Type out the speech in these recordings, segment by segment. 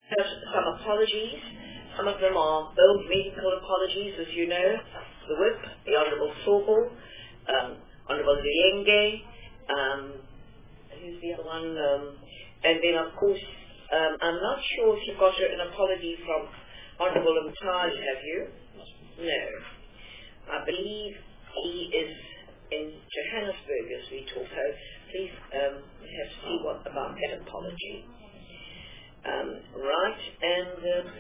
some apologies. Some of them are old medical apologies, as you know. The Whip, the Honourable Sobel, Honourable Zuyenge, who's the other one? And then, of course, I'm not sure if you've got an apology from Honourable Mtali, have you? No. I believe he is in Johannesburg as we talk, so please we have to see what about that apology. Right, and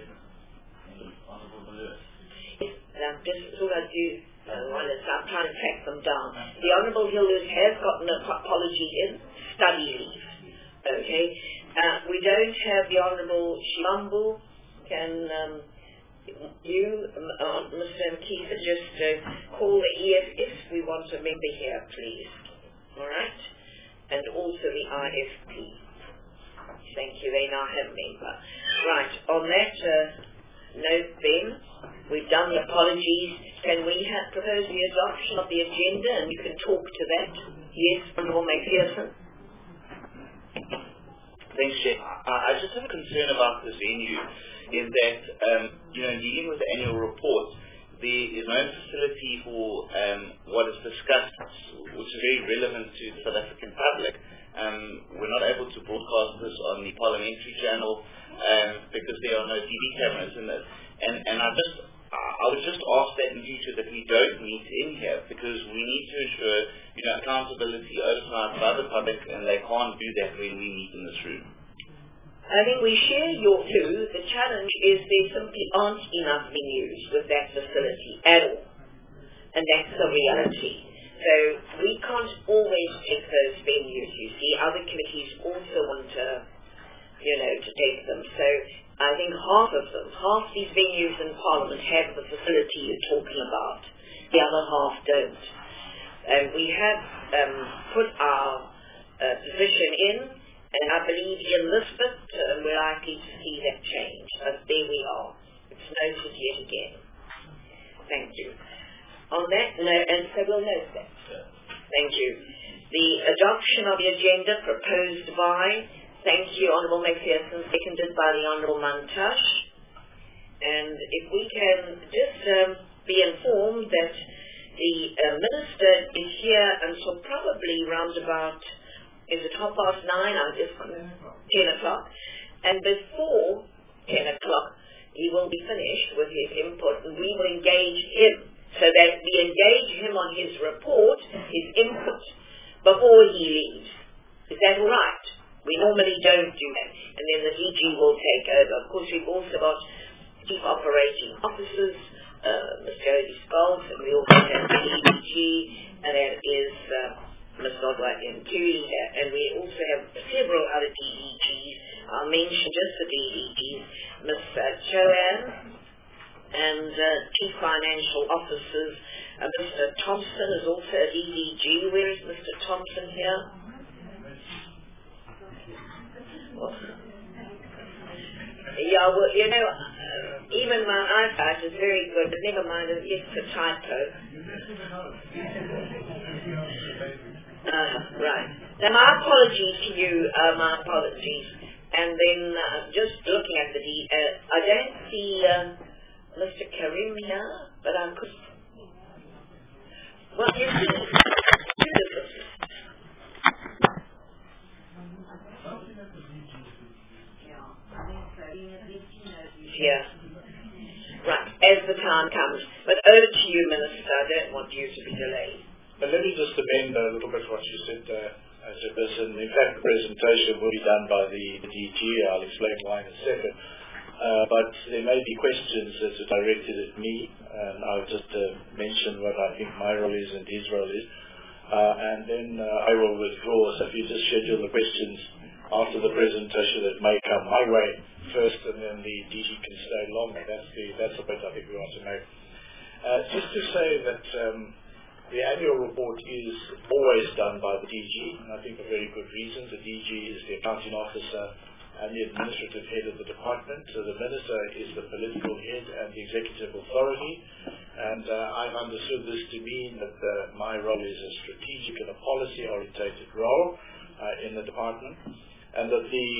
just all I do I'm trying to track them down. The Honourable Hilders has gotten an apology in study leave. Okay, we don't have the Honourable Shimambu. Can you, Mr. Mkisa, just call the EFF? We want a member here, please. All right, and also the IFP. Thank you. They now have a member. Right. On that note, then, we've done the apologies. Can we propose the adoption of the agenda, and you can talk to that? Yes, Honourable McPherson. Thanks, Chair. I just have a concern about this venue, in that, in dealing with the annual report, there is no facility for what is discussed, which is very relevant to the South African public. We're not able to broadcast this on the parliamentary channel because there are no TV cameras in it. And I would just ask that in future that we don't meet in here, because we need to ensure accountability, oversight by the public, and they can't do that when we meet in this room. I think we share your view. The challenge is there simply aren't enough venues with that facility at all. And that's the reality. So we can't always take those venues, you see. Other committees also want to take them. So I think half these venues in Parliament have the facility you're talking about. The other half don't. And we have put our position in, and I believe in this bit we're likely to see that change. But there we are. It's noted yet again. Thank you. On that note, and so we'll note that. Thank you. The adoption of the agenda proposed by, thank you, Honourable McPherson, seconded by the Honourable Mantashe. And if we can just be informed that the Minister is here until probably round about, is it 9:30? I'm just 10 o'clock. And before 10 o'clock, he will be finished with his input, and we will engage him, so that we engage him on his report, his input, before he leaves. Is that all right? We normally don't do that. And then the DG will take over. Of course, we've also got Chief Operating Officers, Ms. Jodie Spalt, and we also have the DDG, and that is Ms. Lodwa Ntuli, and we also have several other DDGs. I'll mention just the DDGs, Ms. Joanne, and Chief Financial Officers. Mr. Thompson is also a DDG. Where is Mr. Thompson here? Yeah, well, even my eyesight is very good, but never mind, it's a typo. Right. Now, my apologies to you, my apologies. And then, just looking at the I don't see Mr. Karim here, but I could... Well, you see, yeah. Right, as the time comes. But over to you, Minister. I don't want you to be delayed. But let me just amend a little bit what you said, Chairperson. In fact, the presentation will be done by the DG. I'll explain why in a second. But there may be questions that are directed at me, and I'll just mention what I think my role is and his role is. And then I will withdraw. So if you just schedule the questions after the presentation that may come my way first, and then the DG can stay longer. That's the point I think we want to make. Just to say that the annual report is always done by the DG, and I think for very good reasons. The DG is the accounting officer and the administrative head of the department. So the minister is the political head and the executive authority. And I've understood this to mean that my role is a strategic and a policy-orientated role in the department, and that the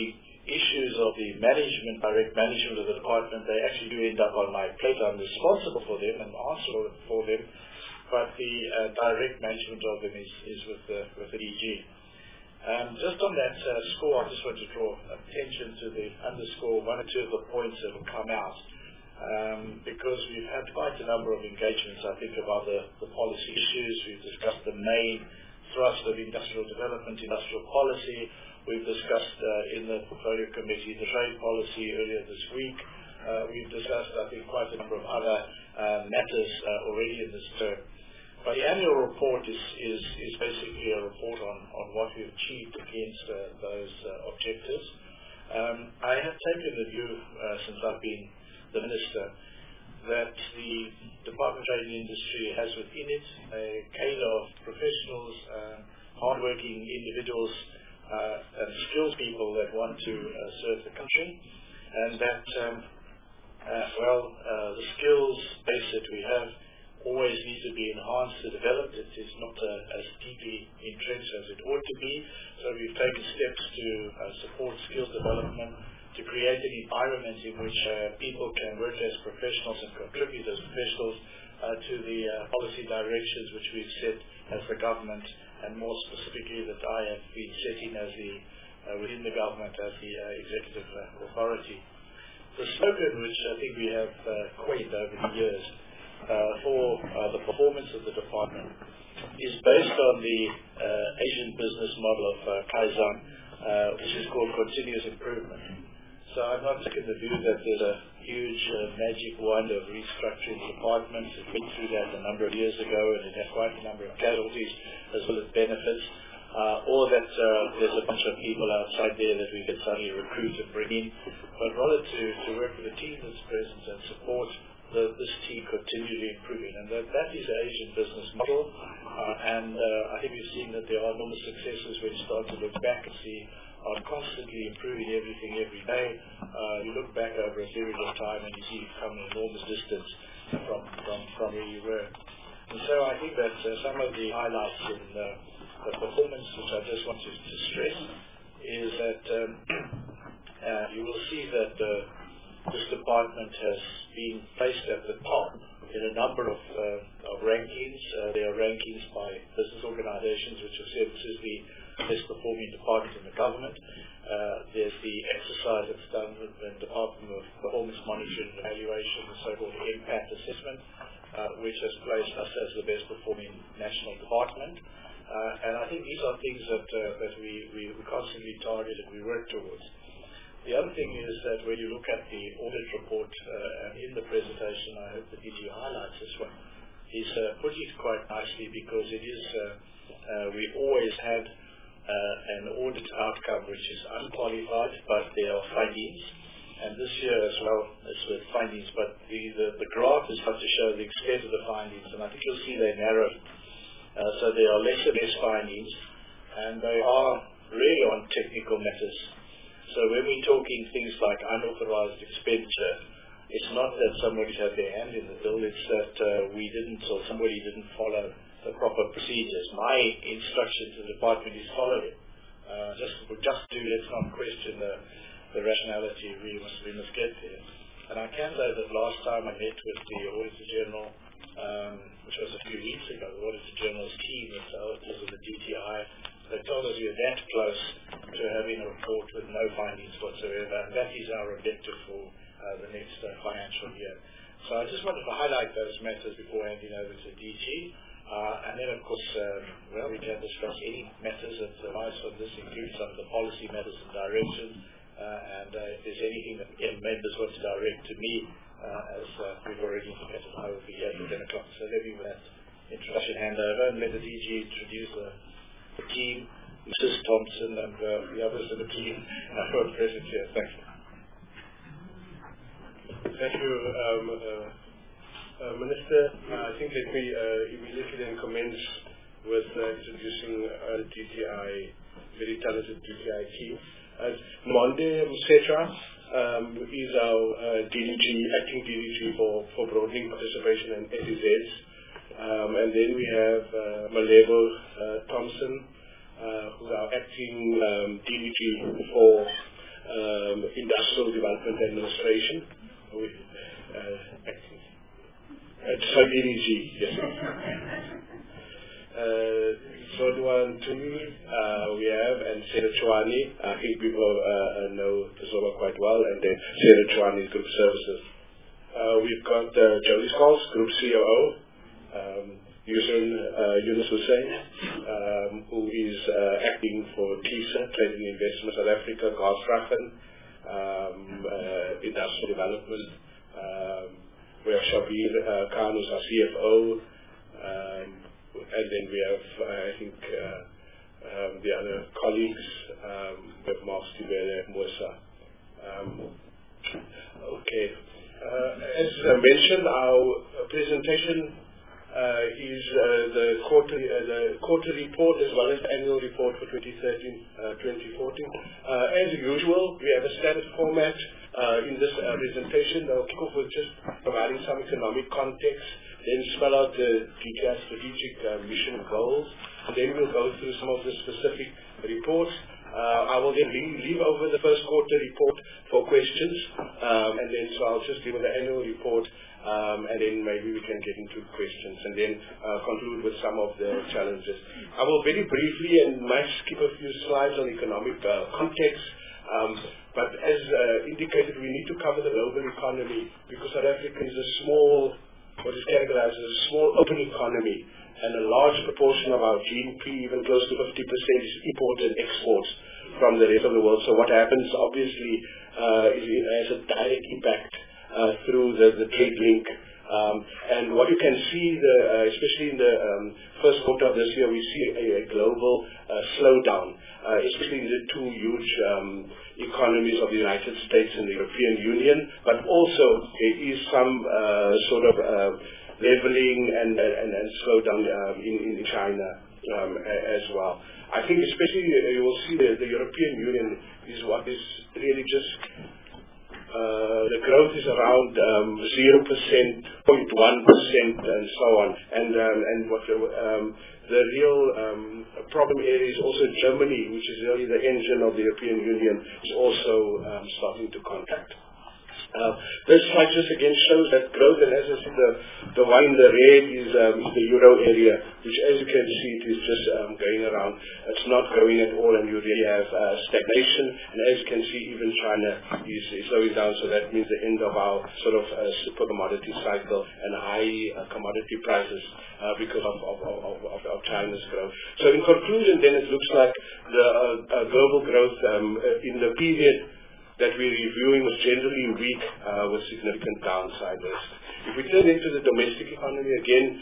issues of the management, direct management of the department, they actually do end up on my plate. I'm responsible for them and answerable for them, but the direct management of them is with the DG. Just on that score, I just want to draw attention to underscore one or two of the points that will come out, because we've had quite a number of engagements, I think, about the policy issues. We've discussed the main thrust of industrial development, industrial policy. We've discussed in the portfolio committee the trade policy earlier this week. We've discussed, I think, quite a number of other matters already in this term. But the annual report is basically a report on what we've achieved against those objectives. I have taken the view, since I've been the minister, that the Department of Trade and Industry has within it a cadre of professionals, hardworking individuals, and skilled people that want to serve the country, and that the skills base that we have always needs to be enhanced and developed. It is not as deeply entrenched as it ought to be. So we've taken steps to support skills development, to create an environment in which people can work as professionals and contribute as professionals to the policy directions which we've set as the government, and more specifically that I have been setting as within the government as the executive authority. The slogan which I think we have coined over the years for the performance of the department is based on the Asian business model of Kaizen, which is called continuous improvement. So I'm not taking the view that there's a huge magic wand of restructuring the department. It went through that a number of years ago, and it had quite a number of casualties as well as benefits, or that there's a bunch of people outside there that we can suddenly recruit and bring in, but rather to work with a team that's present and support this team continually improving. And that is the Asian business model, and I think we've seen that there are enormous successes when you start to look back and see on constantly improving everything every day. You look back over a period of time and you see you've come an enormous distance from where you were. And so I think that some of the highlights in the performance, which I just want to stress, is that you will see that this department has been placed at the top in a number of rankings. There are rankings by business organizations which have said this is the best performing department in the government. There's the exercise that's done with the Department of Performance Monitoring and Evaluation, the so-called impact assessment, which has placed us as the best performing national department. And I think these are things that we constantly target and we work towards. The other thing is that when you look at the audit report in the presentation, I hope the DG highlights this one, is put it quite nicely, because it is, we've always had an audit outcome which is unqualified, but there are findings. And this year as well, it's with findings, but the graph is how to show the extent of the findings, and I think you'll see they're narrow. So there are less and less findings, and they are really on technical matters. So when we're talking things like unauthorized expenditure, it's not that somebody's had their hand in the bill, it's that we didn't, or somebody didn't follow the proper procedures. My instruction to the department is follow it. Let's not question the rationality. We must get there. And I can say that last time I met with the Auditor General, which was a few weeks ago, the Auditor General's team, with auditors of the DTI, they told us we are that close to having a report with no findings whatsoever, and that is our objective for the next financial year. So I just wanted to highlight those matters before handing over to DG. And then, of course, we can discuss any matters that arise from this, including some of the policy matters and directions. And if there's anything that members want to direct to me, as we've already indicated, I will be here at 10 o'clock. So let me with that introduction hand over and let the DG introduce the team, Mrs. Thompson, and the others of the team who are present here. Thank you. Thank you, Minister. I think let me immediately then commence with introducing the DTI, very talented DTI team. Monde Msetra is our acting DDG for broadening participation and SEZs. And then we have Malebo Thompson, who's our acting DDG for Industrial Development Administration. So DDG, yes. Zodwa Ntuli, we have, and Sarah Chouani. I think people know Zodwa quite well, and then Sarah Chouani is Group Services. We've got Jody Scholes, Group COO, Yunus Hussain, who is acting for TISA, Trade and Investment South Africa, Gasrachen, Industrial Development. We have Shabir Khan, who's our CFO, and then we have, I think, the other colleagues, we have Mark Stibele and Musa. Okay. As I mentioned, our presentation is the quarter report as well as the annual report for 2013-2014. As usual, we have a standard format in this presentation. I'll kick off with just providing some economic context, then spell out the detailed strategic mission goals, and then we'll go through some of the specific reports. I will then leave over the first quarter report for questions, and then so I'll just give the annual report, and then maybe we can get into questions, and then conclude with some of the challenges. I will very briefly and might skip a few slides on economic context, but as indicated, we need to cover the global economy because South Africa is a small, what is categorized as a small open economy, and a large proportion of our GDP, even close to 50%, is imports and exports from the rest of the world. So what happens, obviously, is it has a direct impact through the trade link. And what you can see, especially in the first quarter of this year, we see a global slowdown, especially in the two huge economies of the United States and the European Union, but also there is some sort of leveling and slowdown in China as well. I think especially you will see the European Union is what is really just the growth is around 0%, 0.1%, and so on. And what the real problem area is also Germany, which is really the engine of the European Union, is also starting to contract. This slide just again shows that growth, and as I said, the one in the red is the euro area, which as you can see, it is just going around. It's not growing at all, and you really have stagnation. And as you can see, even China is slowing down, so that means the end of our sort of super commodity cycle and high commodity prices because of China's growth. So in conclusion, then it looks like the global growth in the period that we're reviewing was generally weak with significant downside risk. If we turn into the domestic economy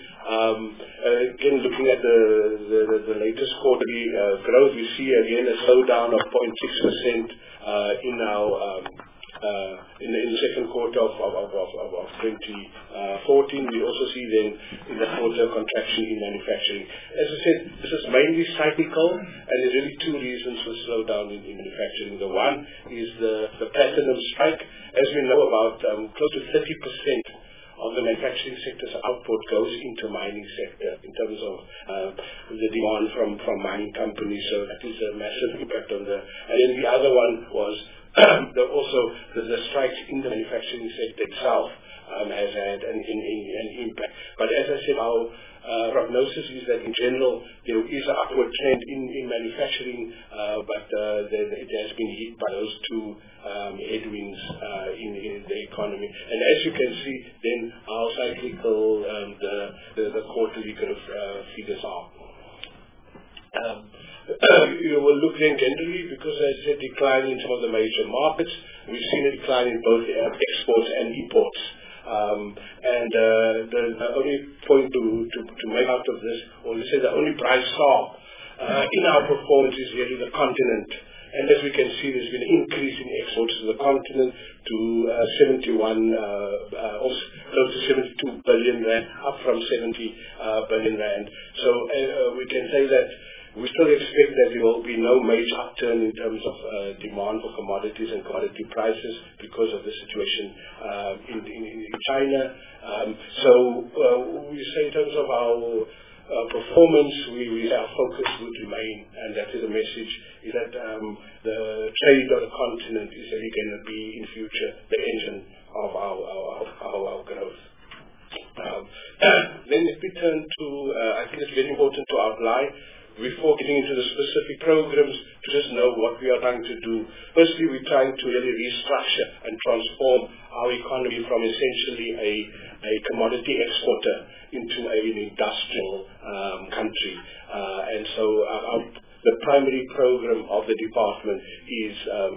again looking at the latest quarterly growth, we see again a slowdown of 0.6% in our in the second quarter of 2014. We also see then in the quarter contraction in manufacturing. As I said, this is mainly cyclical, and there's really two reasons for slowdown in manufacturing. The one is the platinum strike. As we know, about close to 30% of the manufacturing sector's output goes into mining sector in terms of the demand from mining companies. So that is a massive impact on the. And then the other one was also the strikes in the manufacturing sector itself has had an impact. But as I said, our prognosis is that in general there is an upward trend in manufacturing, but it has been hit by those two headwinds in the economy. And as you can see, then how cyclical the quarterly kind of figures are. You will look then generally, because there's a decline in some of the major markets. We've seen a decline in both exports and imports. And the only point to make out of this, or let's say the only bright star in our performance is really the continent. And as we can see, there's been an increase in exports to the continent to close to 72 billion rand, up from 70 billion rand. So we can say that we still expect that there will be no major upturn in terms of demand for commodities and commodity prices because of the situation in China. So we say in terms of our performance, our focus would remain, and that is the message, is that the trade of the continent is really going to be in future the engine of our growth. Then if we turn to, I think it's very important to outline, before getting into the specific programs, to just know what we are trying to do. Firstly, we're trying to really restructure and transform our economy from essentially a commodity exporter into an industrial country. And so the primary program of the department is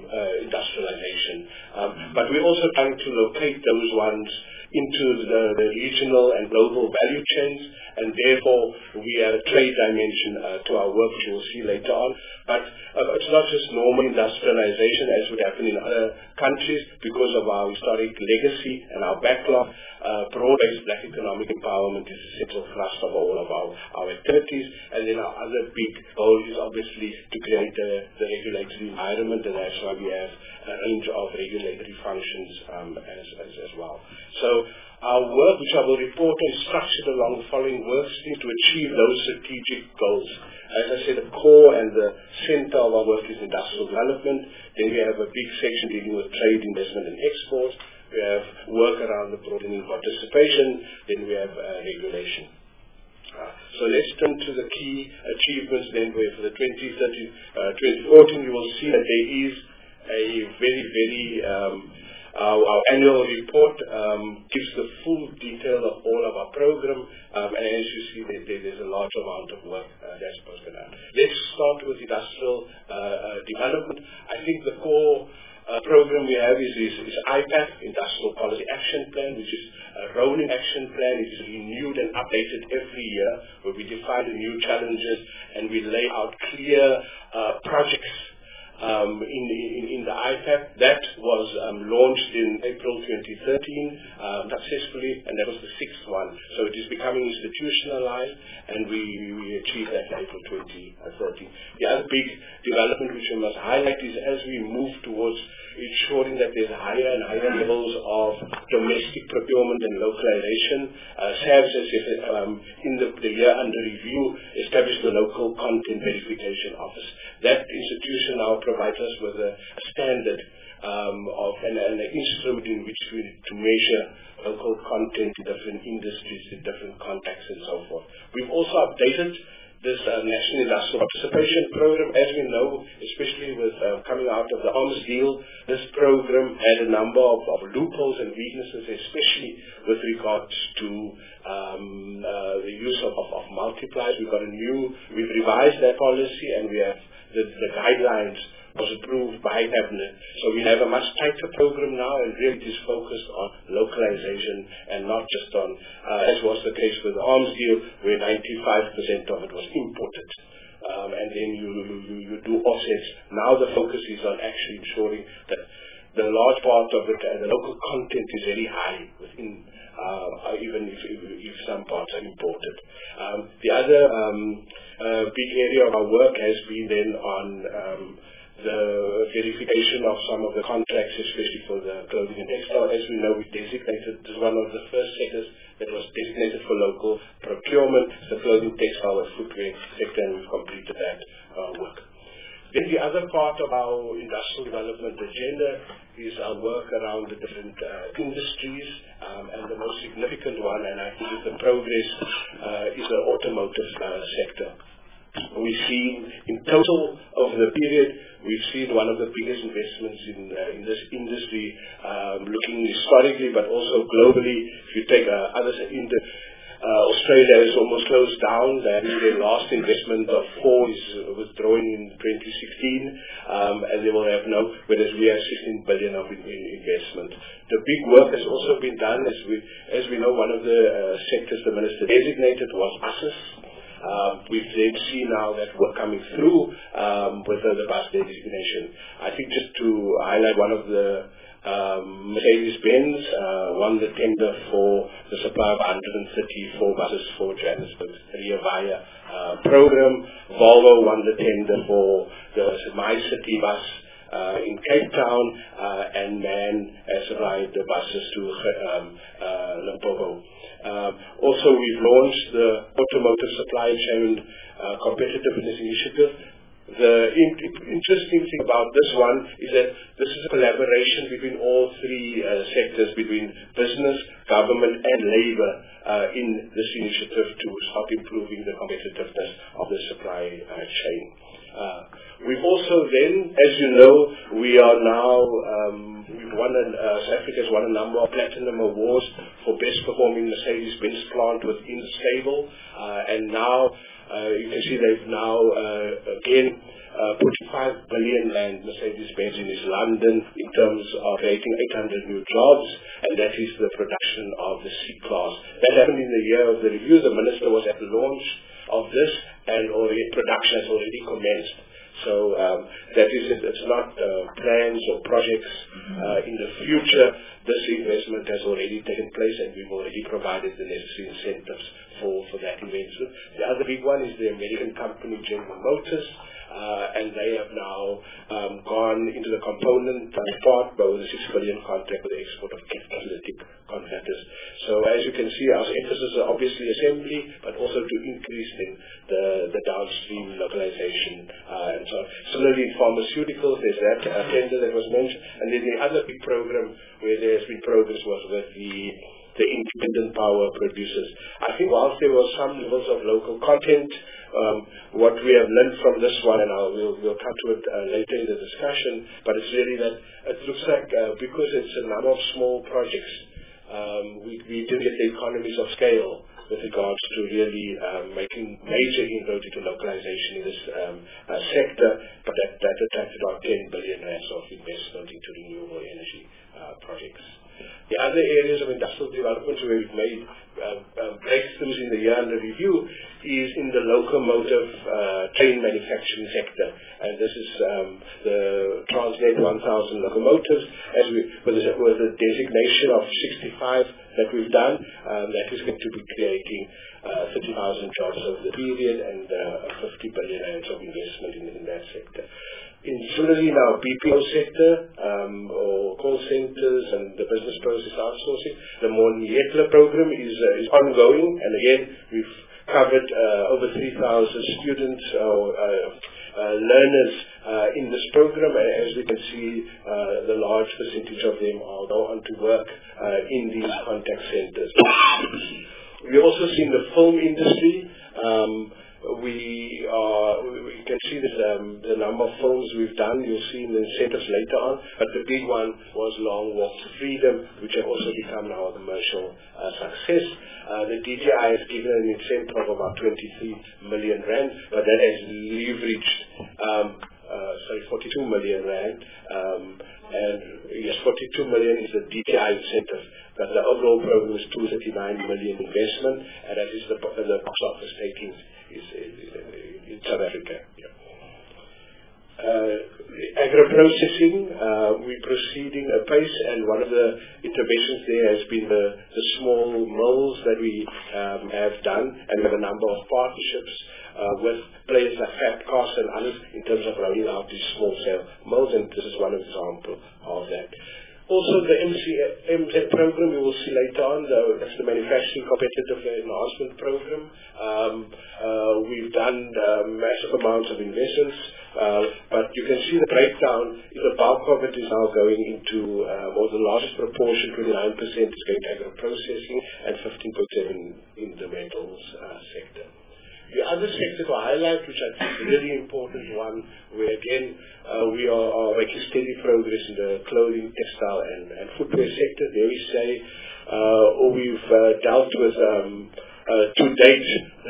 industrialization. But we're also trying to locate those ones into the regional and global value chains, and therefore we have a trade dimension to our work, which you'll see later on. But it's not just normal industrialization as would happen in other countries because of our historic legacy and our backlog. Broad-based black economic empowerment is the central thrust of all of our activities, and then our other big goal is obviously to create the regulatory environment, and that's why we have a range of regulatory functions as well. So our work, which I will report on, is structured along the following work streams to achieve those strategic goals. As I said, the core and the center of our work is industrial development. Then we have a big section dealing with trade, investment, and exports. We have work around the broadening participation. Then we have regulation. So let's turn to the key achievements then, where for the 2014 you will see that there is a very our annual report gives the full detail of all of our program, and as you see there's a large amount of work that's spoken out. Let's start with industrial development. I think the core program we have is IPAC, Industrial Policy Action Plan, which is a rolling action plan. It is renewed and updated every year, where we define the new challenges and we lay out clear projects in the IPAC. That was launched in April 2013 successfully, and that was the 6th one. So it is becoming institutionalized, and we achieved that in April 2013. The other big development which we must highlight is as we move towards ensuring that there's higher and higher levels of domestic procurement and localization, SABS has, in the year under review, established the Local Content Verification Office. That institution now provides us with a standard of an instrument in which we need to measure local content in different industries, in different contexts, and so forth. We've also updated this National Industrial Participation Program. As we know, especially with coming out of the arms deal, this program had a number of loopholes and weaknesses, especially with regards to the use of multipliers. We've revised that policy, and we have the guidelines was approved by Cabinet. So we have a much tighter program now, and really it is focused on localization and not just on, as was the case with the arms deal, where 95% of it was imported. And then you do offsets. Now the focus is on actually ensuring that the large part of it and the local content is very high within, even if some parts are imported. The other big area of our work has been then on the verification of some of the contracts, especially for the clothing and textile. As we know, we designated as one of the first sectors that was designated for local procurement, the clothing, textile, and footwear sector, and we've completed that work. Then the other part of our industrial development agenda is our work around the different industries, and the most significant one, and I think the progress, is the automotive sector. We've seen, in total over the period, we've seen one of the biggest investments in this industry, looking historically but also globally. If you take others in Australia is almost closed down. Their last investment of 4 is withdrawn in 2016, and they will have whereas we have 16 billion of investment. The big work has also been done, as we know, one of the sectors the Minister designated was buses. We've then seen now that we're coming through with the bus designation. I think just to highlight one of the Mercedes-Benz won the tender for the supply of 134 buses for Johannesburg's Rea Vaya program. Volvo won the tender for the My City bus in Cape Town, and MAN has arrived the buses to Limpopo. Also, we've launched the Automotive Supply Chain Competitiveness Initiative. The interesting thing about this one is that this is a collaboration between all three sectors, between business, government, and labor in this initiative to help improving the competitiveness of the supply chain. We've also then, as you know, we are now, South Africa has won a number of platinum awards for best performing Mercedes-Benz plant within the stable, and now you can see they've now again put 5 billion rand Mercedes-Benz in East London in terms of creating 800 new jobs, and that is the production of the C-Class. That happened in the year of the review. The minister was at the launch of this, and already production has already commenced. So that is it. It's not plans or projects in the future. This investment has already taken place, and we've already provided the necessary incentives for that investment. The other big one is the American company General Motors, and they have now gone into the component part with a 6 billion contract for the export of catalytic converters. So as you can see, our emphasis is obviously assembly, but also to increase the downstream localization and so on. Similarly, in pharmaceuticals, there's that tender that was mentioned, and then the other big program where there's been progress was with the independent power producers. I think whilst there were some levels of local content, what we have learned from this one, and we'll come to it later in the discussion, but it's really that it looks like because it's a number of small projects, we did get the economies of scale with regards to really making major inroads into localization in this sector, but that attracted about 10 billion rand of investment into renewable energy projects. The other areas of industrial development where we've made breakthroughs in the year under review is in the locomotive train manufacturing sector, and this is the Transnet 1000 locomotives, with a designation of 65 that we've done. That is going to be creating 30,000 jobs over the period and 50 billion rand of investment in that sector. Similarly, in our BPO sector, or call centers and the business process outsourcing, the Monietla program is ongoing, and again, we've covered over 3,000 students or learners in this program, and as we can see, the large percentage of them are now on to work in these contact centers. We also see in the film industry, we can see the number of films we've done. You'll see in the incentives later on, but the big one was Long Walk to Freedom, which have also become now a commercial success. The DJI has given an incentive of about 23 million rand, but that has leveraged 42 million rand, and yes, 42 million is the DJI incentive, but the overall program is 239 million investment, and that is the box office takings in South Africa. Yeah. Agro-processing, we're proceeding apace, and one of the interventions there has been the small mills that we have done, and we have a number of partnerships with players like Fabcast and others in terms of rolling out these small-scale mills, and this is one example of that. Also, the MZ program, we will see later on, that's the Manufacturing Competitive Enhancement Program. We've done massive amounts of investments, but you can see the breakdown. The bulk of it is now going into, or the largest proportion, 29%, is going to agro-processing, and 15% in the metals sector. The other sector to highlight, which I think is a really important one, where again we are making steady progress in the clothing, textile, and footwear sector. There we say we've dealt with to date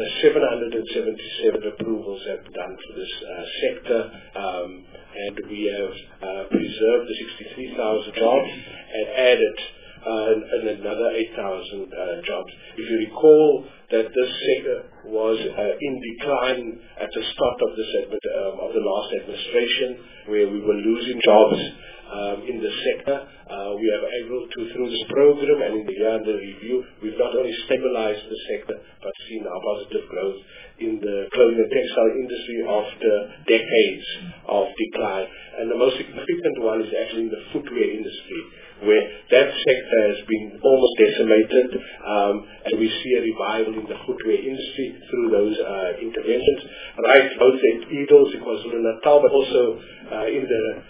777 approvals have been done for this sector, and we have preserved the 63,000 jobs and added and another 8,000 jobs. If you recall that this sector was in decline at the start of of the last administration, where we were losing jobs in the sector. We are able to, through this program and in the year under review, we've not only stabilized the sector, but seen our positive growth in the clothing and textile industry after decades of decline. And the most significant one is actually in the footwear industry, where that sector has been almost decimated, and we see a revival in the footwear industry through those interventions, right both at Edels, in KwaZulu-Natal, but also in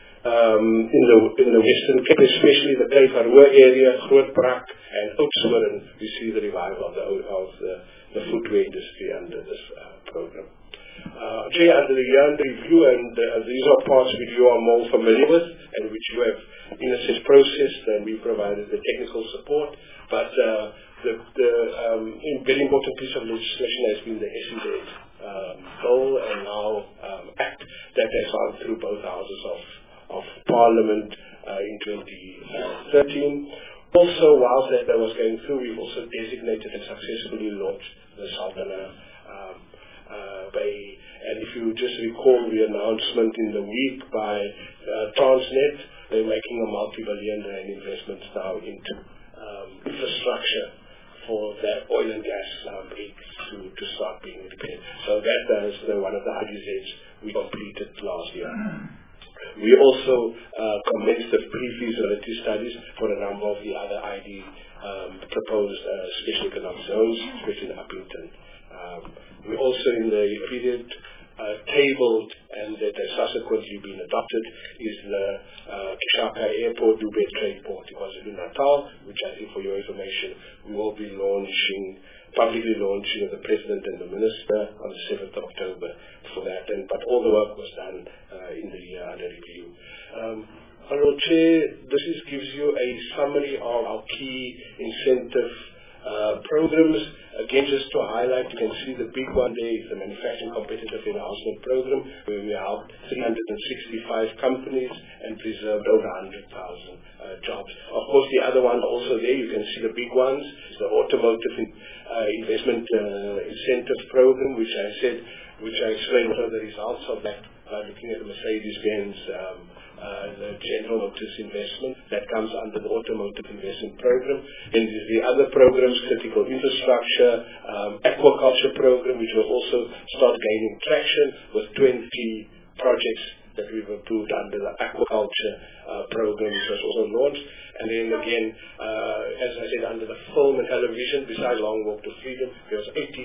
the Western Cape, especially the Cape Karoo area, Grootbrak and Oudtshoorn. We see the revival of the footwear industry under this program. Under the year under review, and these are parts which you are more familiar with and which you have in a sense processed, and we provided the technical support. But the very important piece of legislation has been the SEZ bill and now act that has gone through both houses of Parliament in 2013. Also, whilst that was going through, we've also designated and successfully launched the Saldanha Bay. And if you just recall the announcement in the week by Transnet, they're making a multi-billion rand investment now into infrastructure for that oil and gas rigs to start being repaired. So that is one of the IDZs we completed last year. We also commenced the pre-feasibility studies for a number of the other ID proposed special economic zones, especially in Upington. We also, in the period tabled and that has subsequently been adopted, is the Kishaka Airport, Dube Trade Port in KwaZulu-Natal, which I think for your information, we will be publicly launching with the President and the Minister on the 7th of October for that. But all the work was done in the year under review. Honorable Chair, this gives you a summary of our key incentive programs. Again, just to highlight, you can see the big one there is the Manufacturing Competitive Enhancement Program, where we helped 365 companies and preserved over 100,000 jobs. Of course, the other one also there, you can see the big ones, is the Automotive Investment Incentive Program, which I explained what are the results of that, looking at the Mercedes-Benz, the General Motors investment that comes under the Automotive Investment Program. And the other programs, Critical Infrastructure, Aquaculture Program, which will also start gaining traction with 20 projects that we've approved under the Aquaculture Program, which was also launched. And then again, as I said, under the Film and Television, besides Long Walk to Freedom, there was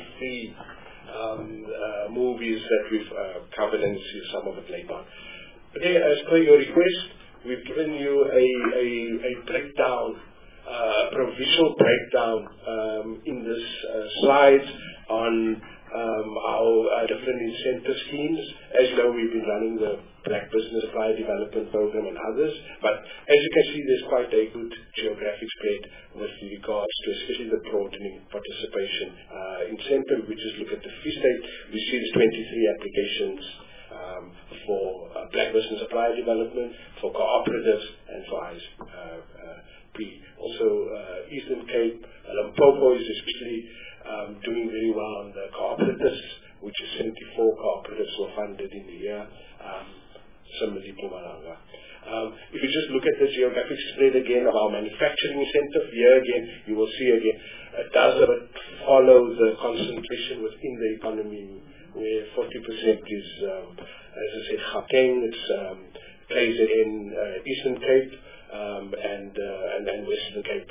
83 movies that we've covered, and see some of it later on. Okay, as per your request, we've given you a breakdown, provisional breakdown in this slides on our different incentive schemes. As you know, we've been running the Black Business Supply Development Program and others, but as you can see, there's quite a good geographic spread with regards to especially the broadening participation incentive. We just look at the Free State, we see there's 23 applications for Black Business Supply Development, for cooperatives, and for ISP. Also, Eastern Cape, Limpopo is especially doing very well on the cooperatives, which is 74 cooperatives were funded in the year. Similarly, Mpumalanga. If you just look at the geographic spread again of our manufacturing incentive, here again, you will see again, it does follow the concentration within the economy, where 40% is, as I said, Gauteng, it's KZN, Eastern Cape, and then Western Cape.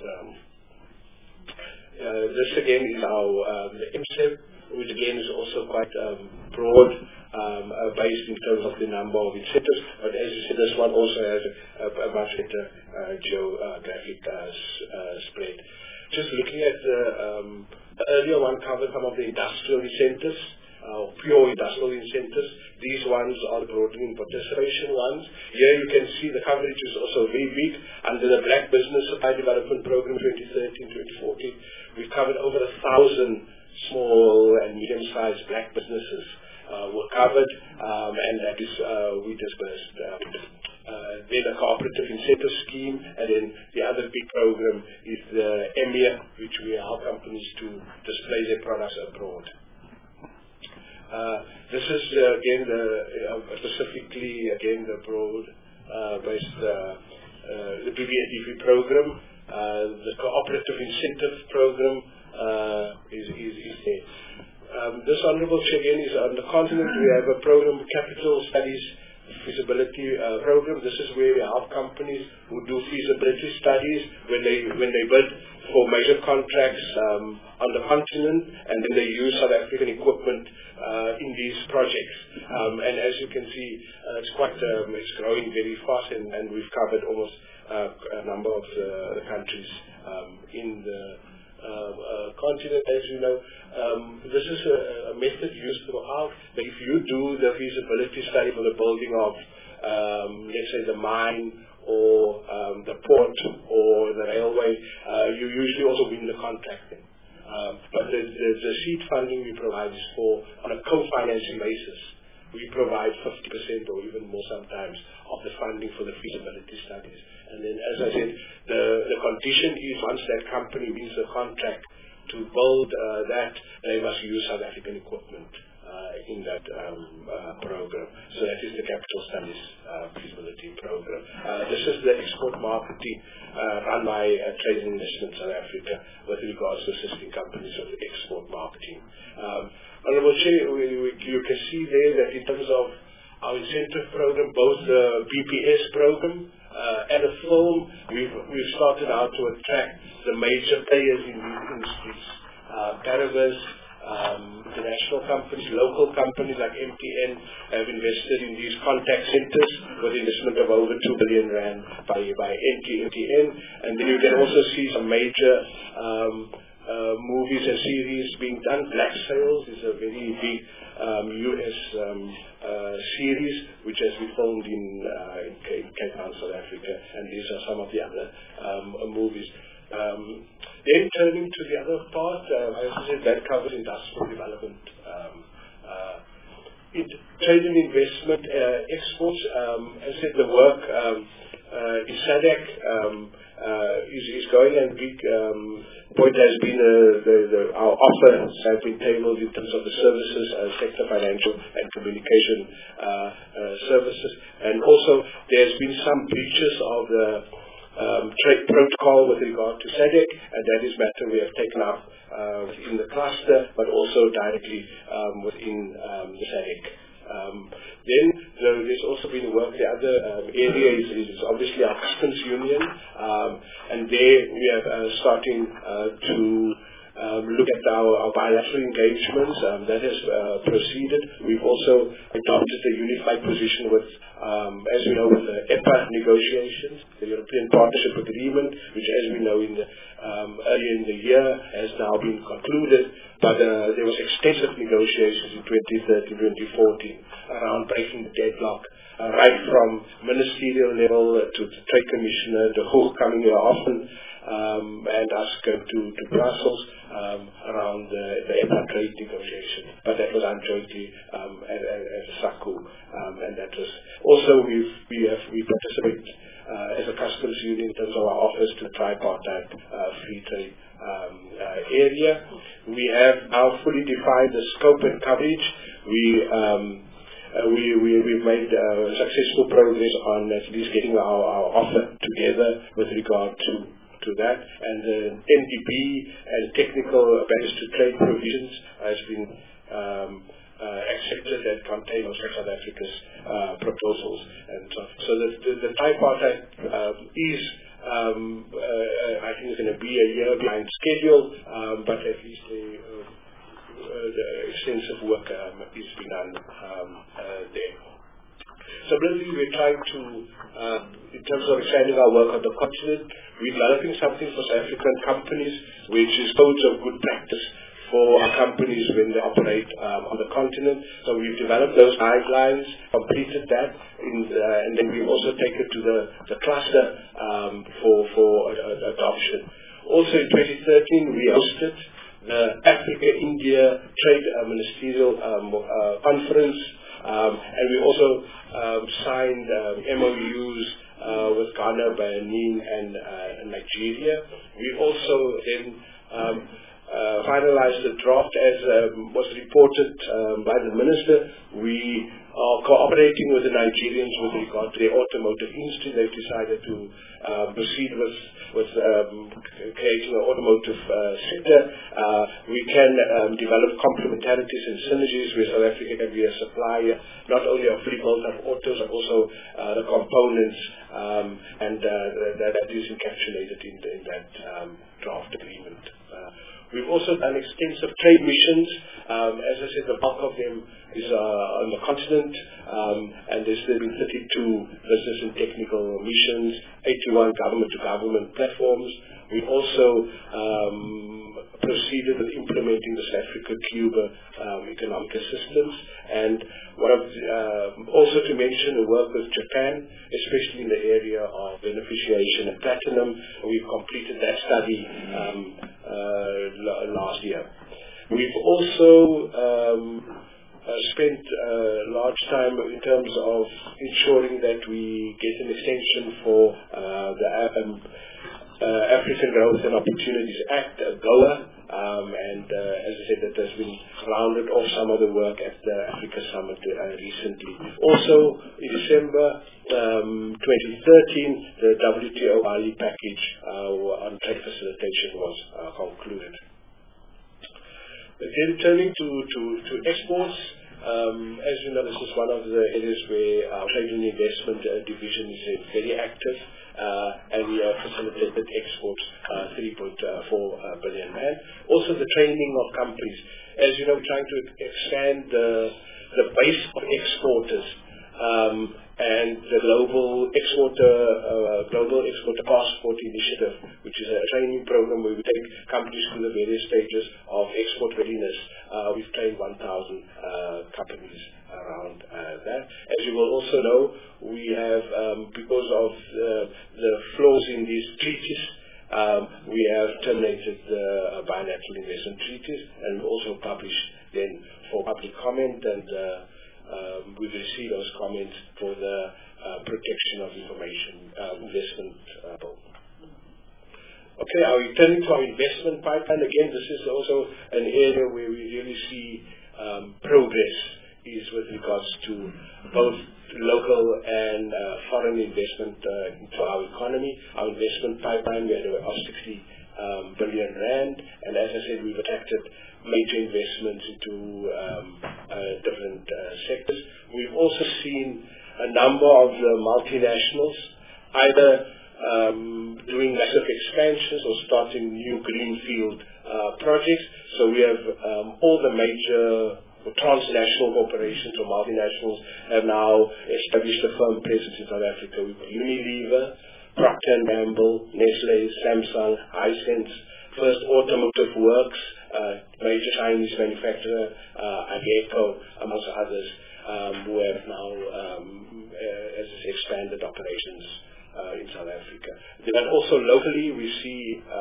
This again is our the MSEP, which again is also quite broad, based in terms of the number of incentives. But as you said, this one also has a much better geographic spread. Just looking at the earlier one covered some of the industrial incentives, pure industrial incentives. These ones are the broadening participation ones. Here you can see the coverage is also very big. Under the Black Business Supply Development Program 2013-2014, we covered over 1,000 small and medium-sized black businesses were covered, and that is we disbursed then a cooperative incentive scheme, and then the other big program is the EMEA, which we help companies to display their products abroad. This is again specifically the broad-based the BBNDV program. The cooperative incentive program is there. This Honourable Chair again is on the continent. We have a program, Capital Studies Feasibility Program. This is where we help companies who do feasibility studies when they bid for major contracts on the continent, and then they use South African equipment in these projects. And as you can see, it's growing very fast, and we've covered almost a number of the countries in the continent. As you know, this is a method used throughout. But if you do the feasibility study for the building of, let's say, the mine or the port or the railway, you usually also win the contract. But the seed funding we provide is on a co-financing basis. We provide 50% or even more sometimes of the funding for the feasibility studies. And then, as I said, the condition is once that company wins the contract to build that, they must use South African equipment in that program. So that is the Capital Studies Feasibility Program. This is the export marketing run by Trade and Investment South Africa with regards to assisting companies with export marketing. Honourable Chair, you can see there that in terms of our incentive program, both the BPS program and the film, we've started out to attract the major players in these industries. Paribas, international companies, local companies like MTN have invested in these contact centers with investment of over 2 billion rand by MTN. And then you can also see some major movies and series being done. Black Sails is a very big US series which has been filmed in Cape Town, South Africa, and these are some of the other movies. Then turning to the other part, as I said, that covers industrial development, trade and investment, exports. As I said, the work in SADC is going, and big point has been our offers have been tabled in terms of the services sector, financial and communication services, and also there's been some breaches of the trade protocol with regard to SADC, and that is matter we have taken up within the cluster, but also directly within the SADC. Then there's also been work. The other area is obviously our customs union, and there we are starting to look at our bilateral engagements. That has proceeded. We've also adopted a unified position with, as we know, with the EPA negotiations, the European Partnership Agreement, which, as we know, earlier in the year has now been concluded. But there was extensive negotiations in 2013, 2014 around breaking the deadlock, right from ministerial level to the Trade Commissioner, the WHO coming here often, and us going to Brussels around the EPA trade negotiation. But that was done jointly as a SACU, and that was also we participate as a customs union in terms of our offers to the tripartite free trade area. We have now fully defined the scope and coverage. We've made successful progress on at least getting our offer together with regard to that, and the NDB and technical barriers to trade provisions has been accepted and contain also South Africa's proposals. And so the tripartite is I think it's going to be a year behind schedule, but at least the extensive work is being done there. So basically we're trying to, in terms of expanding our work on the continent, we're developing something for South African companies which is codes of good practice for our companies when they operate on the continent. So we've developed those guidelines, completed that, and then we've also taken to the cluster for adoption. Also in 2013 we hosted the Africa-India Trade Ministerial Conference And we also signed MOUs with Ghana, Benin, and Nigeria. We also then finalized the draft as was reported by the Minister. We are cooperating with the Nigerians with regard to their automotive industry. They've decided to proceed with creating an automotive sector. We can develop complementarities and synergies where South Africa can be a supplier not only of fully built-up autos but also the components, and that is encapsulated in that draft agreement. We've also done extensive trade missions. As I said, the bulk of them is on the continent, and there's been 32 business and technical missions, 81 government-to-government platforms. We've also proceeded with implementing the South Africa-Cuba economic assistance, and also to mention the work with Japan, especially in the area of beneficiation and platinum. We've completed that study last year. We've also spent large time in terms of ensuring that we get an extension for the African Growth and Opportunities Act, AGOA, and as I said, that has been rounded off some of the work at the Africa Summit recently. Also, in December 2013, the WTO Bali package on trade facilitation was concluded. Then turning to exports, as you know, this is one of the areas where our trade and investment division is very active, and we have facilitated exports 3.4 billion rand. Also, the training of companies. As you know, we're trying to expand the base of exporters, and the Global Exporter Passport Initiative, which is a training program where we take companies through the various stages of export readiness. We've trained 1,000 companies around that. As you will also know, we have, because of the flaws in these treaties, we have terminated the bilateral investment treaties, and also published then for public comment, and we've received those comments for the protection of information investment bill. Okay, turning to our investment pipeline. Again, this is also an area where we really see progress is with regards to both local and foreign investment into our economy. Our investment pipeline, we had about 60 billion rand, and as I said, we've attracted major investments into different sectors. We've also seen a number of the multinationals either doing massive expansions or starting new greenfield projects. So we have all the major transnational corporations or multinationals have now established a firm presence in South Africa. We've got Unilever, Procter & Gamble, Nestle, Samsung, Hisense, First Automotive Works, major Chinese manufacturer, Ageko, amongst others, who have now, as I say, expanded operations in South Africa. Then also locally, we see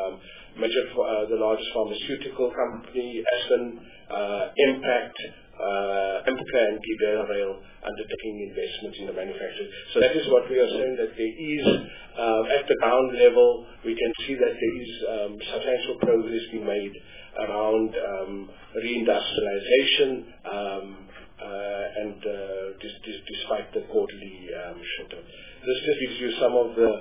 the largest pharmaceutical company, Aspen, Impact, Imca, and Gibera Rail undertaking investments in the manufacturing. So that is what we are saying, that there is, at the ground level, we can see that there is substantial progress being made around reindustrialization, and despite the quarterly shutdown. This just gives you some of the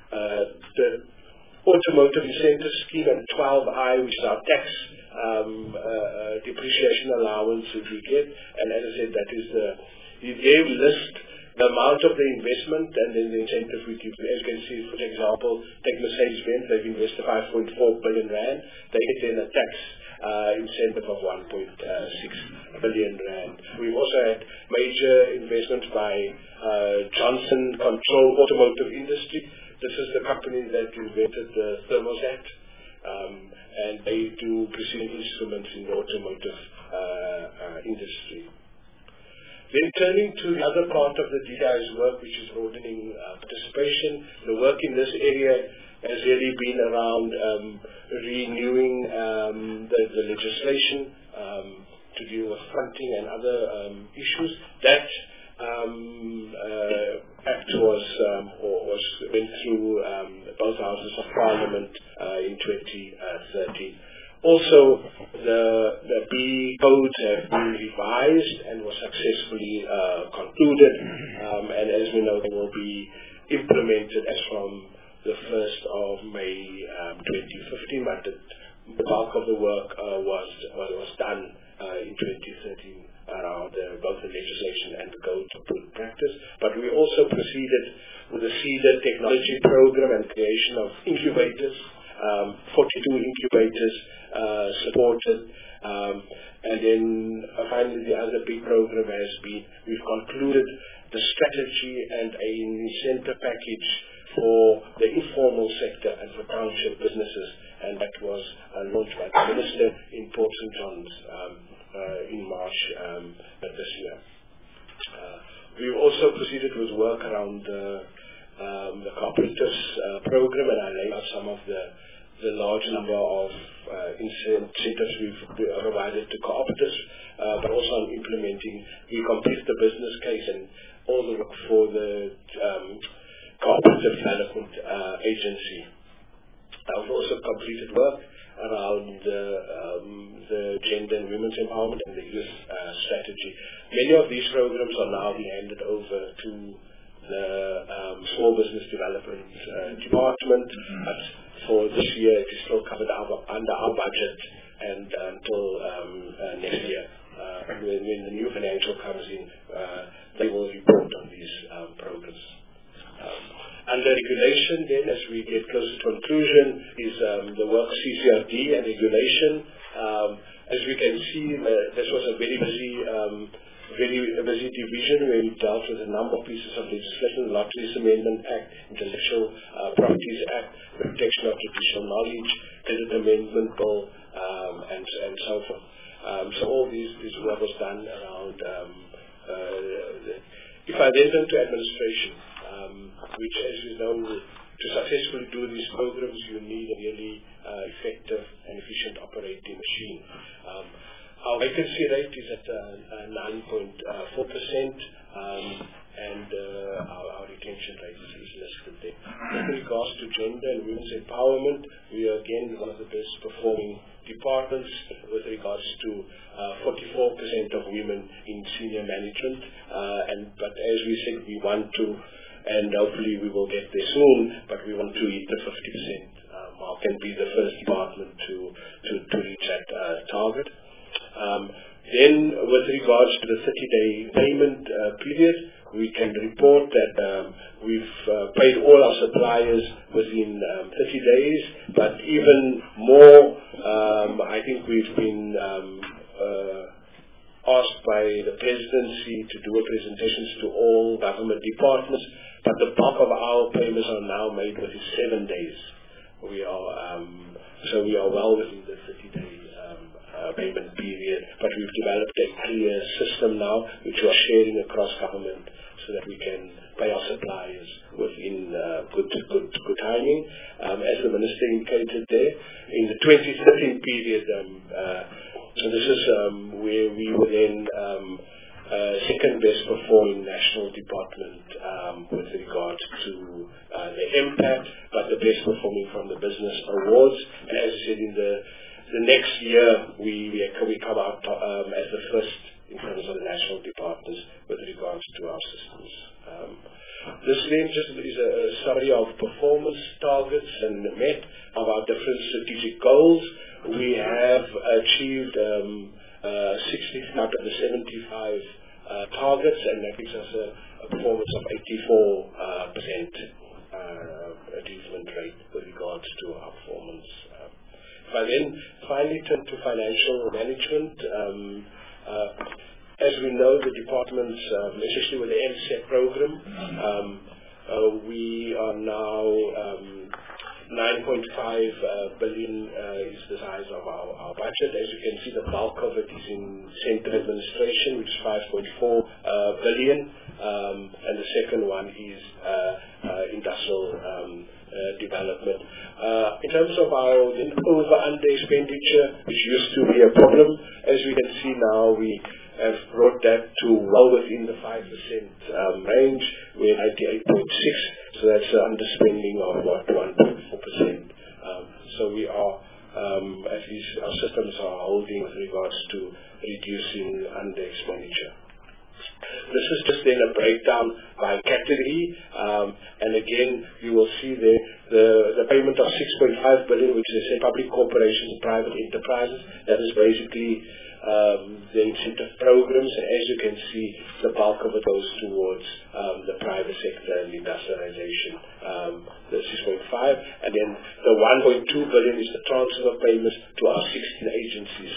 automotive incentive scheme and 12I, which is our tax depreciation allowance which we get. And as I said, that is they list the amount of the investment and then the incentive we give. As you can see, for example, take Mercedes-Benz, they've invested 5.4 billion rand. They get then a tax incentive of 1.6 billion rand. We've also had major investments by Johnson Control Automotive Industry. This is the company that invented the thermostat, and they do precision instruments in the automotive industry. Then turning to the other part of the DTI's work, which is broadening participation. The work in this area has really been around renewing the legislation, to deal with fronting and other issues. That act went through both houses of Parliament in 2013. Also, the B codes have been revised and was successfully concluded, and as we know, they will be implemented as from the 1st of May 2015, but the bulk of the work was done in 2013 around both the legislation and the code to put in practice. But we also proceeded with the CEDA technology program and creation of incubators, 42 incubators supported. And then finally the other big program has been, we've concluded the strategy and an incentive package for the informal sector and for township businesses, and that was launched by the Minister in Port St. John's in March this year. We've also proceeded with work around the cooperatives program, and I laid out some of the large number of incentives we've provided to cooperatives, but also on implementing. We completed the business case and all the work for the Cooperative Development Agency. I've also completed work around the gender and women's empowerment and the youth strategy. Many of these programs are now being handed over to the Small Business Development Department, but for this year it is still covered under our budget and until next year. When the new financial comes in, they will report on these programs. Under regulation, then, as we get closer to conclusion, is the work CCRD and regulation. As we can see, this was a very busy division where we dealt with a number of pieces of legislation: Lotteries Amendment Act, Intellectual Properties Act, Protection of Traditional Knowledge, Credit Amendment Bill, and so forth. So all this work was done around. If I then turn to administration, which, as you know, to successfully do these programs, you need a really effective and efficient operating machine. Our vacancy rate is at 9.4%, and our retention rate is listed there. With regards to gender and women's empowerment, we are again one of the best performing departments with regards to 44% of women in senior management. But as we said, we want to, and hopefully we will get there soon, but we want to hit the 50% mark and be the first department to reach that target. Then, with regards to the 30-day payment period, we can report that we've paid all our suppliers within 30 days, but even more, I think we've been asked by the presidency to do presentations to all government departments, but the bulk of our payments are now made within 7 days. So we are well within the 30-day payment period, but we've developed a clear system now which we are sharing across government so that we can pay our suppliers within good timing. As the Minister indicated there, in the 2013 period, so this is where we were then second best performing national department with regards to the impact, but the best performing from the business awards. And as I said, in the next year, we come out as the first in terms of the national departments with regards to our systems. This then just is a summary of performance targets and met of our different strategic goals. We have achieved 60 out of the 75 targets, and that gives us a performance of 84% achievement rate with regards to our performance. If I then finally turn to financial management, as we know, the departments, especially with the MSET program, we are now 9.5 billion is the size of our budget. As you can see, the bulk of it is in central administration, which is 5.4 billion, and the second one is industrial development. In terms of our over-under expenditure, which used to be a problem, as we can see now, we have brought that to well within the 5% range. We're 98.6, so that's an underspending of about 1.4%. So we are, at least our systems are holding with regards to reducing under expenditure. This is just then a breakdown by category, and again, you will see the payment of 6.5 billion, which is public corporations and private enterprises. That is basically the incentive programs, and as you can see, the bulk of it goes towards the private sector and industrialization, the 6.5, and then the 1.2 billion is the transfer of payments to our 16 agencies,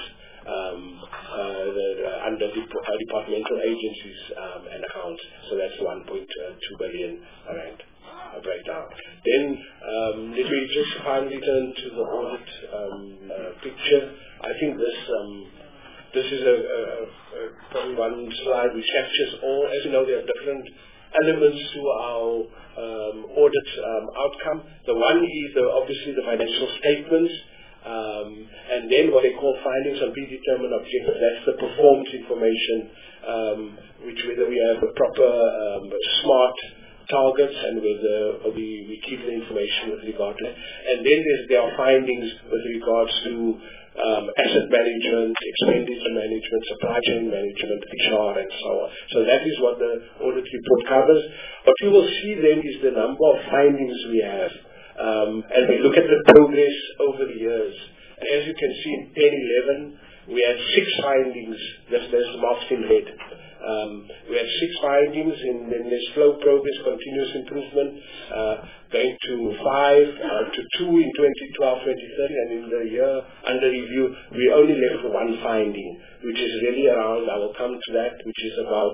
under departmental agencies and accounts. So that's 1.2 billion rand breakdown. Then let me just finally turn to the audit picture. I think this is probably one slide which captures all. As you know, there are different elements to our audit outcome. The one is obviously the financial statements, and then what they call findings on predetermined objectives. That's the performance information, which whether we have a proper SMART targets and whether we keep the information with regard to that. And then there are findings with regards to asset management, expenditure management, supply chain management, HR, and so on. So that is what the audit report covers. What you will see then is the number of findings we have, and we look at the progress over the years. And as you can see, in 10-11, we had 6 findings. There's marked in red. We had 6 findings, and then there's slow progress, continuous improvement, going to 5 to 2 in 2012, 2013, and in the year under review, we only left 1 finding, which is really around, I will come to that, which is about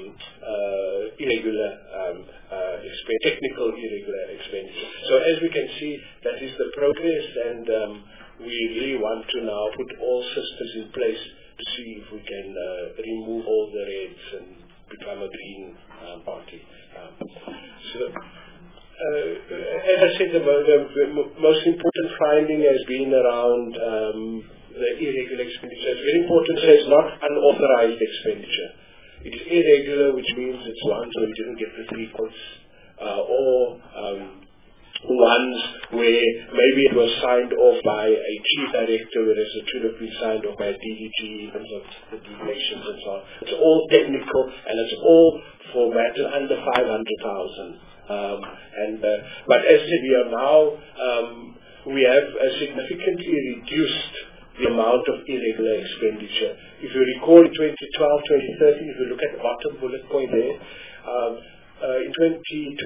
technical irregular expenditure. So as we can see, that is the progress, and we really want to now put all systems in place to see if we can remove all the reds and become a green party. As I said, the most important finding has been around the irregular expenditure. It's very important to say it's not unauthorized expenditure. It is irregular, which means it's ones where we didn't get the 3 quotes, or ones where maybe it was signed off by a chief director, whereas it should have been signed off by a DDG in terms of the deviations and so on. It's all technical, and it's all for matters under 500,000. But as I said, we are now, we have significantly reduced the amount of irregular expenditure. If you recall, in 2012, 2013, if you look at the bottom bullet point there, in 2012,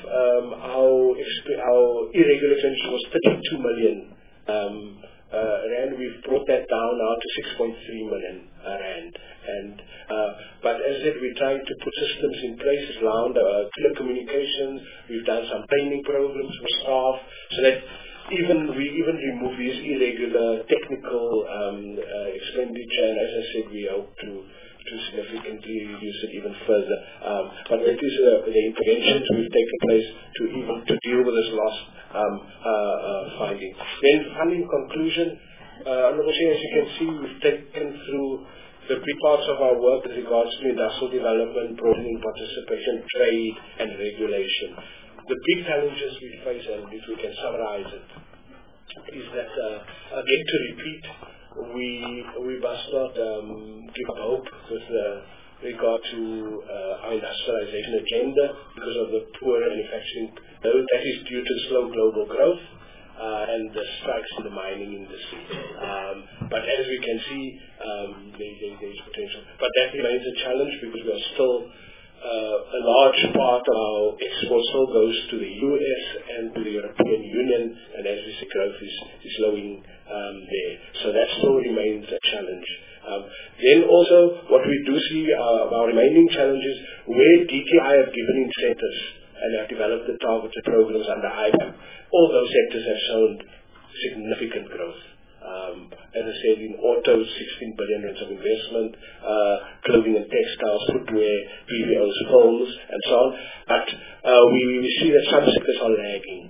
our irregular expenditure was 32 million rand. We've brought that down now to 6.3 million rand. But as I said, we're trying to put systems in place around clear communications. We've done some training programs for staff, so that we even remove these irregular technical expenditure. And as I said, we hope to significantly reduce it even further. But it is the interventions we've taken place to deal with this loss finding. Then, funding conclusion. Honorable Chair, as you can see, we've taken through the big parts of our work with regards to industrial development, broadening participation, trade, and regulation. The big challenges we face, and if we can summarize it, is that, again, to repeat, we must not give up hope with regard to our industrialization agenda because of the poor manufacturing. That is due to slow global growth and the strikes in the mining industry. But as we can see, there is potential. But that remains a challenge because we are still a large part of our export still goes to the US and to the European Union, and as we see, growth is slowing there. So that still remains a challenge. Then also, what we do see our remaining challenges, where DTI have given incentives and have developed the targeted programs under IPAP, all those sectors have shown significant growth. As I said, in auto, 16 billion rands of investment, clothing and textiles, footwear, PVOs, phones, and so on. But we see that some sectors are lagging. As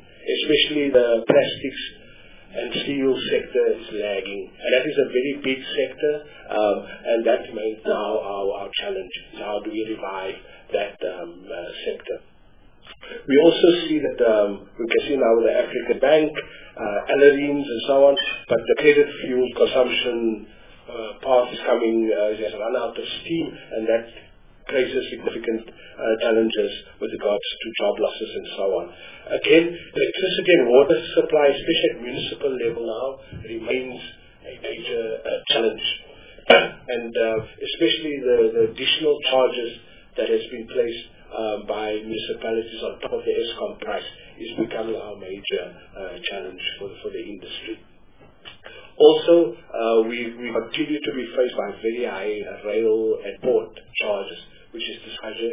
especially the plastics and steel sector is lagging. And that is a very big sector, and that remains now our challenge. How do we revive that sector? We also see that we can see now with the African Bank, Alareens and so on, but the credit fuel consumption path is coming, has run out of steam, and that raises significant challenges with regards to job losses and so on. Again, electricity and water supply, especially at municipal level now, remains a major challenge. And especially the additional charges that has been placed by municipalities on top of the ESCOM price is becoming our major challenge for the industry. Also, we continue to be faced by very high rail and port charges, which is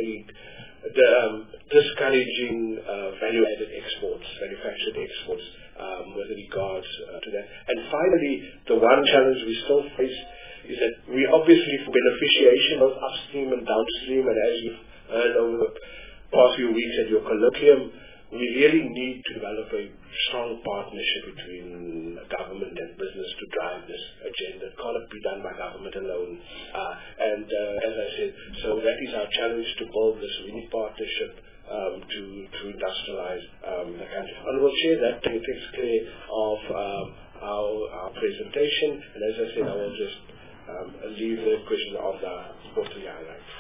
discouraging value-added exports, manufactured exports, with regards to that. And finally, the one challenge we still face is that we obviously, for beneficiation of upstream and downstream, and as you've heard over the past few weeks at your colloquium, we really need to develop a strong partnership between government and business to drive this agenda. It can't be done by government alone. And as I said, so that is our challenge, to build this winning partnership to industrialize the country. And we'll share that takes care of our presentation. And as I said, I will just leave the question of the quarterly highlights.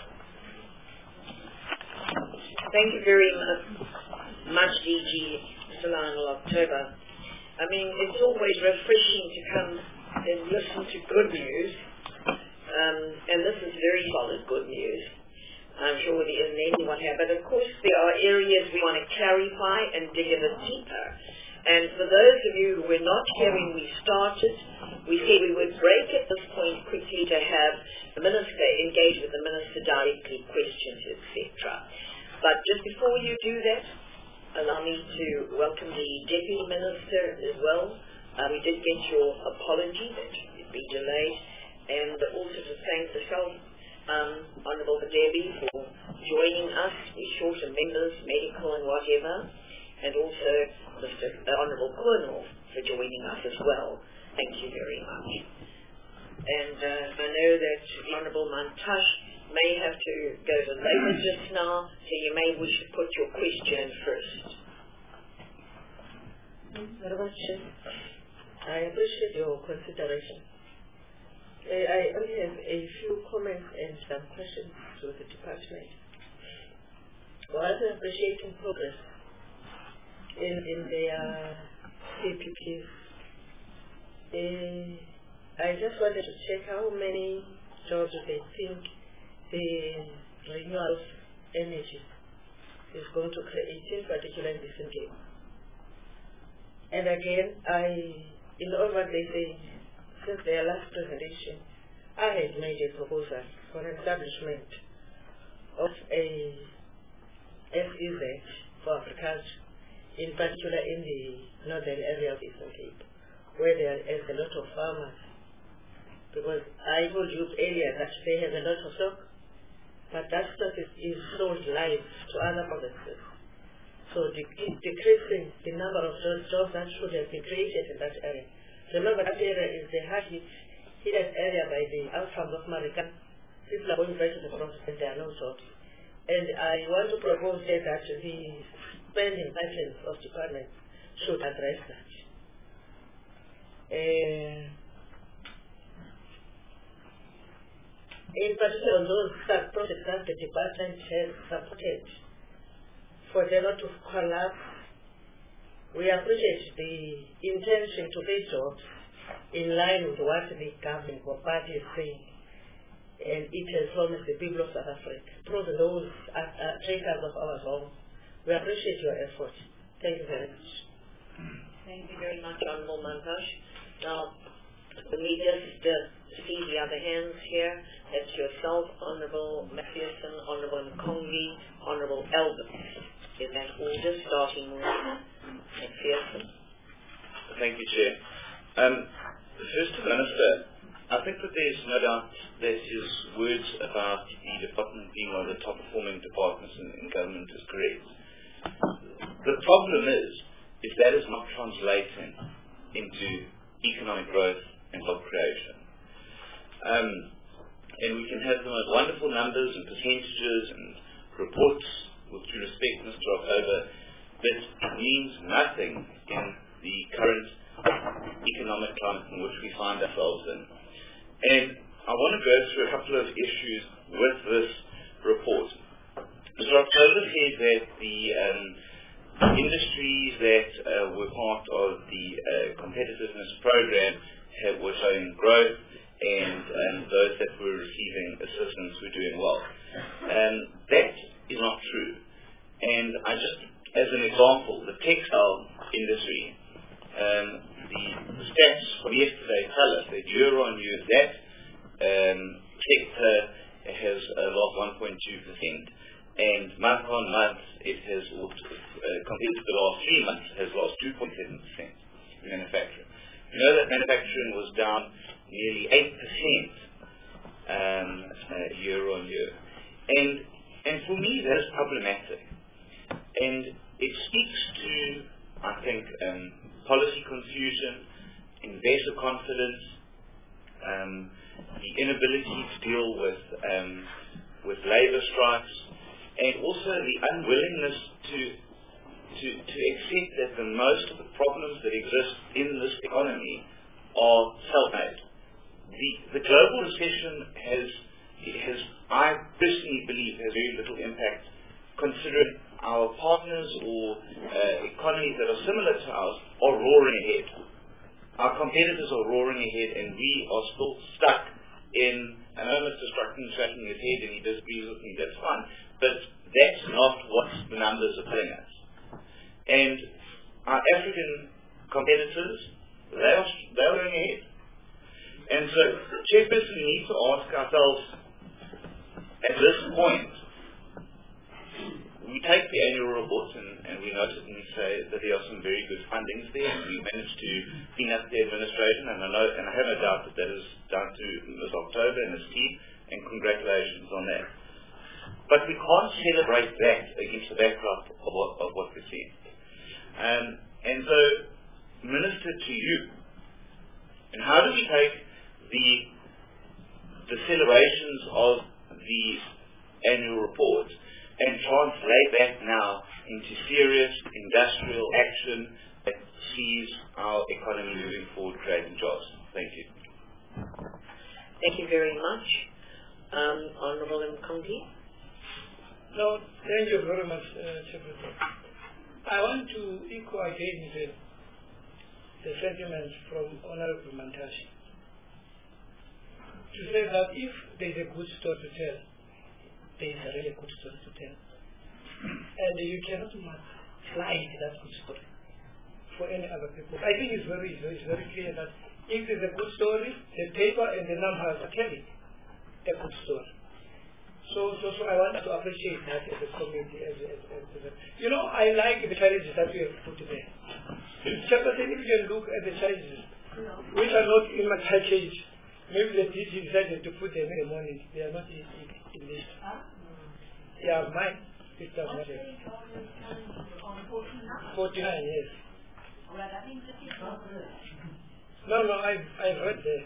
Thank you very much, DG Mr. Lionel October. I mean, it's always refreshing to come and listen to good news, and this is very solid good news. I'm sure there isn't anyone here, but of course there are areas we want to clarify and dig a bit deeper. And for those of you who were not here when we started, we said we would break at this point quickly to have the Minister engage with the Minister directly, questions, etc. But just before you do that, allow me to welcome the Deputy Minister as well. We did get your apology that it'd be delayed, and also to thank the Honourable Debbie for joining us. We're short of members, medical and whatever, and also Mr. Honourable Koornhof for joining us as well. Thank you very much. And I know that the Honourable Mantashe may have to go to labour just now, so you may wish to put your question first. Very much. I appreciate your consideration. I only have a few comments and some questions to the department. While appreciating progress in their CPPs, I just wanted to check how many jobs they think the renewable energy is going to create, in particular in this game. And again, in all what they say, since their last presentation, I had made a proposal for an establishment of a SEZ for agriculture, in particular in the northern area of Eastern Cape, where there is a lot of farmers. Because I told you earlier that they have a lot of stock, but that stock is sold live to other provinces. So decreasing the number of those jobs that should have been created in that area. Remember, that area is the hidden area by the outcomes of Marika. People are going back to the province and there are no jobs. And I want to propose that the spending patterns of departments should address that. In particular, those projects that the department has supported, for them not to collapse, we appreciate the intention to pay jobs in line with what the governing party is saying. And it has promised the people of South Africa, through those takers of our home. We appreciate your effort. Thank you very much. Thank you very much, Honourable Mantashe. Now, let me just see the other hands here. That's yourself, Honourable Matthewson, Honourable Nkongi, Honourable Albert. In that order, starting with Matthewson. Thank you, Chair. First, Minister, I think that there's no doubt that his words about the department being one of the top performing departments in government is correct. The problem is if that is not translating into economic growth and job creation. And we can have the most wonderful numbers and percentages and reports, with due respect, Mr. October, that means nothing in the current economic climate in which we find ourselves in. And I want to go through a couple of issues with this report. Mr. October said that the industries that were part of the competitiveness program were showing growth, and those that were receiving assistance were doing well. That is not true. And I just, as an example, the textile industry, the stats from yesterday tell us that year on year that sector has lost 1.2%, and month on month it has, compared to the last 3 months, has lost 2.7% in manufacturing. You know that manufacturing was down nearly 8% year on year. And for me that is problematic. And it speaks to, I think, policy confusion, investor confidence, the inability to deal with labour strikes, and also the unwillingness to accept that the most of the problems that exist in this economy are self-made. The global recession has, I personally believe, has very little impact, considering our partners or economies that are similar to ours are roaring ahead. Our competitors are roaring ahead, and we are still stuck in, I know Mr. Struckton is shaking his head and he disagrees with me, that's fine, but that's not what the numbers are telling us. And our African competitors, they're going ahead. And so, Chairperson, we need to ask ourselves, at this point, we take the annual reports and we notice and we say that there are some very good fundings there, and we managed to clean up the administration, and I have no doubt that is down to Ms. October and his team, and congratulations on that. But we can't celebrate that against the backdrop of what we're seeing. And so, Minister, to you, and how do we take the celebrations of the annual report and translate that now into serious industrial action that sees our economy moving forward, creating jobs? Thank you. Thank you very much. Honourable Mkongi. No, thank you very much, Secretary. I want to echo again the sentiments from Honourable Mantashe to say that if there is a good story to tell, there is a really good story to tell. And you cannot slide that good story for any other people. I think it's very clear that if there's a good story, the paper and the numbers are telling a good story. So I want to appreciate that as a community. You know, I like the challenges that we have put there. Secretary, if you can look at the challenges, which are not in my package, maybe the DG decided to put them in the morning. They are not in this. Yeah, mine. It does not. 49, yes. No, I've read that.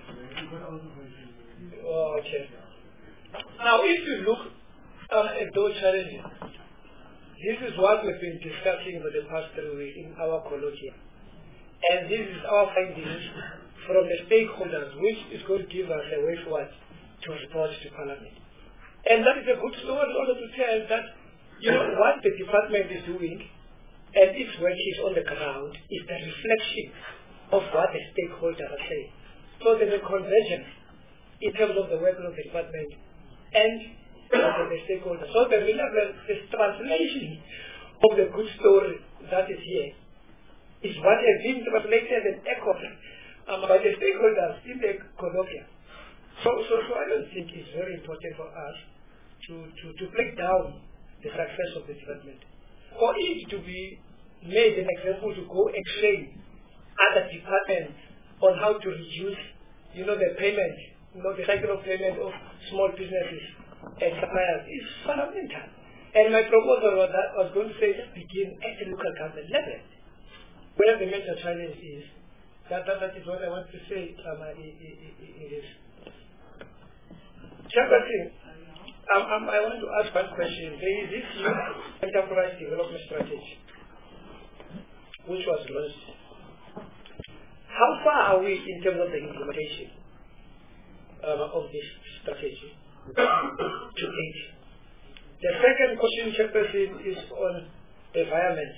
Oh, okay. Now, if you look at those challenges, this is what we've been discussing for the past 3 weeks in our colloquium. And this is our findings from the stakeholders, which is going to give us a way forward to report to Parliament. And that is a good story also to tell that, you know, what the department is doing and its work is on the ground is the reflection of what the stakeholders are saying. So there's a convergence in terms of the work of the department and the stakeholders. So the translation of the good story that is here is what has been translated and echoed by the stakeholders in the colloquium. So I don't think it's very important for us to break down the success of the department. For it to be made an example to go and train other departments on how to reduce, the payment, the cycle of payment of small businesses and suppliers is fundamental. And my proposal was going to say, let's begin at the local government level. where the major challenge is. That is what I want to say in this. Chairperson, I want to ask one question. There is this new enterprise development strategy, which was launched. How far are we in terms of the implementation of this strategy to date? The second question, Chairperson, is on the environment.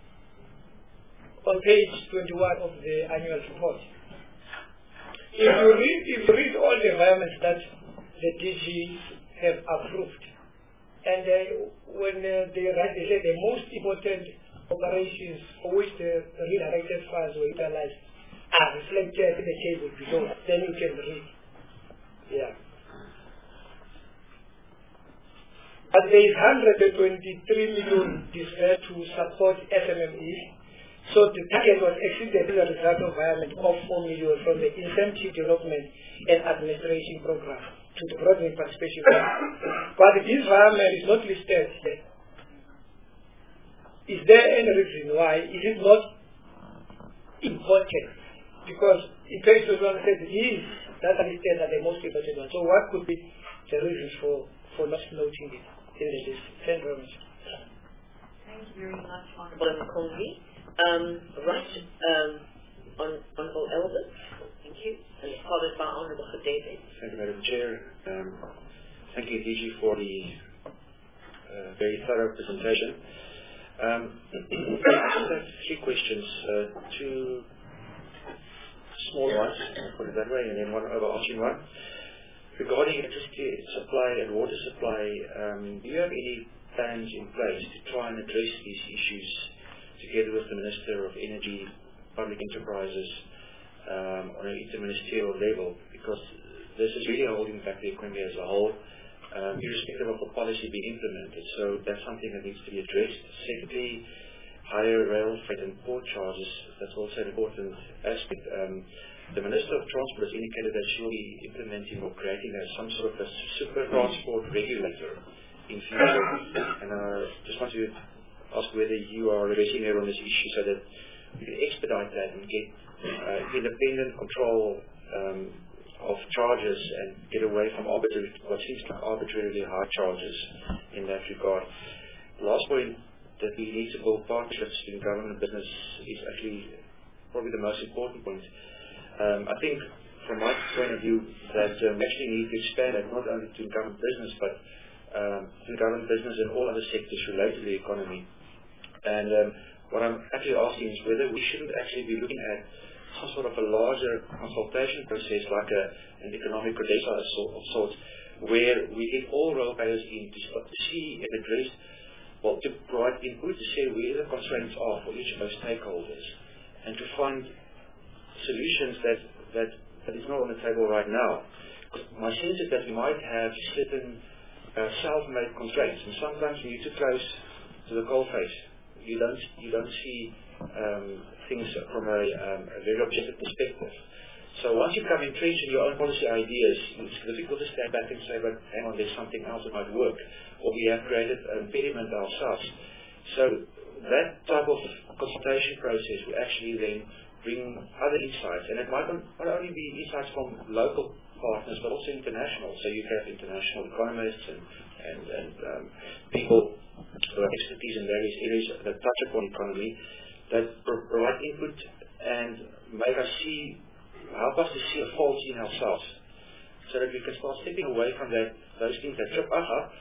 On page 21 of the annual report. If you read all the environments that the DGs have approved, and when they write, they say the most important operations for which the redirected funds were utilized are reflected in the table below. Then you can read. Yeah. But there is 123 million disbursed to support SMMEs. So the target was exceeded as a result of environment of 4 million from the Incentive Development and Administration Program to the Broadband Participation Program. But this environment is not listed here. Is there any reason why? Is it not important? Because in page 21 said these that are listed are the most important ones. So what could be the reasons for not noting it in the list? Thank you very much. Thank you very much, Honourable Mkongi. Honourable Elvis, thank you, and followed by Honourable Hadebe. Thank you, Madam Chair. Thank you, DG, for the very thorough presentation. I just have three questions, two small ones, I'll put it that way, and then one overarching one. Regarding electricity supply and water supply, do you have any plans in place to try and address these issues together with the Minister of Energy, Public Enterprises, on an interministerial level? Because this is really holding back the economy as a whole, irrespective of the policy being implemented. So that's something that needs to be addressed. Secondly, higher rail, freight and port charges. That's also an important aspect. The Minister of Transport has indicated that she'll be implementing or creating some sort of a super transport regulator in future. And I just want to ask whether you are addressing her on this issue so that we can expedite that and get independent control of charges and get away from what seems like arbitrarily high charges in that regard. The last point, that we need to build partnerships in government business is actually probably the most important point. I think from my point of view that we actually need to expand it not only to government business but to government business and all other sectors related to the economy. And what I'm actually asking is whether we shouldn't actually be looking at some sort of a larger consultation process like an economic credential of sorts, where we get all ratepayers in to see and address, to provide input to say where the constraints are for each of those stakeholders, and to find solutions that is not on the table right now. My sense is that we might have certain self-made constraints, and sometimes when you're too close to the coalface, you don't see things from a very objective perspective. So once you become entrenched in your own policy ideas, it's difficult to stand back and say, but hang on, there's something else that might work, or we have created an impediment ourselves. So that type of consultation process will actually then bring other insights, and it might not only be insights from local partners, but also international. So you have international economists and people who have expertise in various areas that touch upon economy, that provide input and make us help us to see a fault in ourselves, so that we can start stepping away from those things that trip us up,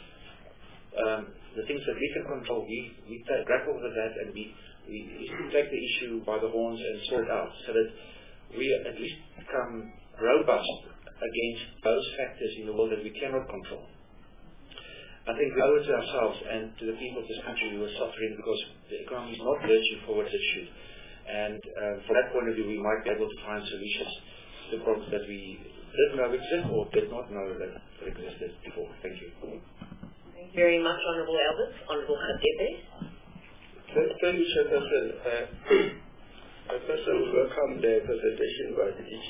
the things that we can control. We grapple with that, and we take the issue by the horns and sort it out, so that we at least become robust against those factors in the world that we cannot control. I think we owe it to ourselves and to the people of this country who are suffering because the economy is not lurching forward as it should. And from that point of view, we might be able to find solutions to the problems that we didn't know exist or did not know that existed before. Thank you. Thank you very much, Honourable Elvis. Honourable Hadebe. Thank you, Chairperson. I first welcome the presentation by the DG.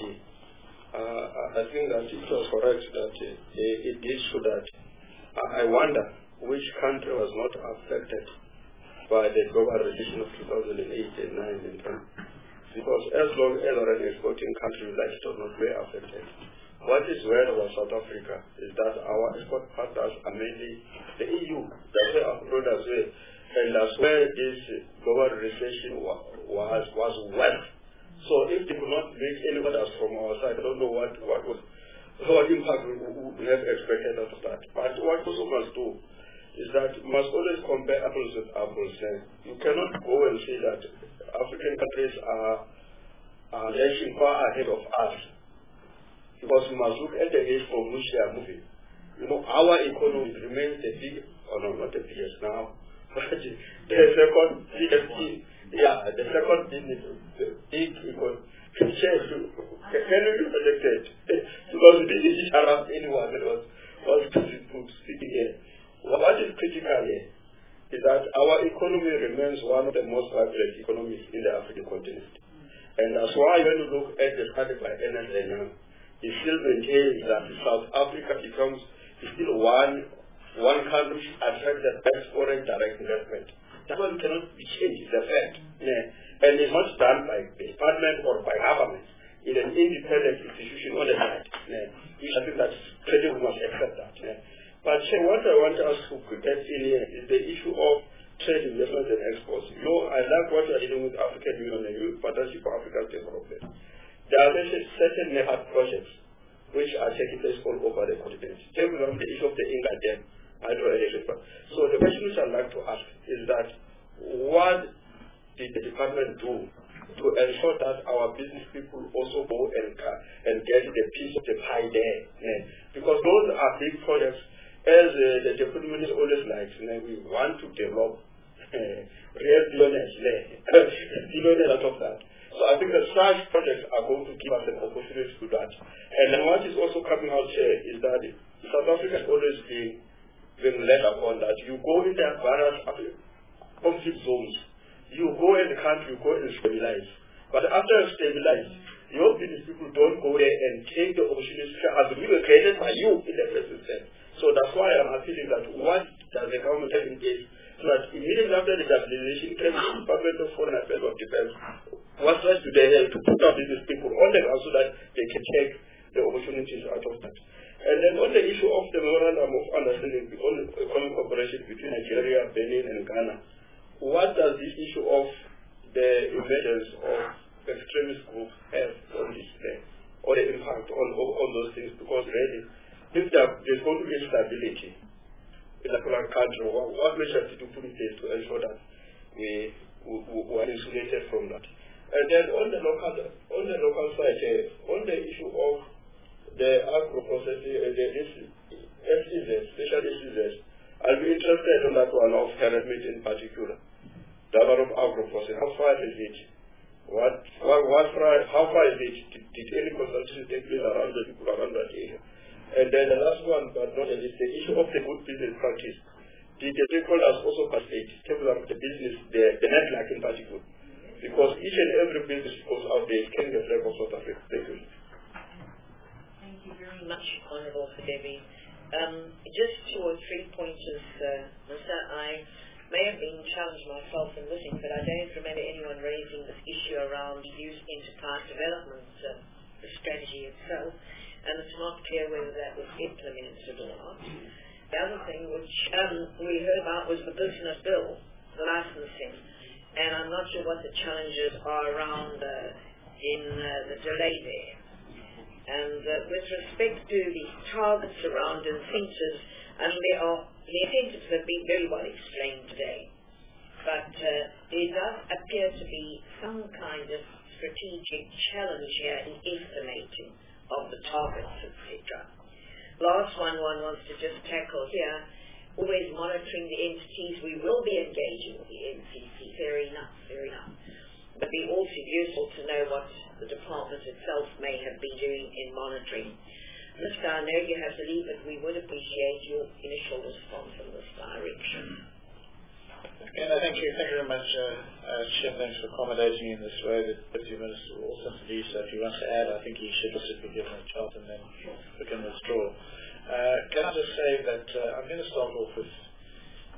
I think that it was correct that it did show that. I wonder which country was not affected by the global recession of 2008 and 9 and 10. Because as long as an exporting country like it was not very affected. What is weird about South Africa is that our export partners are mainly the EU. That's where our products were. And that's where this global recession was worse. So if they could not make any orders from our side, I don't know what impact we would have expected out of that. But what also must do is that you must always compare apples with apples. You cannot go and say that African countries are actually far ahead of us. Because we must look at the age from which they are moving. You know, our economy remains the big, not the biggest now, but the second biggest, the second big economy. Can you predict it? Because we didn't interrupt anyone that was speaking here. What is critical here is that our economy remains one of the most vibrant economies in the African continent. And that's why when you look at the study by NSN, it still maintains that South Africa becomes still one country which attracts the best foreign direct investment. That one cannot be changed, it's a fact. And it's not done by the department or by government. It's an independent institution on the side. I think that's clearly we must accept that. But what I want us to get in here is the issue of trade investment and exports. You know, I like what you're dealing with African Union and Youth Partnership for African Development. There are certain NEPAD projects which are taking place all over the continent. Take for example the issue of the Inga Dam hydroelectric plant. So the question which I'd like to ask is that what did the department do to ensure that our business people also go and get the piece of the pie there? Because those are big projects. As the deputy minister always likes, we want to develop real billionaires out of that. So I think that such projects are going to give us an opportunity to do that. And then what is also coming out here is that South Africa has always been led upon that you go in the various conflict zones, you go in the country, you go and stabilize. But after you stabilize, your business people don't go there and take the opportunities that have been created by you in the first instance. So that's why I'm appealing that what does the government have in place so that immediately after the stabilization, the Department of Foreign Affairs of Defense was trying to to put our business people on the ground so that they can take the opportunities out of that. And then on the issue of the memorandum of understanding on economic cooperation between Nigeria, Benin, and Ghana, what does this issue of the emergence of extremist groups have on this or the impact on those things? Because really, if there's going to be stability in a country, what measures did you put in place to ensure that we are insulated from that? And then on the local side, on the issue of the agro-processing, the SEZs, special SEZs, I'll be interested on that one of Herod Meat in particular. The number of agro-processing, how far is it? How far is it? Did any consultation take place around the people around that area? And then the last one, but not least, the issue of the good business practice. Did the stakeholders also participate? Take up the business, the network in particular. Because each and every business goes out there carrying the flag of South Africa. Thank you. Thank you very much, Honourable Debbie. Just 2 or 3 pointers, Mr. I may have been challenged myself in listening, but I don't remember anyone raising this issue around youth enterprise development, the strategy itself. And it's not clear whether that was implemented or not. The other thing which we heard about was the business bill, the licensing, and I'm not sure what the challenges are around in the delay there. And with respect to the targets around incentives, and the incentives have been very well explained today, but there does appear to be some kind of strategic challenge here in estimating of the targets, etc. Last one wants to just tackle here, always monitoring the entities. We will be engaging with the NCC, fair enough. But it'd be also useful to know what the department itself may have been doing in monitoring. Mr. I know you have to leave, but we would appreciate your initial response in this direction. Okay, no, thank you very much, Chair. Thanks for accommodating me in this way. The Deputy Minister will also leave, so if he wants to add, I think he should also be given a chance and then we can withdraw. Can I just say that I'm going to start off with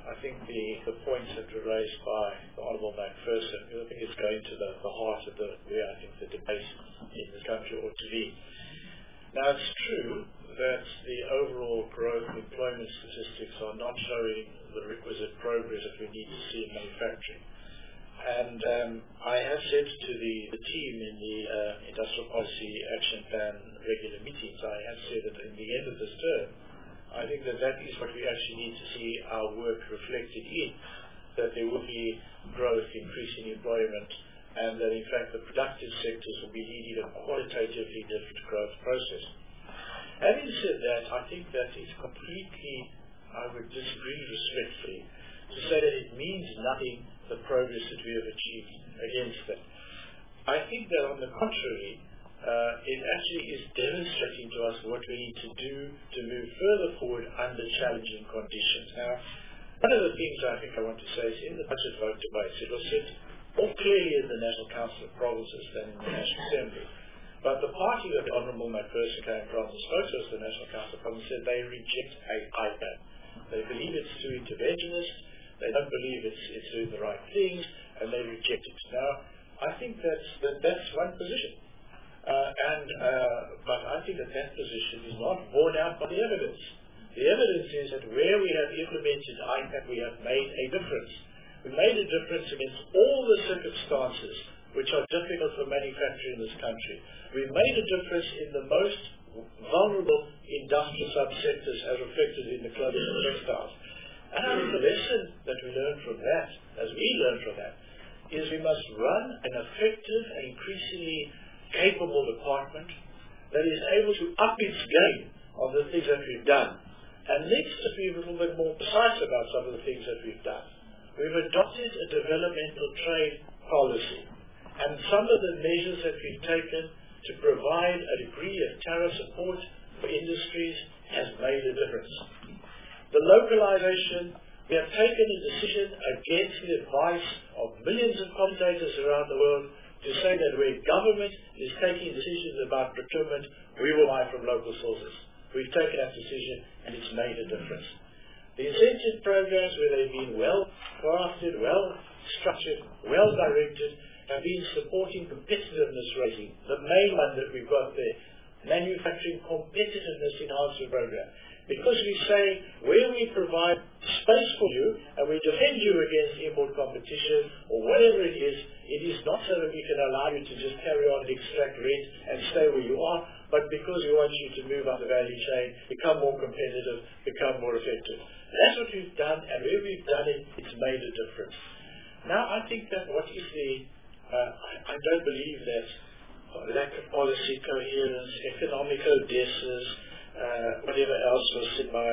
I think the points that were raised by the Honourable Macpherson, I think it's going to the heart of where I think the debate in this country ought to be. Now, it's true that the overall growth employment statistics are not showing the requisite progress that we need to see in manufacturing. And I have said to the team in the Industrial Policy Action Plan regular meetings, I have said that in the end of this term, I think that is what we actually need to see our work reflected in, that there will be growth, increasing employment, and that in fact the productive sectors will be leading a qualitatively different growth process. Having said that, I think that it's completely, I would disagree respectfully, to say that it means nothing, the progress that we have achieved against that. I think that on the contrary, it actually is demonstrating to us what we need to do to move further forward under challenging conditions. Now, one of the things I think I want to say is in the budget vote debates, it was said more clearly in the National Council of Provinces than in the National Assembly. But the party that the Honourable Macpherson came from, the spokesperson of the National Council of Provinces, said they reject IPAD. They believe it's too interventionist, they don't believe it's doing the right things, and they reject it. Now, I think that's one position. But I think that position is not borne out by the evidence. The evidence is that where we have implemented IPAD, we have made a difference. We made a difference against all the circumstances which are difficult for manufacturing in this country. We made a difference in the most vulnerable industrial subsectors as reflected in the clothing and textiles. And the lesson that we learn from that, as we learn from that, is we must run an effective and increasingly capable department that is able to up its game of the things that we've done. And let's just be a little bit more precise about some of the things that we've done. We've adopted a developmental trade policy, and some of the measures that we've taken to provide a degree of tariff support for industries has made a difference. The localization, we have taken a decision against the advice of millions of commentators around the world to say that where government is taking decisions about procurement, we will buy from local sources. We've taken that decision and it's made a difference. The incentive programs, where they've been well crafted, well structured, well directed, have been supporting competitiveness raising. The main one that we've got there, manufacturing competitiveness enhancement program. Because we say, where we provide space for you and we defend you against import competition or whatever it is not so that we can allow you to just carry on and extract rent and stay where you are, but because we want you to move up the value chain, become more competitive, become more effective. That's what we've done, and where we've done it, it's made a difference. Now, I think that what is I don't believe that lack of policy coherence, economic odesses, whatever else was said by,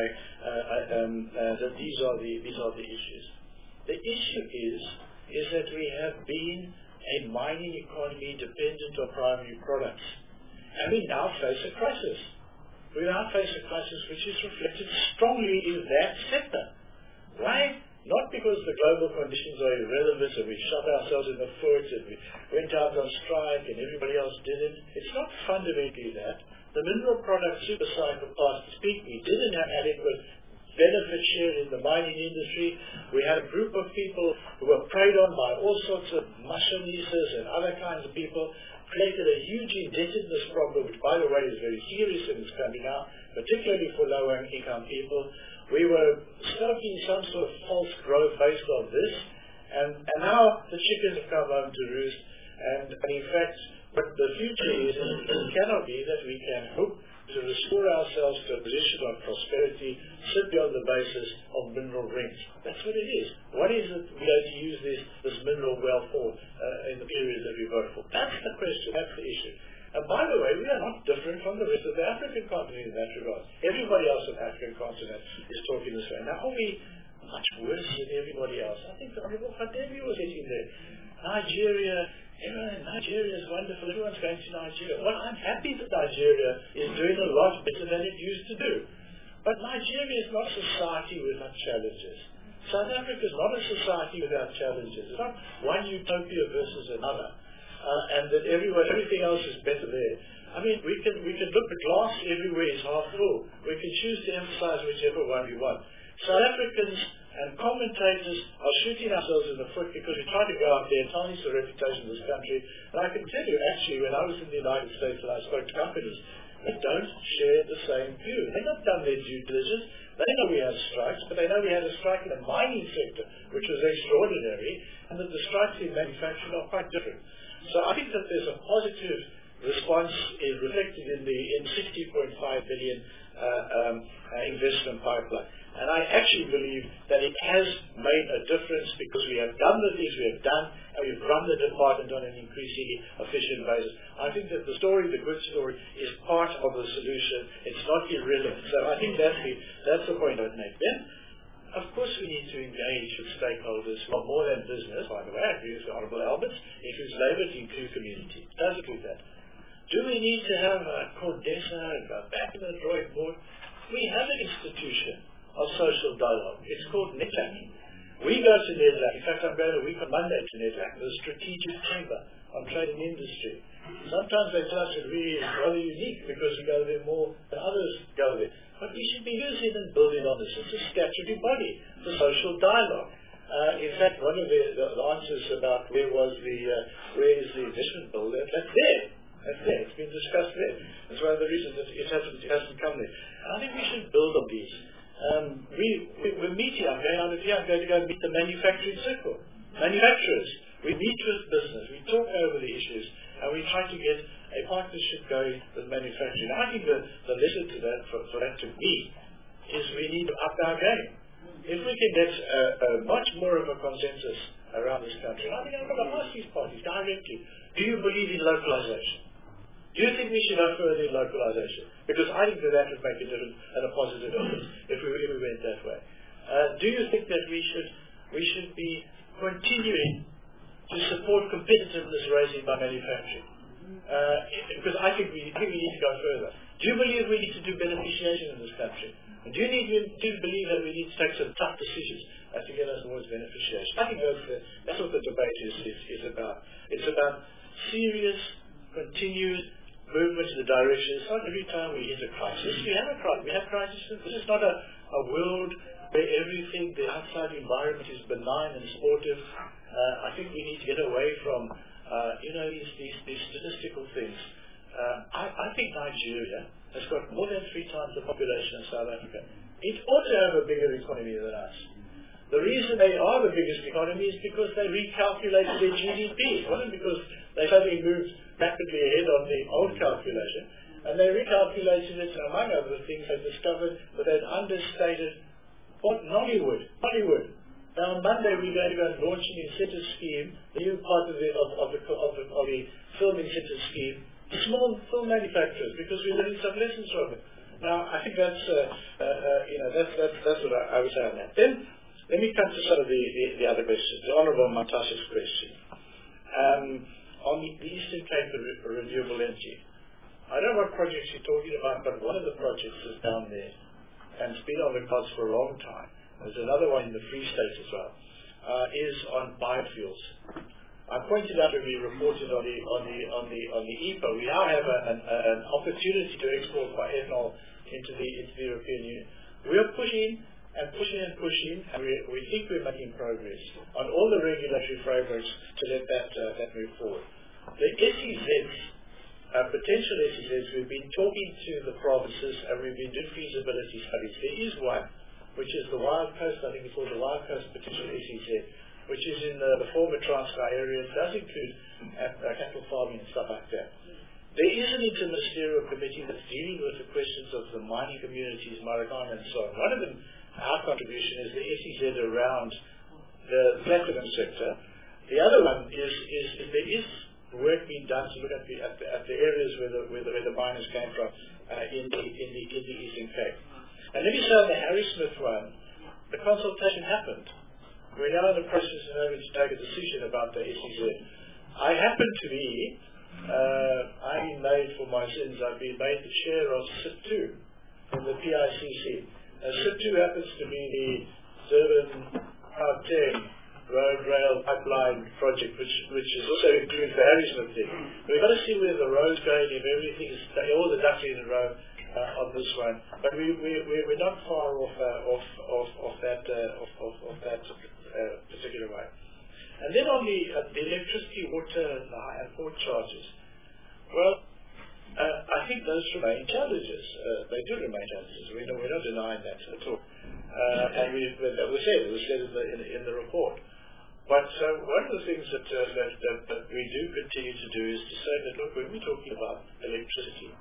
that these are the issues. The issue is that we have been a mining economy dependent on primary products. And we now face a crisis. We now face a crisis which is reflected strongly in that sector. Why? Not because the global conditions are irrelevant and we shot ourselves in the foot and we went out on strike and everybody else didn't. It's not fundamentally that. The mineral product supercycle past peak, we didn't have adequate benefit share in the mining industry. We had a group of people who were preyed on by all sorts of machinistas and other kinds of people, created a huge indebtedness problem, which by the way is very serious in this country now, particularly for lower income people. We were stoking some sort of false growth based on this, and now the chickens have come home to roost, and in fact, what the future is, it cannot be that we can hope to restore ourselves to a position of prosperity simply on the basis of mineral rents. That's what it is. What is it we're going to use this mineral wealth for in the period that we vote for? That's the question, that's the issue. And by the way, we are not different from the rest of the African continent in that regard. Everybody else on the African continent is talking this way. Now, are we much worse than everybody else? I think the Honourable Khadebi was hitting there. Nigeria is wonderful. Everyone's going to Nigeria. Well, I'm happy that Nigeria is doing a lot better than it used to do. But Nigeria is not a society without challenges. South Africa is not a society without challenges. It's not one utopia versus another. And that everything else is better there. I mean, we can look at glass everywhere is half full. We can choose to emphasize whichever one we want. South Africans And commentators are shooting ourselves in the foot because we try to go out there and tarnish the reputation of this country. And I can tell you, actually, when I was in the United States and I spoke to companies, they don't share the same view. They've not done their due diligence. They know we had strikes, but they know we had a strike in the mining sector, which was extraordinary, and that the strikes in manufacturing are quite different. So I think that there's a positive response reflected in the 60.5 billion investment pipeline. And I actually believe that it has made a difference because we have done the things we have done, and we've run the department on an increasingly efficient basis. I think that the good story, is part of the solution. It's not irrelevant. So I think that's the point I'd make. Then, of course, we need to engage with stakeholders who are more than business. By the way, I agree with the Honourable Albert. It includes labour, it includes community. It does include that. Do we need to have a CODESA and go back to the drawing board? We have an institution of social dialogue. It's called NEDLAC. We go to NEDLAC. In fact, I'm going a week on Monday to NEDLAC, the Strategic Chamber on Trade and Industry. Sometimes they tell us that we are rather unique because we go there more than others go there. But we should be using and building on this. It's a statutory body for social dialogue. In fact, one of the answers about where is the investment bill, that's there. That's there. It's been discussed there. That's one of the reasons that it hasn't come there. I think we should build on these. We're meeting. I'm going out of here. I'm going to go meet the manufacturing circle. Manufacturers. We meet with business. We talk over the issues, and we try to get a partnership going with manufacturing. I think the lesson to that, for that to me, is we need to up our game. If we can get much more of a consensus around this country, I think I'm going to ask these parties directly, do you believe in localization? Do you think we should go further in localization? Because I think that would make a difference and a positive difference if we went that way. Do you think that we should be continuing to support competitiveness raising by manufacturing? Because I think we need to go further. Do you believe we need to do beneficiation in this country? And do you believe that we need to take some tough decisions to get us towards beneficiation? I think that's what the debate is about. It's about serious, continued movement in the direction. It's not every time we hit a crisis. We have a crisis. We have crises. This is not a world where everything, the outside environment is benign and supportive. I think we need to get away from, these statistical things. I think Nigeria has got more than 3 times the population of South Africa. It ought to have a bigger economy than us. The reason they are the biggest economy is because they recalculated their GDP. It wasn't because they suddenly moved rapidly ahead on the old calculation. And they recalculated it, and among other things, they discovered that they'd understated Nollywood. Now on Monday we're going to go and launch an incentive scheme, the new part of the film incentive scheme, small film manufacturers, because we're learning some lessons from it. Now I think that's what I would say on that. Then let me come to some of the other questions. The Honourable Matasha's question. On the Eastern Cape renewable energy. I don't know what projects you're talking about, but one of the projects is down there, and it's been on the cards for a long time. There's another one in the Free State as well, is on biofuels. I pointed out when we reported on the EPA, we now have an opportunity to export bioethanol into the European Union. We are pushing, and we think we're making progress on all the regulatory frameworks to let that move forward. The SEZs, potential SEZs, we've been talking to the provinces and we've been doing feasibility studies. There is one, which is the Wild Coast, I think it's called the Wild Coast Potential SEZ, which is in the former Transkei area. It does include cattle farming and stuff like that. There is an interministerial committee that's dealing with the questions of the mining communities, Marikana and so on. One of them, our contribution, is the SEZ around the platinum sector. The other one is there is work being done to look at the areas where the miners came from in the Eastern Cape. And let me say on the Harry Smith one, the consultation happened. We're now in the process of having to take a decision about the SEZ. I happen to be, I've been made for my sins, I've been made the chair of SIP2 from the PICC. SIP2 happens to be the Durban-Gauteng road rail pipeline project, which is also includes the Harry Smith thing. We've got to see where the road's going, if everything is, all the ducks in a row, on this one, but we're not far off that particular one. And then on the electricity, water, and port charges, well, I think those remain challenges. They do remain challenges. We're not denying that at all. And that was said in the report. But one of the things that we do continue to do is to say that, look, when we're talking about electricity,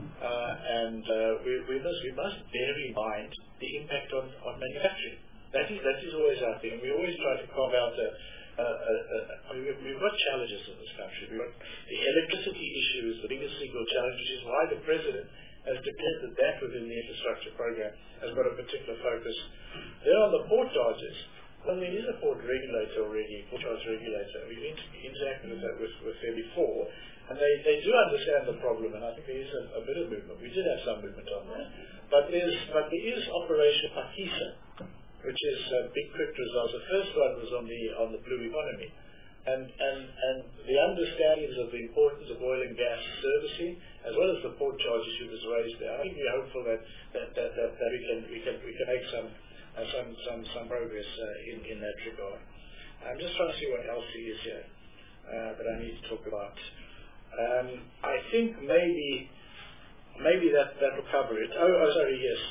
we must bear in mind the impact on manufacturing. That is always our thing. We always try to carve out we've got challenges in this country. The electricity issue is the biggest single challenge, which is why the President has declared that within the infrastructure program has got a particular focus. Then on the port charges, well, there is a port regulator already, port charge regulator. We've interacted with that with there before, and they do understand the problem, and I think there is a bit of movement. We did have some movement on that. But there is Operation Pakisa, which is big quick results. The first one was on the blue economy, and the understandings of the importance of oil and gas servicing, as well as the port charge issue was raised there. I think we're hopeful that we can make some progress in that regard. I'm just trying to see what else is here that I need to talk about. I think maybe that will cover it. Oh, sorry, yes.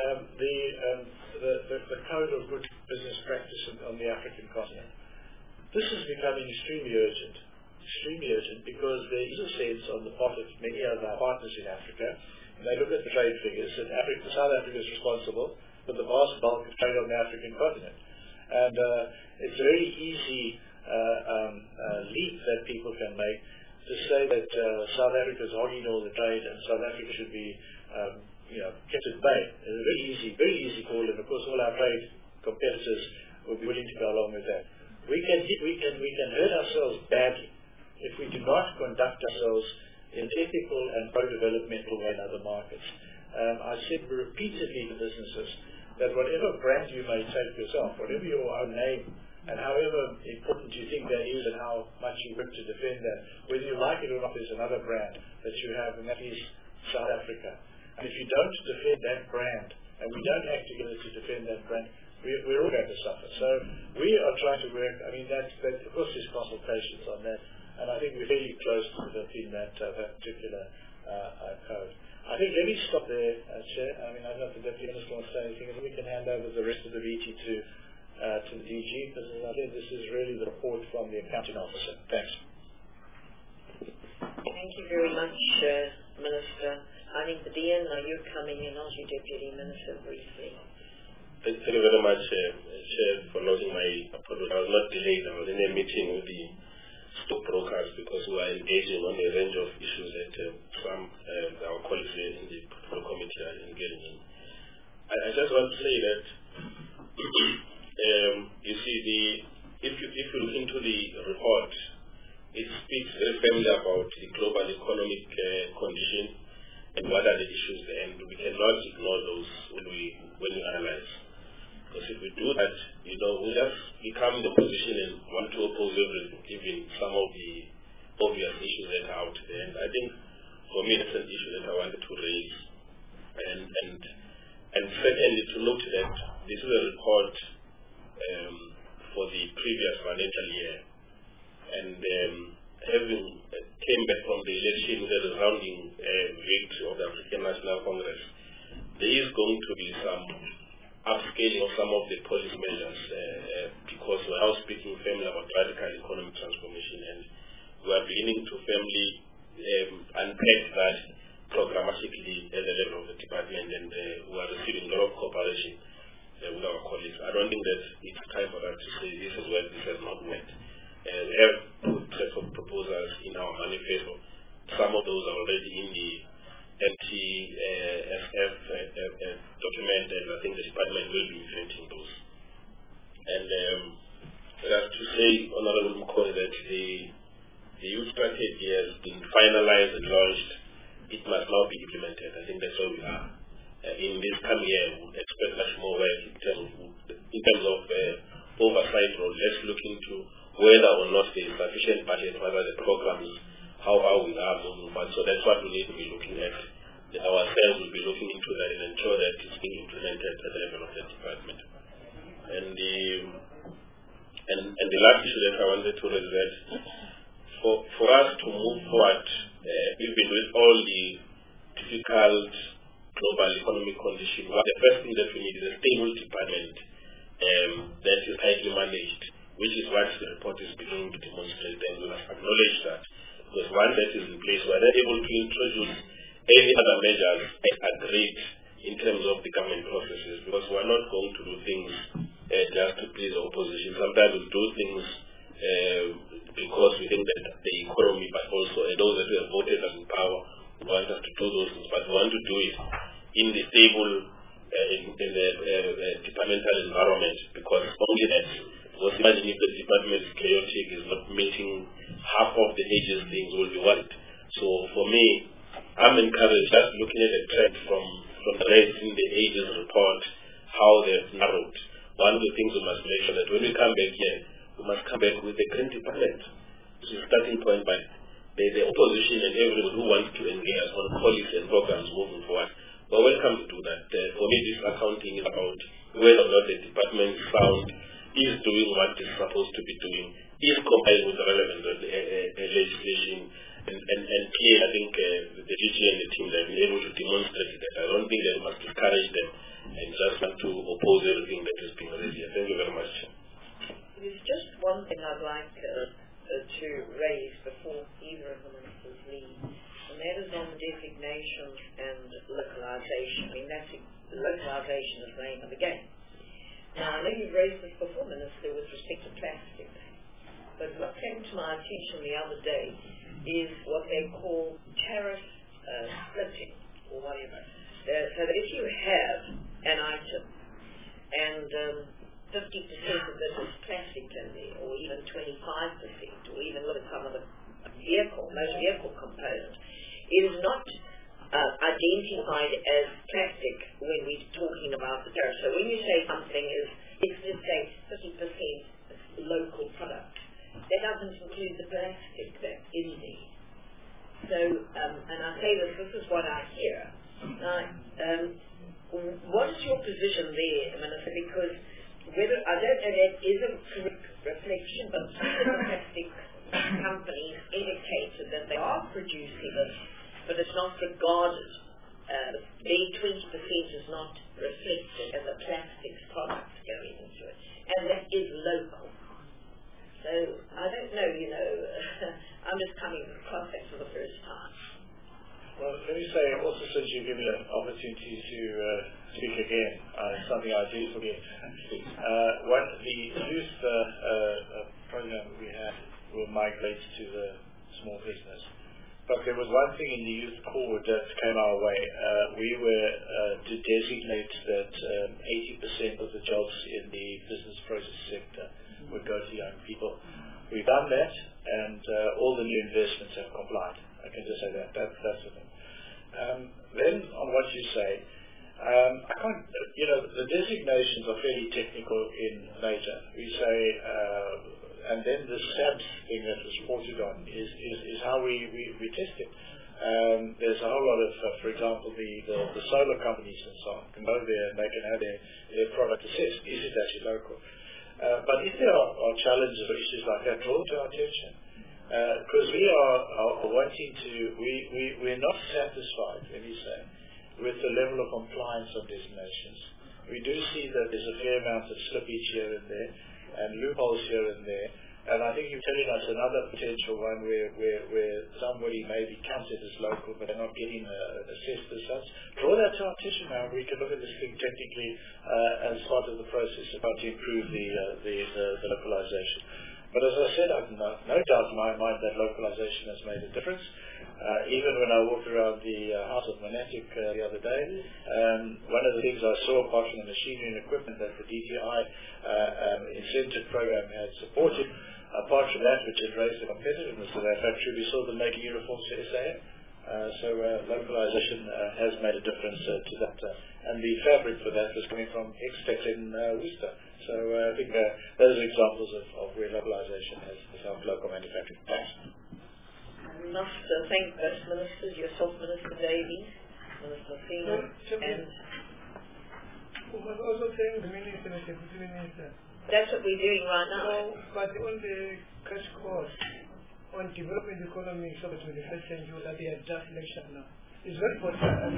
The code of good business practice on the African continent. This is becoming extremely urgent because there is a sense on the part of many of our partners in Africa, and they look at the trade figures, and South Africa is responsible for the vast bulk of trade on the African continent. And it's a very easy leap that people can make to say that South Africa is hogging all the trade and South Africa should be kept at bay. It's a very easy call, and of course all our trade competitors will be willing to go along with that. We can hurt ourselves badly if we do not conduct ourselves in ethical and pro-developmental way in other markets. I said repeatedly to businesses that whatever brand you may take yourself, whatever your own name, and however important you think that is and how much you work to defend that, whether you like it or not, there's another brand that you have, and that is South Africa. And if you don't defend that brand, and we don't act together to defend that brand, we're all going to suffer. So we are trying to work. I mean, that of course there's consultations on that, and I think we're really close to developing that particular code. I think let me stop there, Chair. I mean, I don't know if the Deputy Minister wants to say anything, and then we can hand over the rest of the VT to the DG, because I think this is really the report from the Accounting Officer. Thanks. Thank you very much, Minister. I think the DN, now you're coming in, ask you, Deputy Minister, briefly. Thank you very much, Chair, for noting my apology. I was not delayed. I was in a meeting with the stockbrokers because we are engaging on a range of issues that some our colleagues in the Portfolio Committee are engaging in. I just want to say that you see, if you look into the report, it speaks very firmly about the global economic condition and what are the issues there, and we cannot ignore those when we analyze. Because if we do that, we just become in the position and want to oppose everything, even some of the obvious issues that are out there. And I think for me that's an issue that I wanted to raise. And secondly, to note that this is a report for the previous financial year. And having came back from the election with a resounding victory of the African National Congress, there is going to be some upscaling of some of the policy measures because we're now speaking firmly about radical economic transformation, and we are beginning to firmly unpack that programmatically at the level of the department, and we are receiving a lot of cooperation with our colleagues. I don't think that it's time for us to say this is where this has not worked. We have put sets of proposals in our manifesto. Some of those are already in the MTFF document, and I think the department will be implementing those. And just to say, Honorable Mkhone, that the youth strategy has been finalized and launched. It must now be implemented. I think that's where we are. In this coming year, we would expect much more work in terms of oversight role. Let's look into whether or not there is sufficient budget, whether the programs, how are we moving forward. So that's what we need to be looking at ourselves will be looking into that and ensure that it's being implemented at the level of the department. And the last issue that I wanted to raise is that for us to move forward, even with all the difficult global economic conditions, the first thing that we need is a stable department that is tightly managed, which is what the report is beginning to demonstrate, and we must acknowledge that. Because once that is in place, we are not able to introduce any other measures agreed in terms of the government processes, because we are not going to do things just to please the opposition. Sometimes we do things because we think that the economy, but also those that we have voted as in power, want us to do those things, but we want to do it in the stable, in the departmental environment, because only that. Because imagine if the department is chaotic, is not meeting half of the ages, things will be worried. So for me, I'm encouraged just looking at the trend from the rest in the ages report, how they've narrowed. One of the things we must make sure that when we come back here, we must come back with a green department. This is a starting point, but the opposition and everyone who wants to engage on policies and programs moving forward, we're welcome to do that. For me, this accounting is about whether or not the department found is doing what it's supposed to be doing, is complying with the relevant legislation, and clear, I think the DG and the team have been able to demonstrate that. I don't think that we must discourage them and just want to oppose everything that is being raised here. Thank you very much. There's just one thing I'd like to raise before either of the ministers leave, and that is on designation and localization. I mean, that's localization is the name of the game. Now, I know you've raised this before, Minister, with respect to plastics, but what came to my attention the other day is what they call tariff splitting, or whatever. So that if you have an item and 50% of it is plastic in there, or even 25%, or even look at some of the most vehicle components, it is not identified as plastic when we're talking about the tariff. So when you say something is, it's just say 50% local product, that doesn't include the plastic that's in there. So, and I say this is what I hear. What is your position there, Minister? Because whether, I don't know that is a correct reflection, but some of the plastic companies indicated that they are producing it, but it's not regarded. Their 20% is not reflected as a plastics product going into it, and that is local. So I don't know, I'm just coming across that for the first time. Well, let me say also, since you give me an opportunity to speak again, something I do forget. The youth program we had will migrate to the small business. But there was one thing in the youth core that came our way. We were to designate that 80% of the jobs in the business process sector would go to young people. We've done that, and all the new investments have complied. I can just say that. That's the thing. Then on what you say, I can't. The designations are fairly technical in nature. We say, and then the SABS thing that was reported on is how we test it. There's a whole lot of, for example, the solar companies and so on can go there and they can have their product assessed. Is it actually local? But if there are challenges or issues like that, draw to our attention. Because we are wanting to, we're not satisfied, let me say, with the level of compliance of designations. We do see that there's a fair amount of slippage here and there, and loopholes here and there. And I think you're telling us another potential one where somebody may be counted as local, but they're not getting assessed as such. Draw that to our attention now. We can look at this thing technically as part of the process about to improve the localization. But as I said, I've no doubt in my mind that localization has made a difference. Even when I walked around the House of Monatic the other day, one of the things I saw, apart from the machinery and equipment that the DTI incentive program had supported, apart from that, which has raised the competitiveness of our factory, we saw them making uniforms for SAM. So localization has made a difference to that. And the fabric for that was coming from X-Tech in Worcester. So I think those are examples of where localization has helped local manufacturing. Thanks. I must thank both ministers, yourself, Minister Davies, Minister Fino, and who was also saying the Minister, the Deputy Minister. That's what we're doing right now. No, but on the cash course on developing the economy so that with the first century that they are just election now. It's very important. Okay.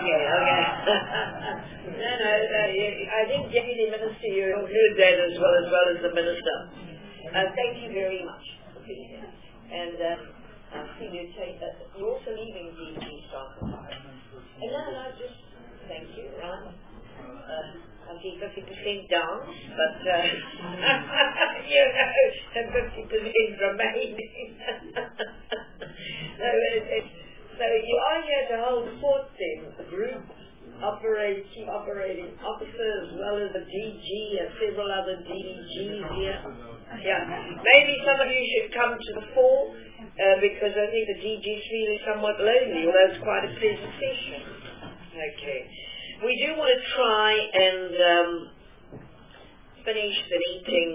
No, I think Deputy Minister, you include that as well as the Minister. Thank you very much for being here. And I see you take that. You're also leaving DG staff. And no, just thank you, right? I'll be 50% down, but you know, and 50% remaining. So you are here to hold forth then, the group chief operating officer as well as the DG and several other DGs here. Yeah, maybe some of you should come to the fore because I think the DG's feeling somewhat lonely, although it's quite a pleasant session. Okay. We do want to try and finish the meeting,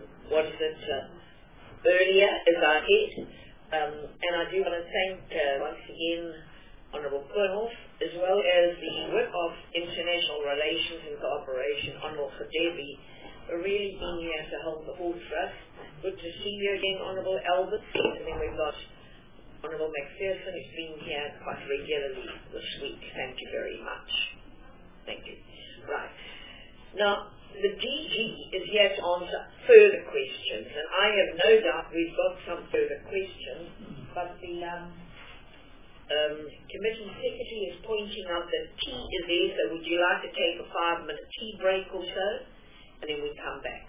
earlier as I did. And I do want to thank once again Honourable Koolhof, as well as the Whip of International Relations and Cooperation, Honourable Khadebi, for really being here to hold the fort for us. Good to see you again, Honourable Albert. And then we've got Honourable McPherson, who's been here quite regularly this week. Thank you very much. Thank you. Right. Now, the DG is here to answer further questions, and I have no doubt we've got some further questions, but the committee secretary is pointing out that tea is there, so would you like to take a 5-minute tea break or so, and then we come back?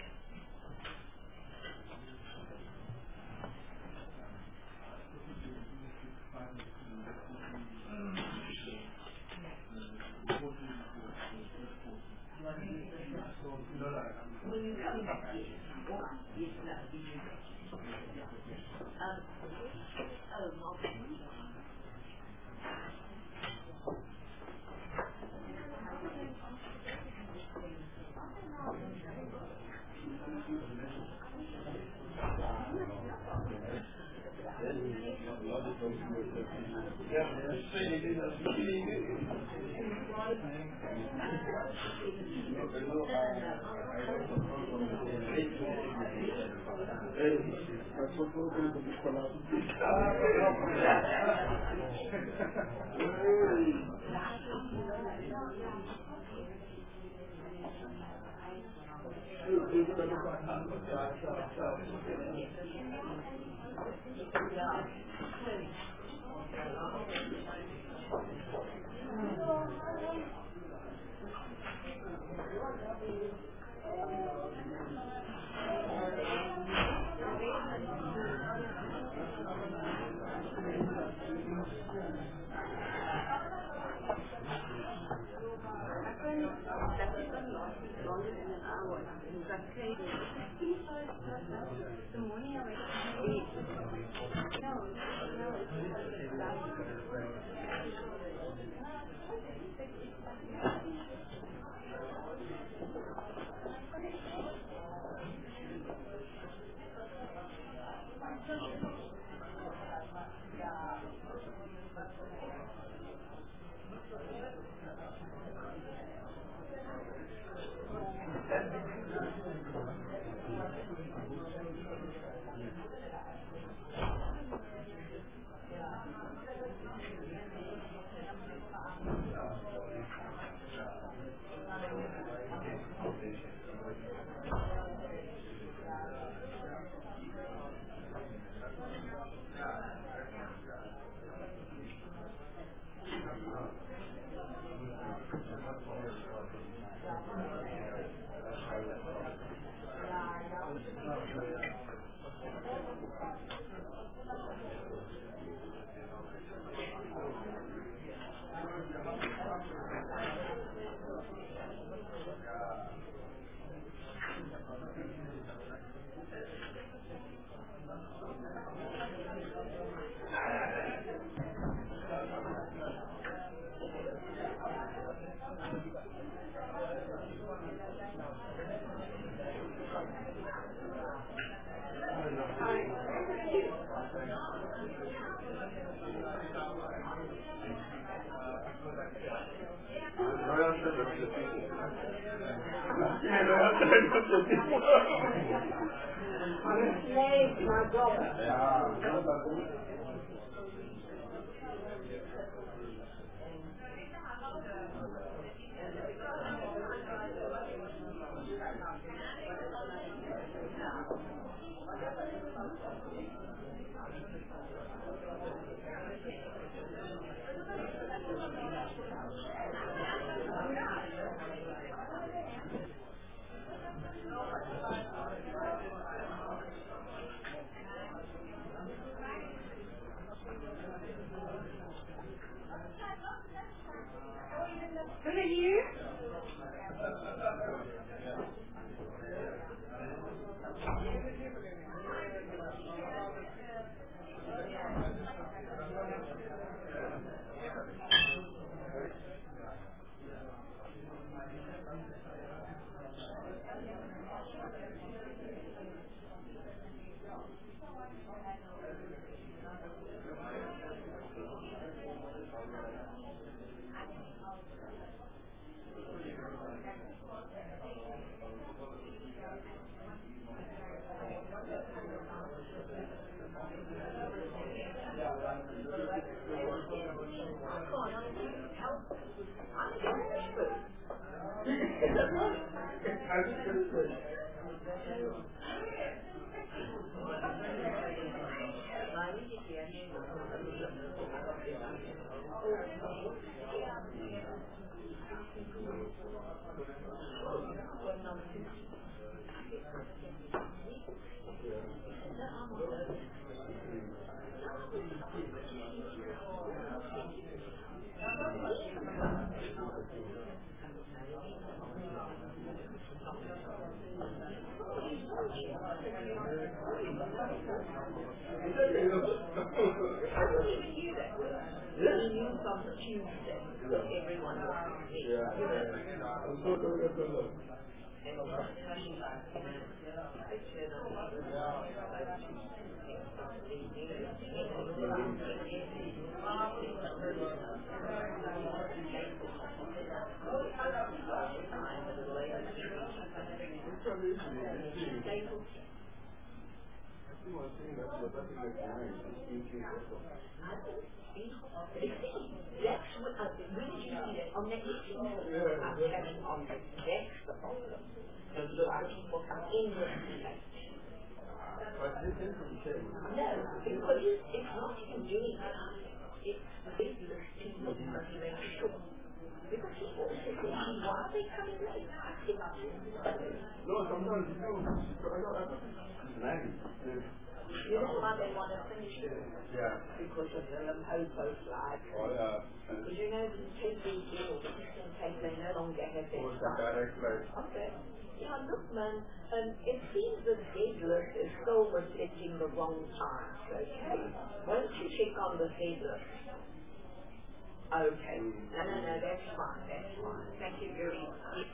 my brother. Good are you? You know why they want to finish it? Yeah. Because of the Limpopo flag. Oh, yeah. Did you know that the two big deals just in case they no longer have their flag? Okay. Yeah, look, man, it seems that Deadlift is still reflecting the wrong times, okay? Why don't you check on the Deadlift? Okay. No, that's fine, that's fine. Thank you very much.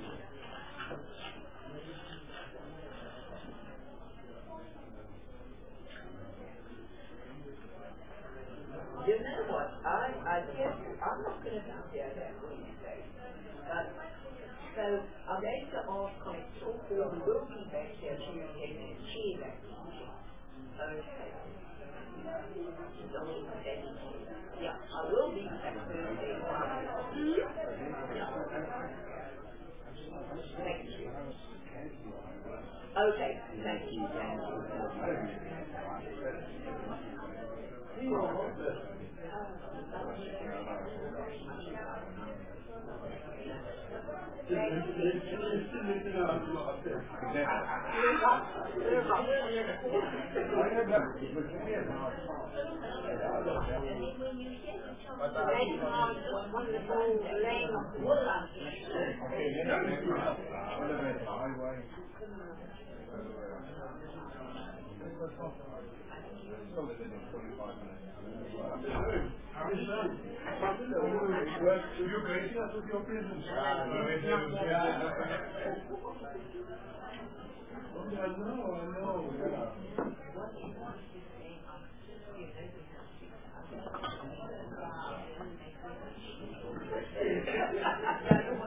You know what? I guess I'm not going to be here that Wednesday. So I'm going to ask Connector, or we will be back here Tuesday and chair that meeting. Okay. Yeah, I will be back Thursday. Thank you. Okay, thank you. You're great with your presence. I know.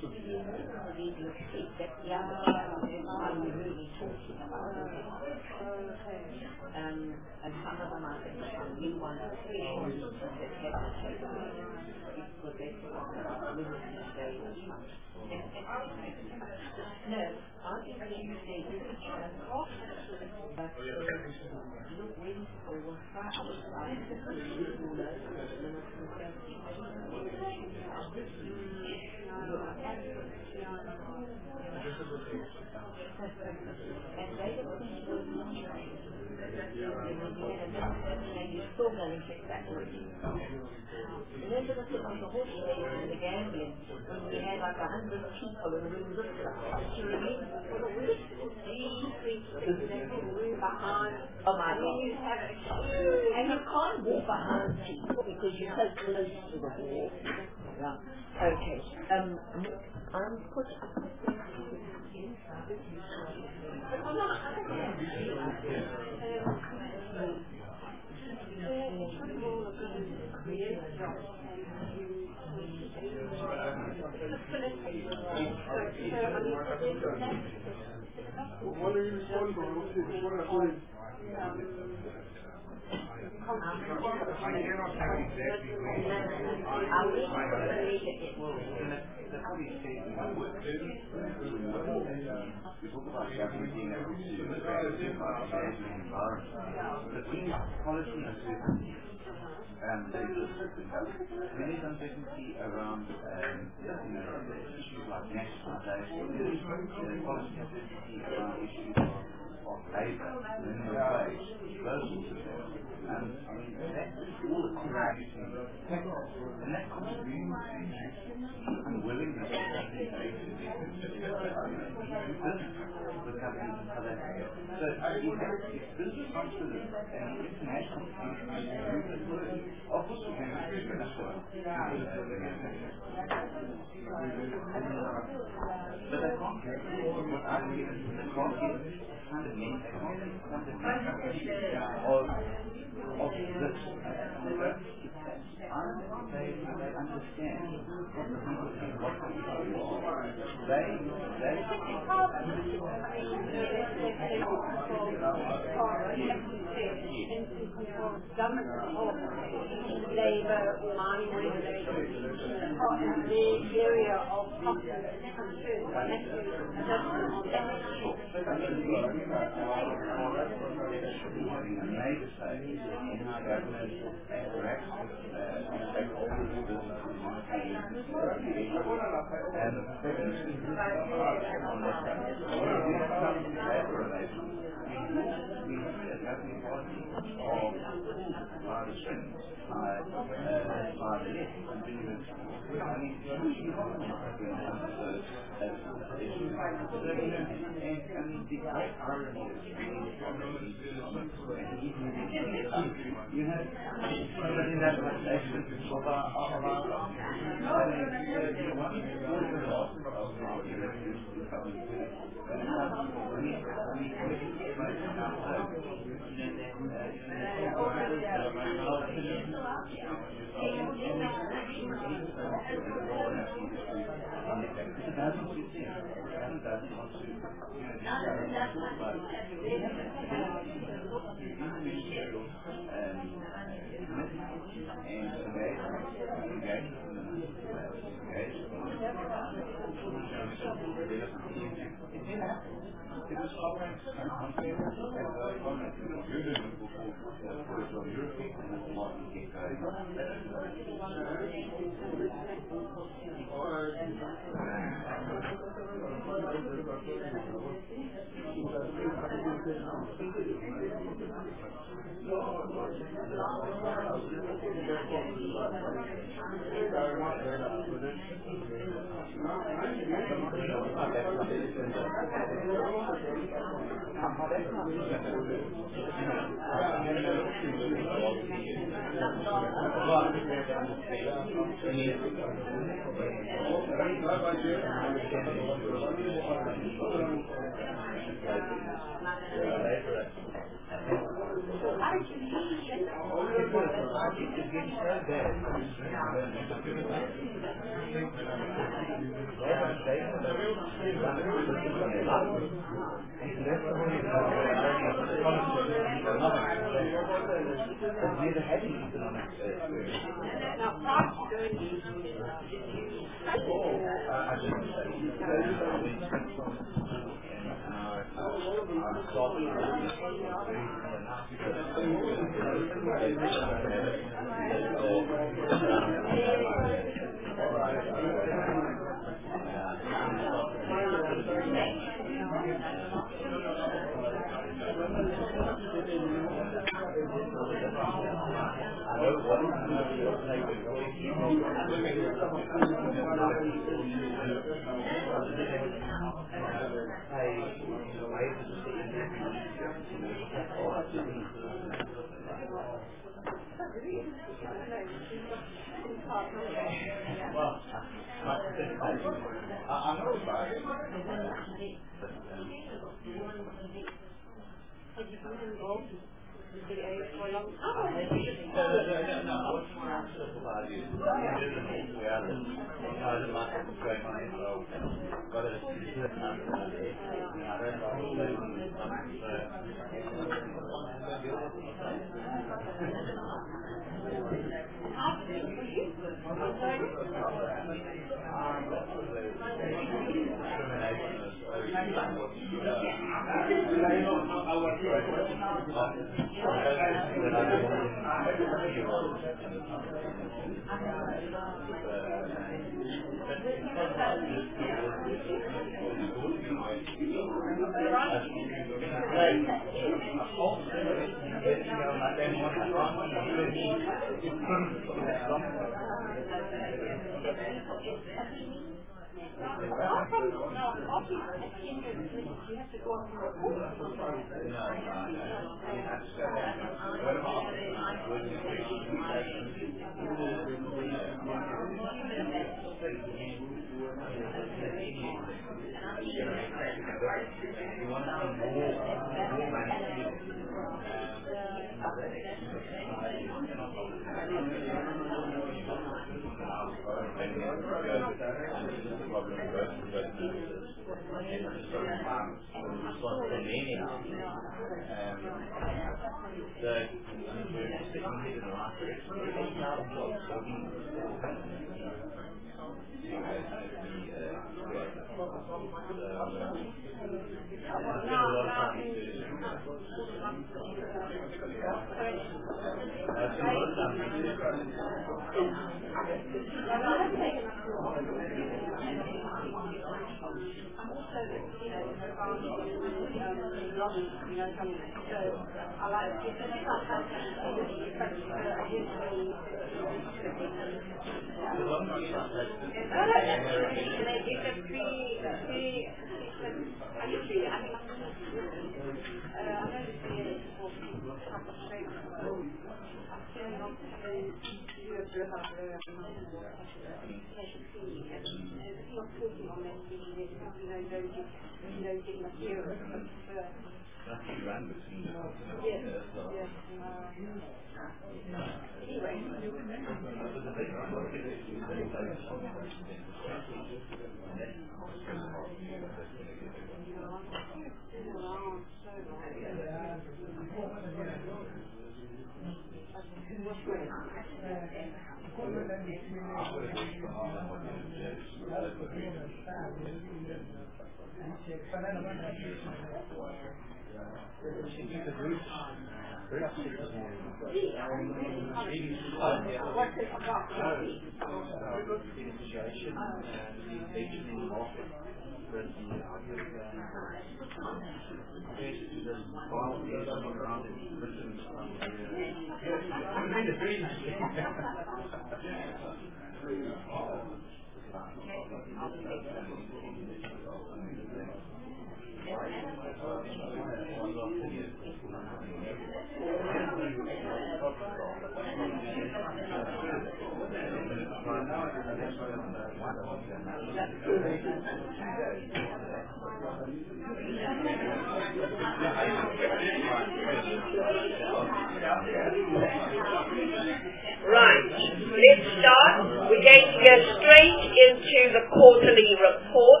Right, let's start. We're going to go straight into the quarterly report.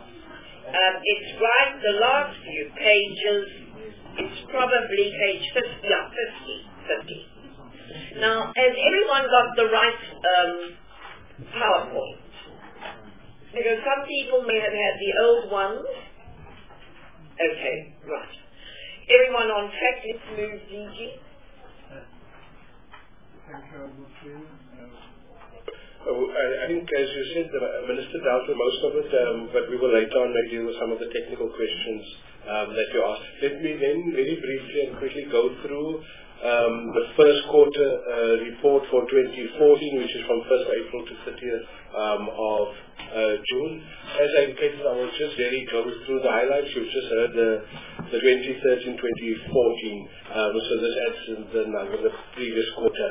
It's right, the last few pages. It's probably page 50. Yeah, 50. Now, has everyone got the right PowerPoint? Because some people may have had the old ones. Okay, right. Everyone on track, let's move, DG. I think, as you said, the Minister dealt with most of it, but we will later on deal with some of the technical questions that you asked. Let me then very briefly and quickly go through the first quarter report for 2014, which is from 1st April to 30th of June. As I indicated, I will just very go through the highlights. You've just heard the 2013-2014, so this adds the number of the previous quarter.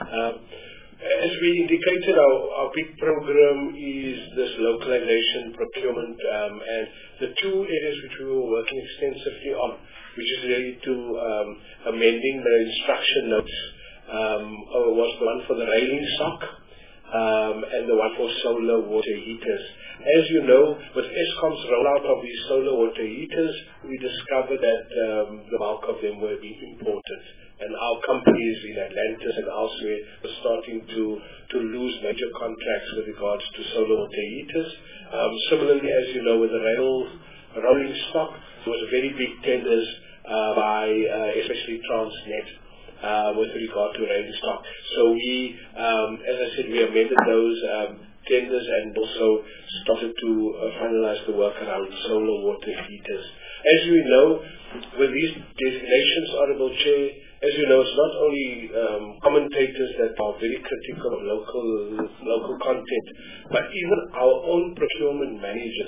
As we indicated, our big program is this localization procurement, and the two areas which we were working extensively on, which is really to amending the instruction notes, was the one for the railing stock and the one for solar water heaters. As you know, with Eskom's rollout of these solar water heaters, we discovered that the bulk of them were being imported. And our companies in Atlantis and elsewhere were starting to lose major contracts with regards to solar water heaters. Similarly, as you know, with the rolling stock, there was very big tenders by especially Transnet with regard to rolling stock. So we, as I said, we amended those tenders and also started to finalize the work around solar water heaters. As you know, with these designations, Honourable Chair, as you know, it's not only commentators that are very critical of local content, but even our own procurement managers.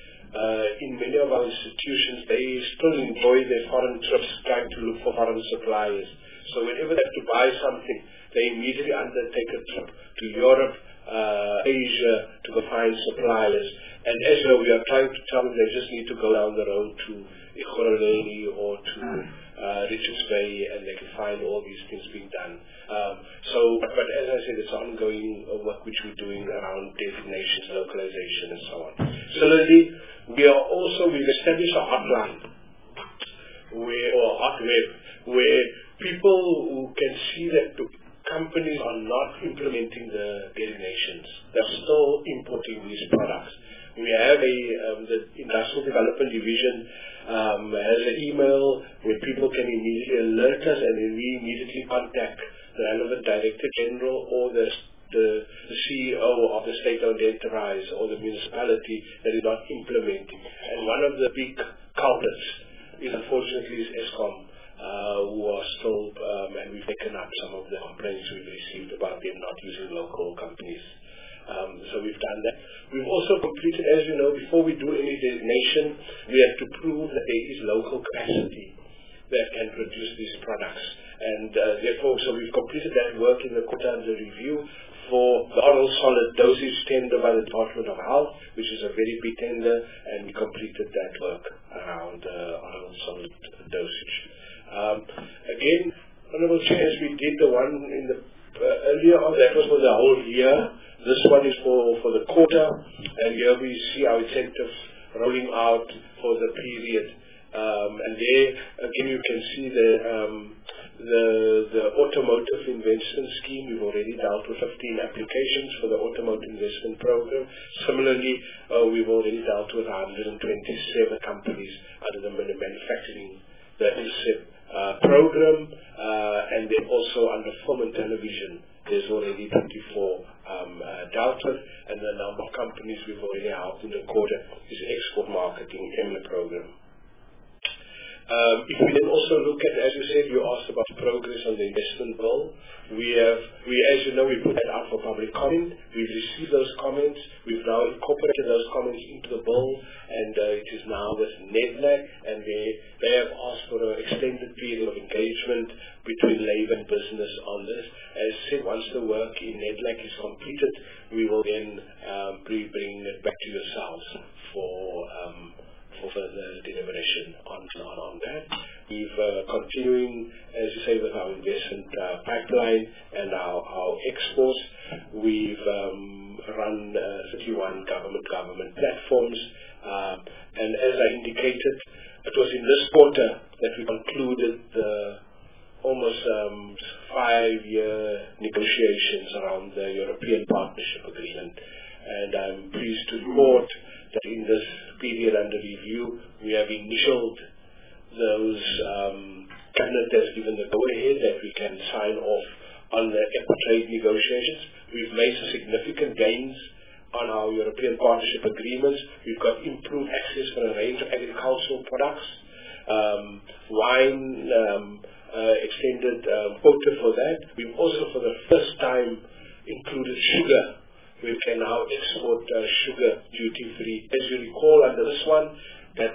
In many of our institutions, they still enjoy their foreign trips trying to look for foreign suppliers. So whenever they have to buy something, they immediately undertake a trip to Europe, Asia, to go find suppliers. And as you know, we are trying to tell them they just need to go down the road to Ekurhuleni or to Richards Bay, and they can find all these things being done. But as I said, it's ongoing work which we're doing around designations, localization, and so on. Similarly, we've established a hotline, or hot web, where people who can see that the companies are not implementing the designations. They're still importing these products. We have the Industrial Development Division has an email where people can immediately alert us, and then we immediately contact the relevant Director General or the CEO of the state-owned enterprise or the municipality that is not implementing. And one of the big culprits is unfortunately Eskom, who are still, and we've taken up some of the complaints we've received about them not using local companies. So we've done that. We've also completed, as you know, before we do any designation, we have to prove that there is local capacity that can produce these products. And therefore, so we've completed that work in the quarter under review for the oral solid dosage tender by the Department of Health, which is a very big tender, and we completed that work around oral solid dosage. Again, Honorable Chair, as we did the one in the earlier on, that was for the whole year. This one is for the quarter, and here we see our incentives rolling out for the period. And there, again, you can see the automotive investment scheme. We've already dealt with 15 applications for the automotive investment program. Similarly, we've already dealt with 127 companies under the manufacturing, the INSEP program, and then also under film and television, there's already 24 dealt with, and the number of companies we've already helped in the quarter is export marketing EMLA program. If we then also look at, as you said, you asked about progress on the investment bill. As you know, we put that out for public comment. We've received those comments. We've now incorporated those comments into the bill, and it is now with NEDLAC, and they have asked for an extended period of engagement between labor and business on this. As said, once the work in NEDLAC is completed, we will then bring it back to yourselves for further deliberation on that. We've continuing, as you say, with our investment pipeline and our exports. We've run 31 government platforms, and as I indicated, it was in this quarter that we concluded the almost 5-year negotiations around the European Partnership Agreement, and I'm pleased to report that in this period under review, we have initialed those Cabinet has given the go-ahead that we can sign off on the EPA trade negotiations. We've made significant gains on our European Partnership Agreements. We've got improved access for a range of agricultural products, wine, extended quota for that. We've also, for the first time, included sugar. We can now export sugar duty-free. As you recall, under this one, that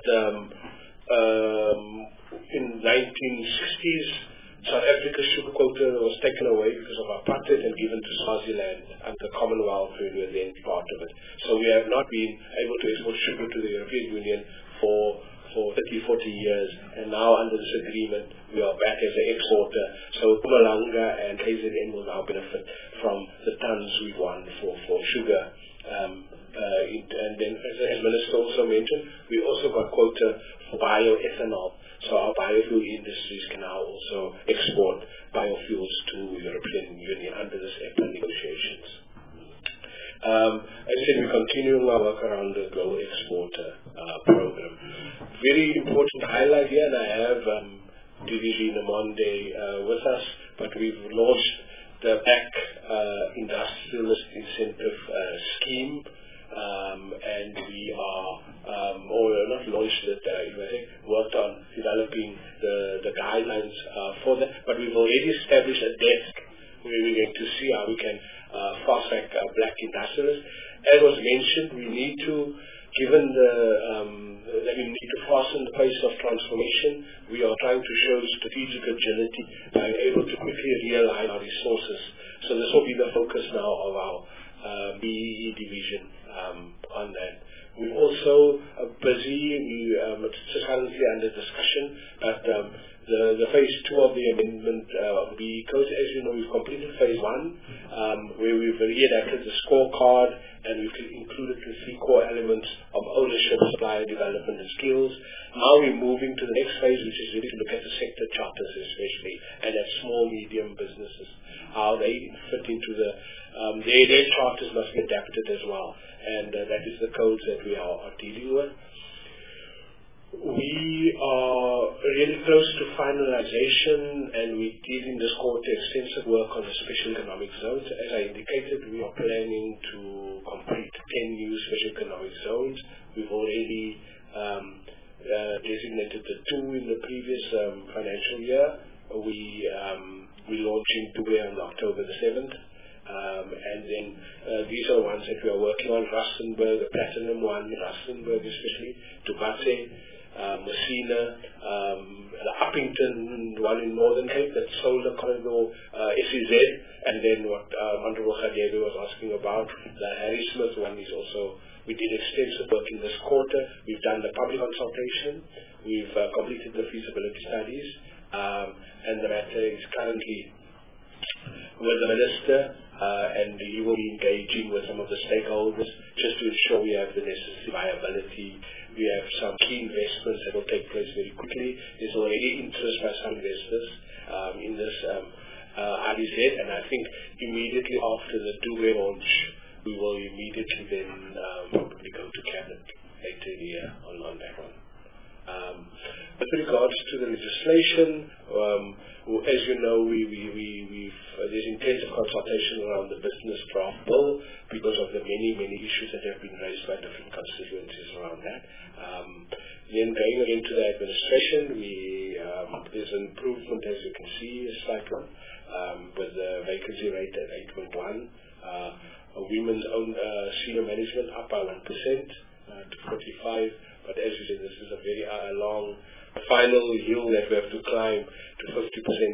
in 1960s, South Africa's sugar quota was taken away because of apartheid and given to Swaziland and the Commonwealth, who were then part of it. So we have not been able to export sugar to the European Union for 30, 40 years, and now under this agreement we are back as an exporter. So Mpumalanga and KZN will now benefit from the tons we won for sugar. And then, as Minister also mentioned, we also got quota for bioethanol. So our biofuel industries can now also export biofuels to European Union under this EPA negotiations. As I said, we're continuing our work around the Global Exporter program. Very important highlight here, and I have DDG Namonde with us, but we've launched the Black Industrialist Incentive Scheme, and we are, or not launched it, worked on developing the guidelines for that, but we've already established a desk where we're going to see how we can fast-track black industrialists. As was mentioned, we need to, given that we need to fasten the pace of transformation, we are trying to show strategic agility by able to quickly realign our resources. So this will be the focus now of our BEE division on that. We're also busy, it's currently under discussion, but the phase 2 of the amendment of the code, as you know, we've completed phase 1, where we've readapted the scorecard, and we've included the 3 core elements of ownership, supplier development, and skills. Now we're moving to the next phase, which is really to look at the sector charters especially, and at small, medium businesses, how they fit into their charters must be adapted as well, and that is the codes that we are dealing with. We are really close to finalization, and we did in this quarter extensive work on the special economic zones. As I indicated, we are planning to complete 10 new special economic zones. We've already designated the 2 in the previous financial year. We launching Dubai on October the 7th. And then these are ones that we are working on: Rustenburg, the Platinum one, Rustenburg especially, Tubate, Messina, the Uppington one in Northern Cape, that solar corridor, SEZ, and then what Honorable Khadiebe was asking about, the Harrismith one is also, we did extensive work in this quarter. We've done the public consultation, we've completed the feasibility studies, and the matter is currently with the Minister, and he will be engaging with some of the stakeholders just to ensure we have the necessary viability. We have some key investments that will take place very quickly. There's already interest by some investors in this REZ, and I think immediately after the Dubai launch, we will immediately then probably go to Cabinet later in the year on that one. With regards to the legislation, as you know, there's intensive consultation around the business draft bill because of the many issues that have been raised by different constituencies around that. Then going into the administration, there's an improvement, as you can see, a slight one, with the vacancy rate at 8.1. Women's own senior management up by 1% to 45. But as you said, this is a very long final hill that we have to climb to 50%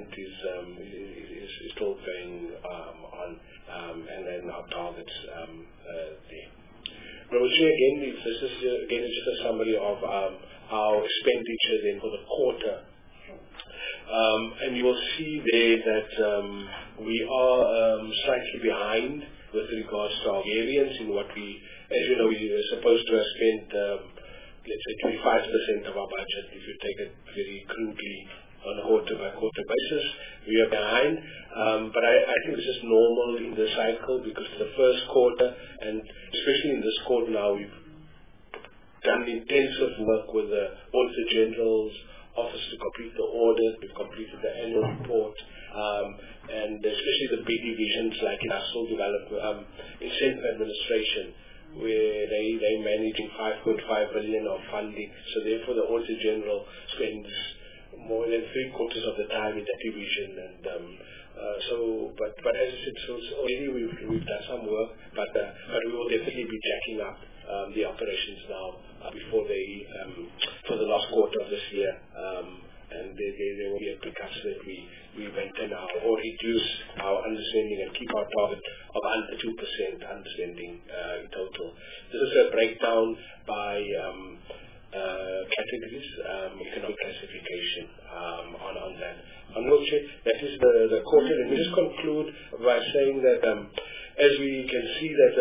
is still going on, and then our targets there. Roger, again, this is just a summary of our expenditure then for the quarter. And you will see there that we are slightly behind with regards to our variance in what we, as you know, we were supposed to have spent let's say 25% of our budget, if you take it very crudely on a quarter-by-quarter basis. We are behind, but I think this is normal in the cycle because the first quarter, and especially in this quarter now, we've done intensive work with the Auditor General's office to complete the audit. We've completed the annual report, and especially the big divisions like Industrial Development, Incentive Administration, where they're managing 5.5 billion of funding. So therefore the Auditor General spends more than 3/4 of the time in that division. And but as I said, so already we've done some work, but we will definitely be jacking up the operations now before for the last quarter of this year. And there will be a pickup so that we maintain or reduce our understanding and keep our target of under 2% understanding in total. This is a breakdown by categories, economic classification on that. That is the quarter. Let me just conclude by saying that as we can see that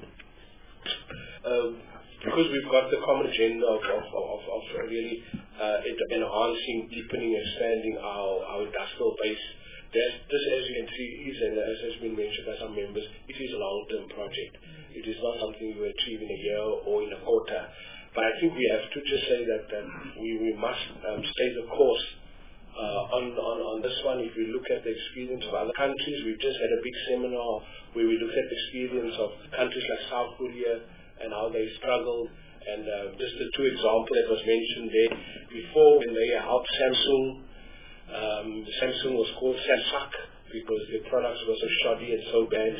because we've got the common agenda of really enhancing, deepening, expanding our industrial base. This, as you can see, is, and as has been mentioned by some members, it is a long-term project. It is not something you achieve in a year or in a quarter. But I think we have to just say that we must stay the course on this one. If we look at the experience of other countries, we've just had a big seminar where we looked at the experience of countries like South Korea and how they struggled. And just the 2 examples that was mentioned there before, when they helped Samsung, Samsung was called Samsung because their products were so shoddy and so bad.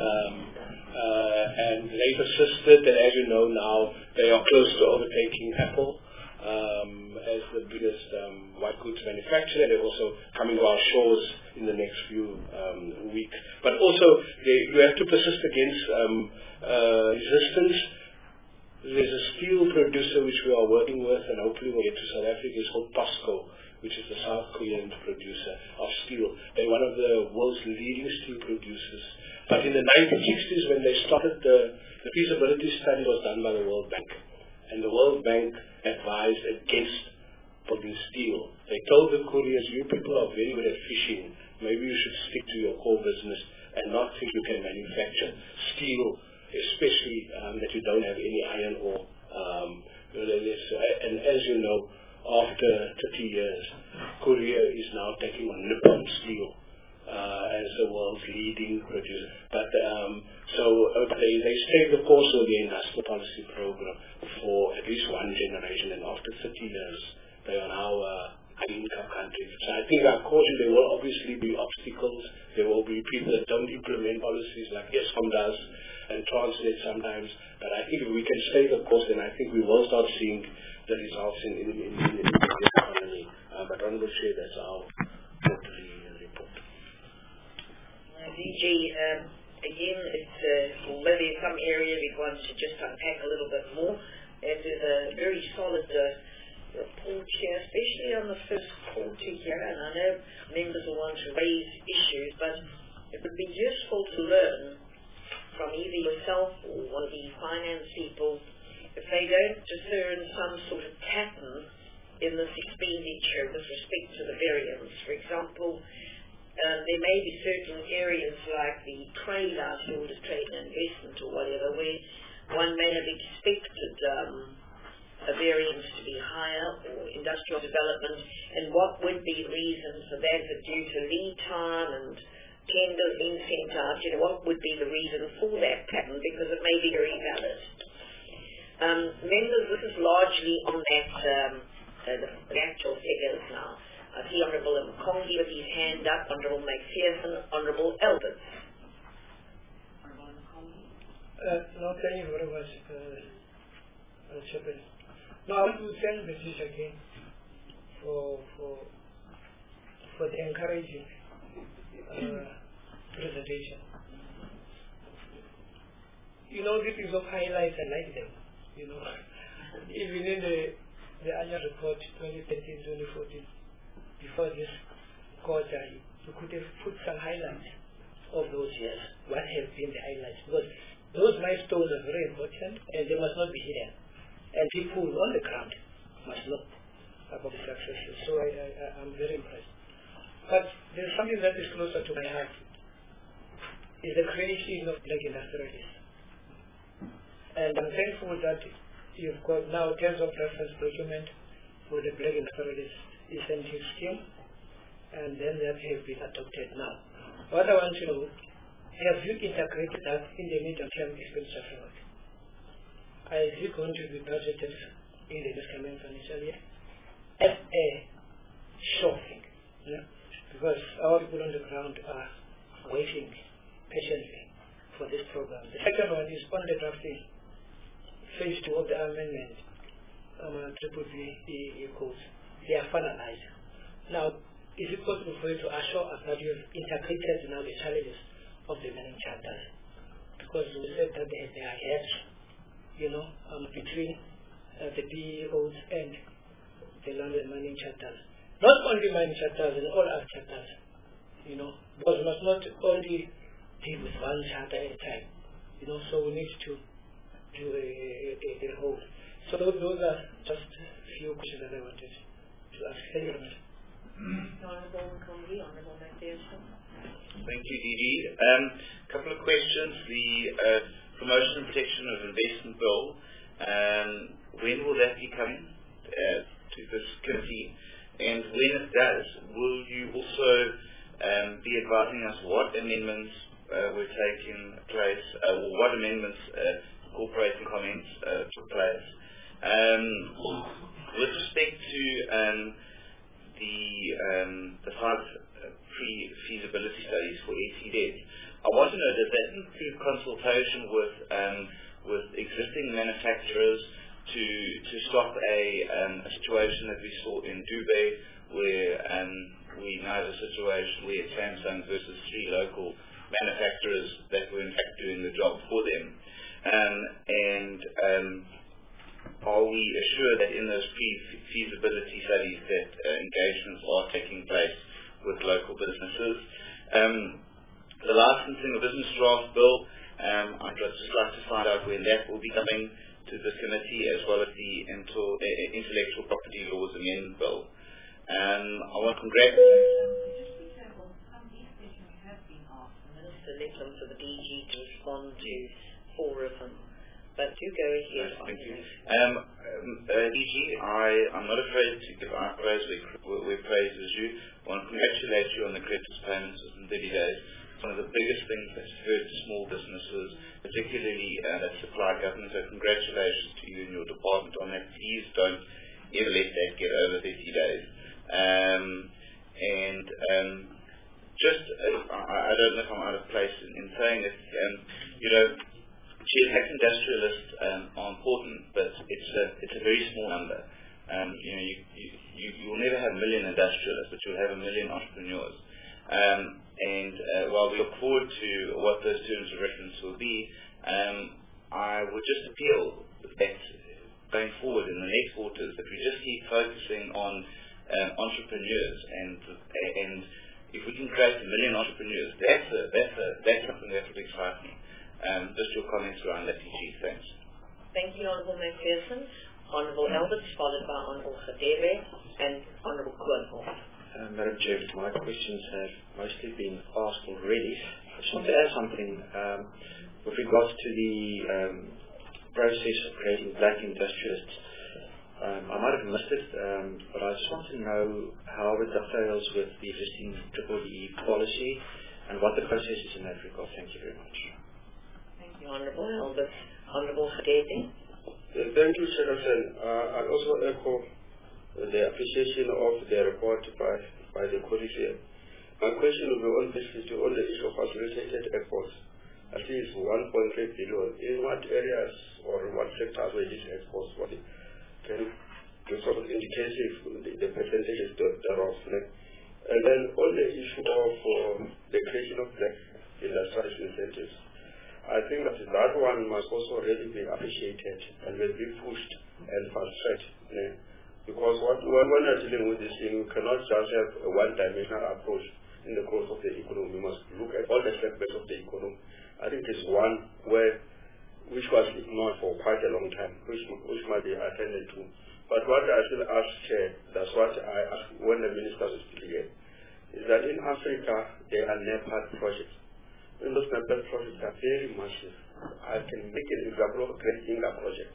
And they persisted, and as you know now, they are close to overtaking Apple as the biggest white goods manufacturer. They're also coming to our shores in the next few weeks. But also, you have to persist against resistance. There's a steel producer which we are working with, and hopefully we'll get to South Africa. It's called POSCO, which is the South Korean producer of steel. They're one of the world's leading steel producers. But in the 1960s, when they started, the feasibility study was done by the World Bank. And the World Bank advised against building steel. They told the Koreans, you people are very good at fishing. Maybe you should stick to your core business and not think you can manufacture steel, especially that you don't have any iron ore And as you know, after 30 years, Korea is now taking on Nippon Steel as the world's leading producer. But they stayed the course of the industrial policy program for at least one generation, and after 30 years, they are now high-income countries. So I think, of course, there will obviously be obstacles. There will be people that don't implement policies like ESCOM does and Transnet sometimes. But I think if we can stay the course, then I think we will start seeing the results in the economy. But Honorable Chair, that's our quarterly report. DG, again, it's maybe some area we want to just unpack a little bit more. It is a very solid report here, especially on the first quarter here, and I know members will want to raise issues, but it would be useful to learn from either yourself or one of the finance people if they don't discern some sort of pattern in this expenditure with respect to the variance. For example, there may be certain areas like the trade outfield, trade and investment or whatever, where one may have expected a variance to be higher, or industrial development, and what would be reasons for that? Is it due to lead time and tenders being sent out? What would be the reason for that pattern? Because it may be very valid. Members, this is largely on that the actual figures now. I see Honourable Mkongi with his hand up, Honourable McPherson, Honourable Elbert. Honourable Mkongi? No, thank you very much, Chairman. Now, I want to thank the teacher again for the encouraging presentation. This is of highlights, I like them. Even in the annual report 2013-2014, before this quarter, you could have put some highlights of those years. What have been the highlights? Because those milestones are very important and they must not be hidden. And people on the ground must know about the successes. So I'm very impressed. But there's something that is closer to my heart. Is the creation of black industrialists. And I'm thankful that you've got now terms of reference document for the black industrialists incentive scheme, and then that have been adopted now. What I want to know, have you integrated that in the medium-term expenditure framework? Is it going to be budgeted in the next coming financial year as a sure thing? Yeah? Because our people on the ground are waiting patiently for this program. The second one is on the drafting phase 2 of the amendment, BBBE codes. They are finalized. Now, is it possible for you to assure us that you have integrated now the challenges of the mining chapters? Because we said that they are gaps, between the BEOs and the land and mining chapters. Not only mining chapters and all other chapters, because we must not only deal with one chapter at a time, so we need to do a whole. So those are just a few questions that I wanted to ask. Thank you very much. Honourable Mkongi, Honourable McPherson. Thank you, Didi. Couple of questions. The promotion and protection of investment bill, when will that be coming to this committee? And when it does, will you also be advising us what amendments were taking place, or what amendments incorporating comments took place? With respect to the 5 pre-feasibility studies for ECD, I want to know, does that include consultation with existing manufacturers to stop a situation that we saw in Dubai, where we now have a situation where Samsung versus 3 local manufacturers that were in fact doing the job for them? Are we assured that in those pre-feasibility studies that engagements are taking place with local businesses? The licensing of business draft bill, I'd just like to find out when that will be coming to the committee, as well as the intellectual property laws amendment bill. I want to congratulate. Some of these questions have been asked. The Minister left them for the DG to respond to 4 of them. but do go ahead. Thank you. DG, I'm not afraid to give our praise where praise is due. I want to congratulate you on the creditors payments within 30 days. It's one of the biggest things that's hurt small businesses, particularly that supply government. So congratulations to you and your department on that. Please don't ever let that get over 30 days. I don't know if I'm out of place in saying it. Tax industrialists are important, but it's a very small number. You will never have a million industrialists, but you'll have a million entrepreneurs. While we look forward to what those terms of reference will be, I would just appeal that going forward in the next quarters that we just keep focusing on entrepreneurs, and if we can create 1 million entrepreneurs, that's something that would excite me. Just your comments around that, DG. Thanks. Thank you, Honourable McPherson. Honourable Alberts, followed by Honourable Khadebe and Honourable Koornhof. Madam Chair, my questions have mostly been asked already. I just want to add something with regards to the process of creating black industrialists. I might have missed it, but I just want to know how it dovetails with the existing EEE policy and what the process is in that regard. Thank you very much. Thank you, Honourable Alberts. Honourable Khadebe. Thank you, Chairperson. I also echo the appreciation of the report by the Commission. My question will be on the issue of facilitated exports. At least 1.3 billion. In what areas or what sectors were these exports? Can you sort of indicate the percentages thereof? And then on the issue of the creation of black industrial incentives, I think that one must also really be appreciated and will be pushed and fast-tracked. Because when we're dealing with this thing, we cannot just have a one-dimensional approach in the course of the economy. We must look at all the segments of the economy. I think it's one which was ignored for quite a long time, which might be attended to. But what I still ask, Chair, that's what I asked when the minister was speaking, is that in Africa, there are NEPAD projects. And those NEPAD projects are very massive. I can make an example of a Great Inga project.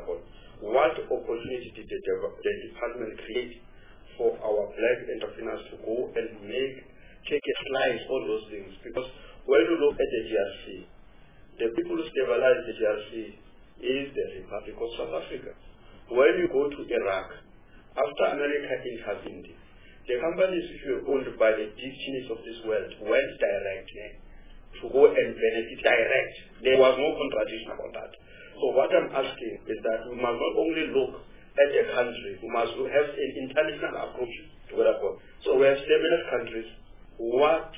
What opportunity did the department create for our black entrepreneurs to go and take a slice on those things? Because when you look at the GRC, the people who stabilize the GRC is the Republic of South Africa. When you go to Iraq, after America intervened, the companies which were owned by the dictionaries of this world went direct to go and benefit direct. There was no contradiction about that. So what I'm asking is that we must not only look at a country, we must have an international approach to what I call. So we have stabilized countries. What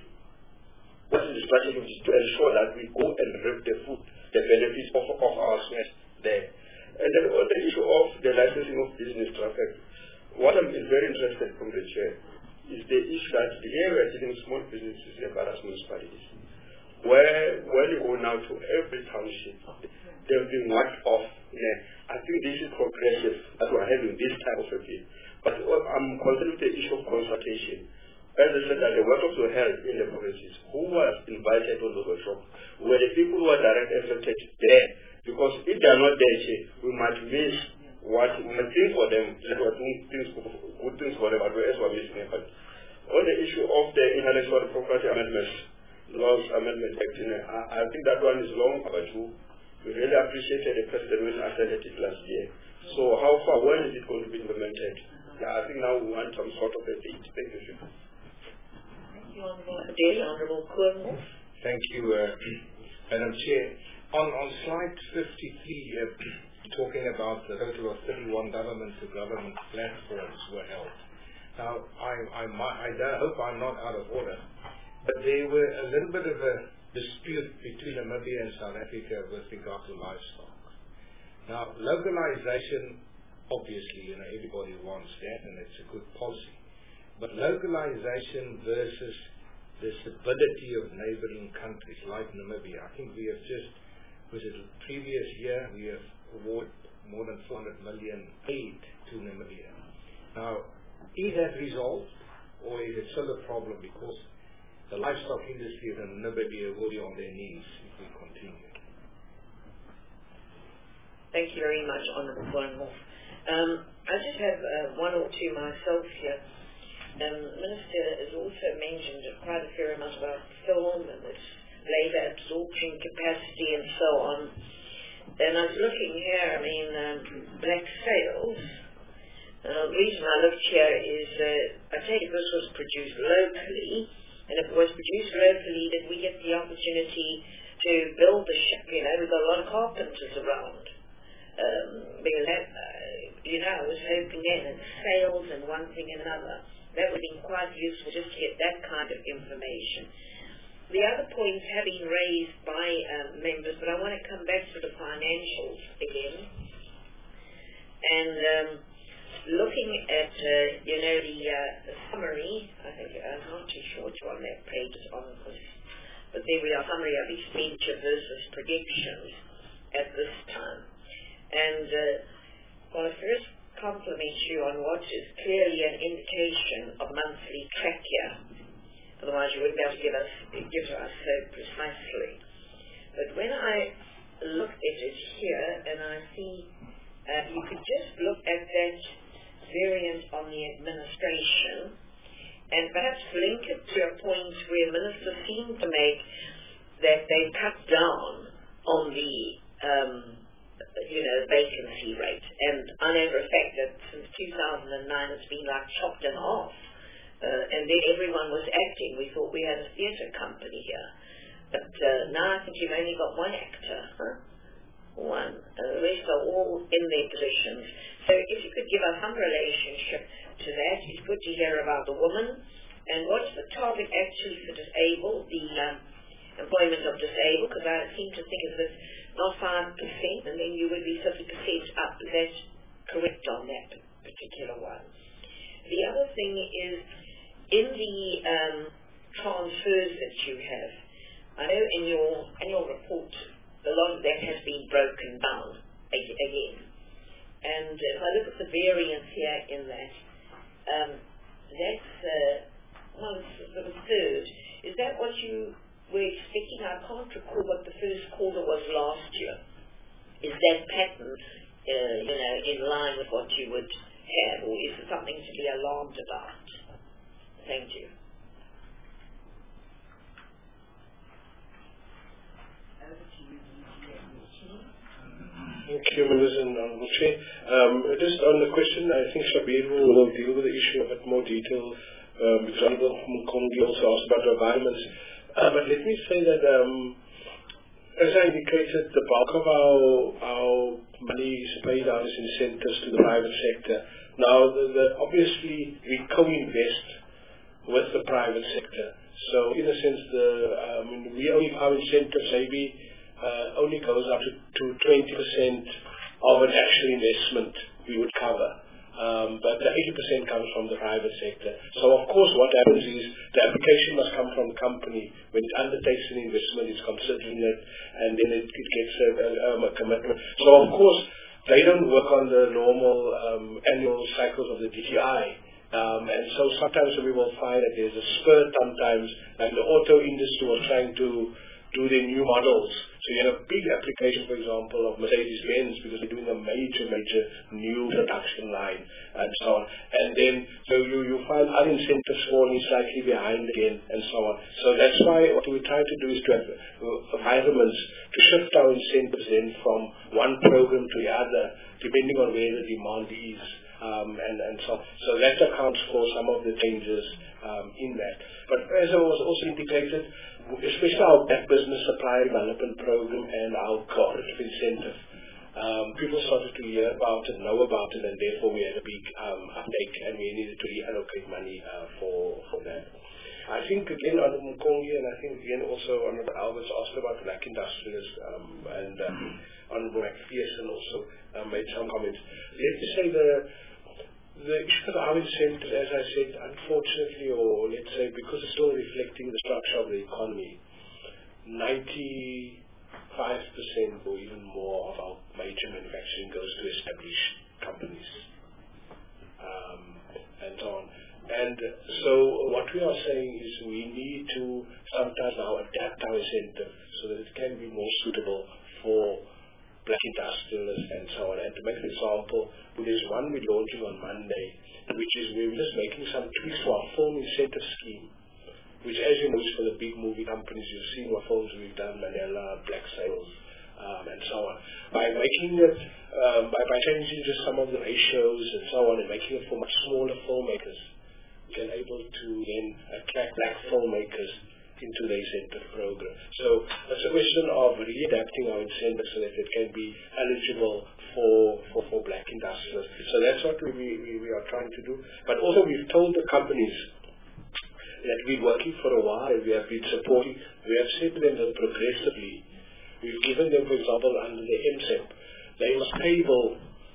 is the strategy to ensure that we go and reap the fruit, the benefits of our sweat there? And then on the issue of the licensing of business traffic, what I'm very interested from the Chair is the issue that here we are dealing with small businesses in various municipalities, where when you go now to every township, they've been wiped off. I think this is progressive that we're having this type of a thing. But I'm concerned with the issue of consultation. As I said, that the workshops were held in the provinces. Who was invited on those workshops? Were the people who are directly affected there? Because if they are not there, we might miss what we might think for them, that we're doing good things for them, but we're missing it. On the issue of the Intellectual Property Amendments, Laws Amendment Act, I think that one is long overdue. We really appreciated the President when I said it last year. So how far, when is it going to be implemented? I think now we want some sort of a date. Thank you. Thank you, Honourable Khadebe. Honourable Koornhof. Thank you, Madam Chair. On slide 53, talking about the total of 31 government-to-government platforms were held. Now, I hope I'm not out of order, but there were a little bit of a dispute between Namibia and South Africa with regard to livestock. Now, localization, obviously, everybody wants that, and it's a good policy. But localization versus the stability of neighboring countries like Namibia, I think we have just, was it the previous year, we have awarded more than 400 million aid to Namibia. Now, is that resolved, or is it still a problem because the livestock industry in Namibia will be on their knees if we continue? Thank you very much, Honourable Warrenhoff. I just have one or two myself here. The Minister has also mentioned quite a fair amount about film and its labour absorption capacity and so on. And I was looking here, black sails. The reason I looked here is, I take it this was produced locally, and if it was produced locally, did we get the opportunity to build the ship? We've got a lot of carpenters around. Because that, I was hoping then, and sales and one thing and another. That would be quite useful just to get that kind of information. The other points have been raised by members, but I want to come back to the financials again. And looking at, the summary, I think I'm not too sure which one that page is on this, but there we are, summary of expenditure versus predictions at this time. And well, I first compliment you on what is clearly an indication of monthly track here. Otherwise you wouldn't be able to give to us so precisely. But when I look at it here and I see you could just look at that variant on the administration and perhaps link it to a point where ministers seem to make that they cut down on the vacancy rate. And I know for a fact that since 2009 it's been like chopped in half. And then everyone was acting. We thought we had a theatre company here. But now I think you've only got one actor. One. The rest are all in their positions. So if you could give us some relationship to that, it's good to hear about the woman. And what's the target actually for disabled, the employment of disabled? Because I seem to think of it not 5%, and then you would be 50% up. Is that correct on that particular one? The other thing is, in the transfers that you have, I know in your annual report, a lot of that has been broken down again. And if I look at the variance here in that, that's the third. Is that what you were expecting? I can't recall what the first quarter was last year. Is that pattern, in line with what you would have, or is it something to be alarmed about? Thank you. Thank you, Minister and Honourable Chair. Just on the question, I think Shabir will deal with the issue in a bit more detail, because Honourable Mkongi also asked about the environments. But let me say that, as I indicated, the bulk of our money is paid out as incentives to the private sector. Now, obviously, we co-invest with the private sector. So, in a sense, our incentives maybe only goes up to 20% of an actual investment we would cover. But the 80% comes from the private sector. So, of course, what happens is the application must come from the company. When it undertakes an investment, it's considering it, and then it gets a commitment. So, of course, they don't work on the normal annual cycles of the DTI. And so sometimes we will find that there's a spurt sometimes, like the auto industry was trying to do their new models. So you have a big application, for example, of Mercedes-Benz, because they're doing a major new production line and so on. And then, so you find other incentives falling slightly behind again and so on. So that's why what we try to do is to have environments to shift our incentives then from one program to the other, depending on where the demand is. And so that accounts for some of the changes in that. But as I was also indicated, especially our back business supply development program and our cooperative incentive, people started to hear about it, know about it, and therefore we had a big uptake, and we needed to reallocate money for that. I think again under Mkongi, and I think again also under Alberts asked about black industrialists, and Honourable McPherson also made some comments. Let me say the issue of our incentives, as I said, unfortunately, or let's say because it's still reflecting the structure of the economy, 95% or even more of our major manufacturing goes to established companies, and so on. And so what we are saying is we need to sometimes now adapt our incentive so that it can be more suitable for black industrialists and so on. And to make an example, there's one we're launching on Monday, which is we're just making some tweaks to our film incentive scheme, which, as you know, is for the big movie companies. You've seen what films we've done, Manila, Black Sails, and so on. By making it, by changing just some of the ratios and so on, and making it for much smaller filmmakers, we can able to then attract black filmmakers into the incentive program. So it's a question of readapting our incentives so that it can be eligible for black industrialists. So that's what we are trying to do. But also we've told the companies that we're working for a while, we have been supporting, we have said to them that progressively, we've given them, for example, under the MSEP, they must table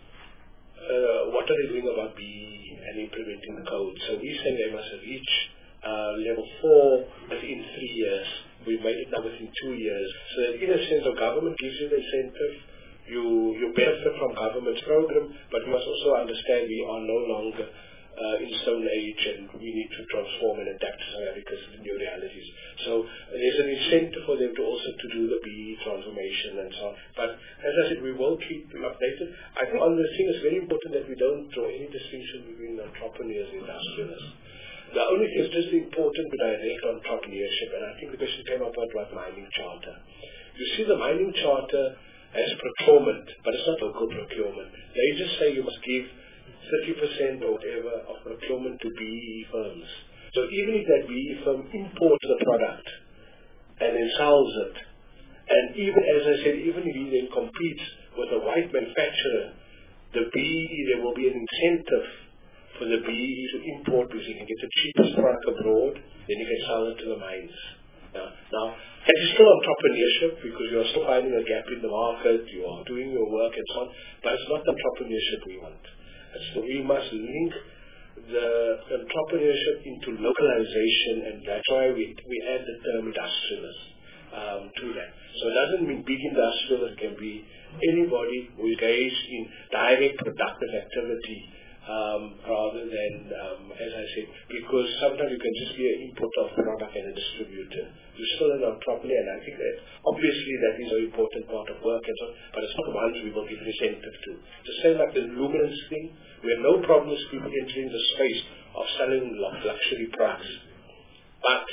what are they doing about BEE and implementing the code. So we say they must reach level 4 within 3 years. We've made it now within 2 years. So that in a sense, the government gives you the incentive, you benefit from government's program, but you must also understand we are no longer in Stone Age and we need to transform and adapt to South Africa's new realities. So there's an incentive for them to also to do the BEE transformation and so on. But as I said, we will keep you updated. I think on this thing it's very important that we don't draw any distinction between entrepreneurs and industrialists. The only thing that's just important to direct entrepreneurship, and I think the question came up about mining charter. You see, the mining charter has procurement, but it's not local procurement. They just say you must give 30% or whatever of procurement to BEE firms. So even if that BEE firm imports the product and then sells it, and even, as I said, even if he then competes with a white manufacturer, the BEE, there will be an incentive for the BEE to import because you can get the cheapest product abroad, then you can sell it to the mines. Now, it is still entrepreneurship because you are still finding a gap in the market, you are doing your work and so on, but it's not the entrepreneurship we want. So we must link the entrepreneurship into localization, and that's why we add the term industrialist to that. So it doesn't mean big industrialist, can be anybody who is engaged in direct productive activity rather than, as I said, because sometimes you can just be an importer of product and a distributor. You're still an entrepreneur, and I think that obviously that is an important part of work and so on, but it's not one we will give incentive to. The same like the luminance thing, we have no problems with people entering the space of selling luxury products. But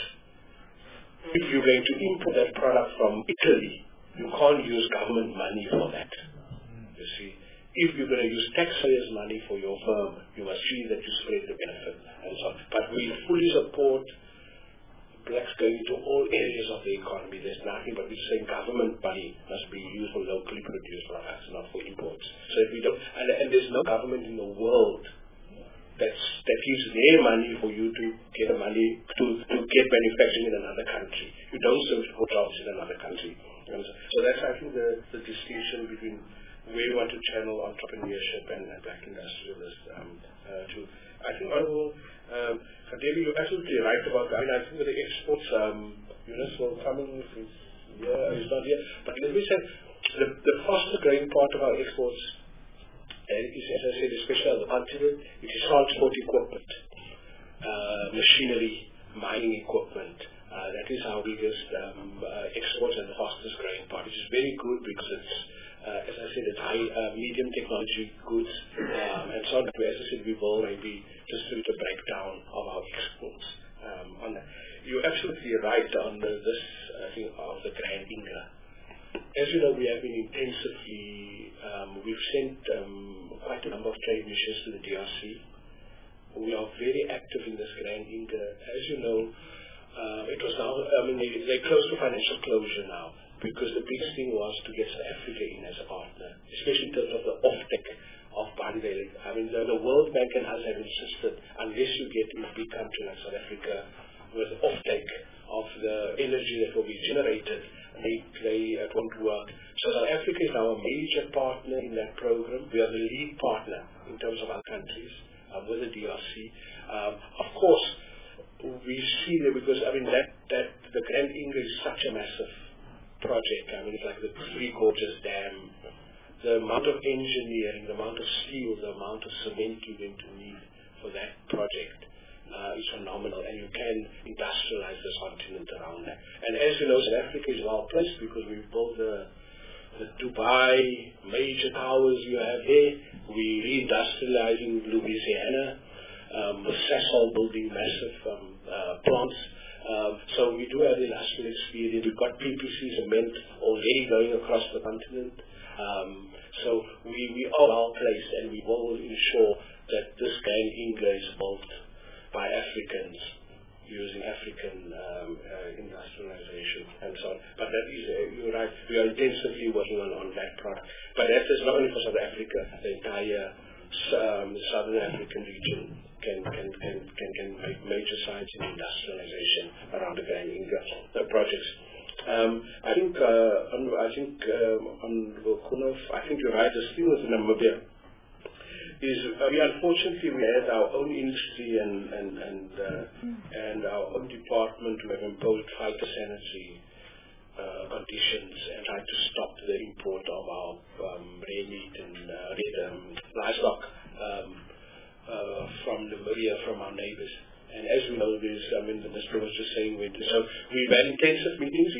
if you're going to import that product from Italy, you can't use government money for that. You see, if you're going to use taxpayers' money for your firm, you must see that you spread the benefit and so on. But we fully support blacks going into all areas of the economy. There's nothing, but we're saying government money must be used for locally produced products, not for imports. So if we don't, and there's no government in the world that gives their money for you to get the money to get manufacturing in another country. You don't search for jobs in another country. So that's, I think, the distinction between where we want to channel entrepreneurship and black industrialists to. I think, Honorable David, you're absolutely right about that. I mean, I think with the exports, Eunice will come in here, he's not here. But let me say, the faster growing part of our exports is, as I said, especially on the continent, it is transport equipment, machinery, mining equipment. That is our biggest export and the fastest growing part, which is very good because it's, as I said, it's high, medium technology goods, and so on. As I said, we will maybe just do the breakdown of our exports on that. You're absolutely right on this thing of the Grand Inga. As you know, we have been intensively, we've sent quite a number of trade missions to the DRC. We are very active in this Grand Inga. As you know, it was now, they're close to financial closure now, because the big thing was to get South Africa in as a partner, especially in terms of the off-take of Bandele. I mean, the World Bank and us have insisted, unless you get in a big country like South Africa with off-take of the energy that will be generated, it won't work. So South Africa is now a major partner in that program. We are the lead partner in terms of our countries with the DRC. Of course, we see that because, I mean, that the Grand Inga is such a massive project. I mean, it's like the Three Gorges Dam. The amount of engineering, the amount of steel, the amount of cement you're going to need for that project is phenomenal, and you can industrialize this continent around that. And as you know, South Africa is well placed because we've built the Dubai major the towers you have there. We're reindustrializing Louisiana. Sasol building massive plants. So we do have industrial experience. We've got PPC cement already going across the continent. So we are well placed, and we will ensure that this Gang Inga is built by Africans using African industrialization and so on. But that is, you're right, we are intensively working on that product. But that is not only for South Africa, the entire Southern African region can make major strides in industrialization around the Gang Inga projects. I think you're right. The thing with Namibia is unfortunately we had our own industry and our own department who have imposed phytosanitary conditions and tried to stop the import of our red meat and livestock from Namibia, from our neighbors. And as we know, the minister was just saying, so we've had intensive meetings.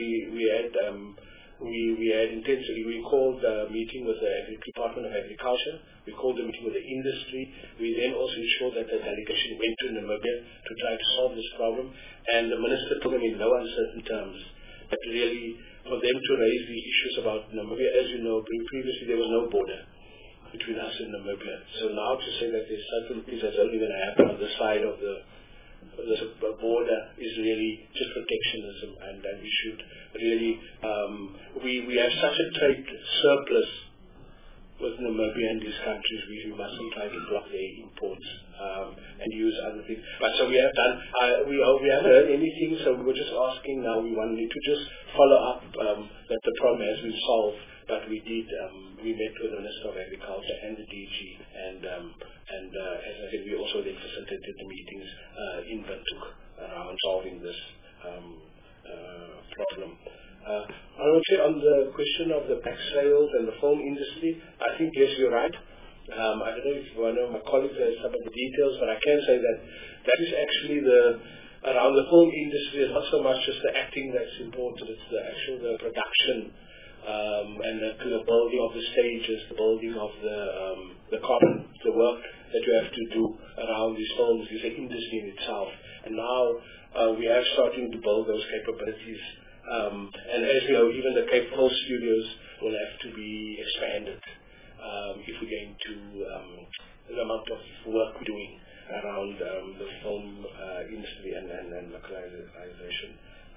We called a meeting with the Department of Agriculture. We called a meeting with the industry. We then also ensured that the delegation went to Namibia to try to solve this problem. And the minister told them in no uncertain terms that really for them to raise the issues about Namibia, as you know, previously there was no border between us and Namibia. So now to say that there's certain things that's only going to happen on the side of the border is really just protectionism, and we should really we have such a trade surplus with Namibia and these countries. We mustn't try to block their imports and use other things. But so we have done. We haven't heard anything, so we were just asking now. We wanted to just follow up that the problem has been solved. But we did. We met with the Minister of Agriculture and the DG, and as I said, we also then facilitated the meetings in Windhoek around solving this problem. I would say on the question of the back sales and the foam industry, I think yes, you're right. I don't know if one of my colleagues has some of the details, but I can say that that is actually around the foam industry is not so much just the acting that's important; it's the production. And the building of the stages, the building of the cotton, the work that you have to do around these films is an industry in itself. And now we are starting to build those capabilities. And as you know, even the Cape Coast studios will have to be expanded if we're going to the amount of work we're doing around the film industry and localization.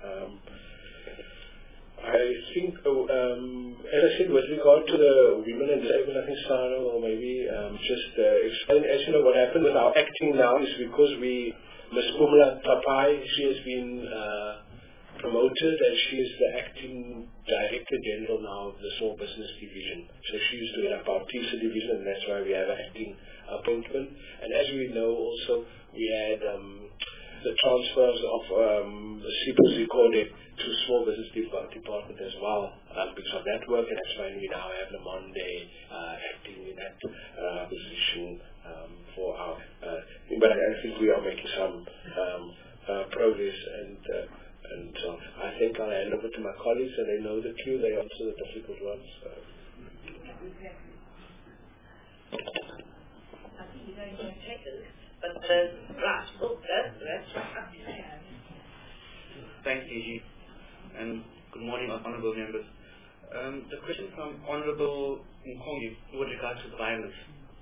I think, as I said, with regard to the women and disabled, I think Sarah or maybe just explain, as you know, what happened with our acting now is because Ms. Pumla Tapai, she has been promoted and she is the acting Director General now of the Small Business Division. So she used to head up our TISA division, and that's why we have an acting appointment. And as we know also, we had the transfers of the CPC code to Small Business Department as well because of that work, and that's why we now have Lamonde acting in that position for our but I think we are making some progress, and so I think I'll hand over to my colleagues, and they know the queue, they answer the difficult ones. I think you're going to take this, but right, that's right. Thanks, DG, and good morning, honourable members. The question from Honourable Nkongi with regard to the violence.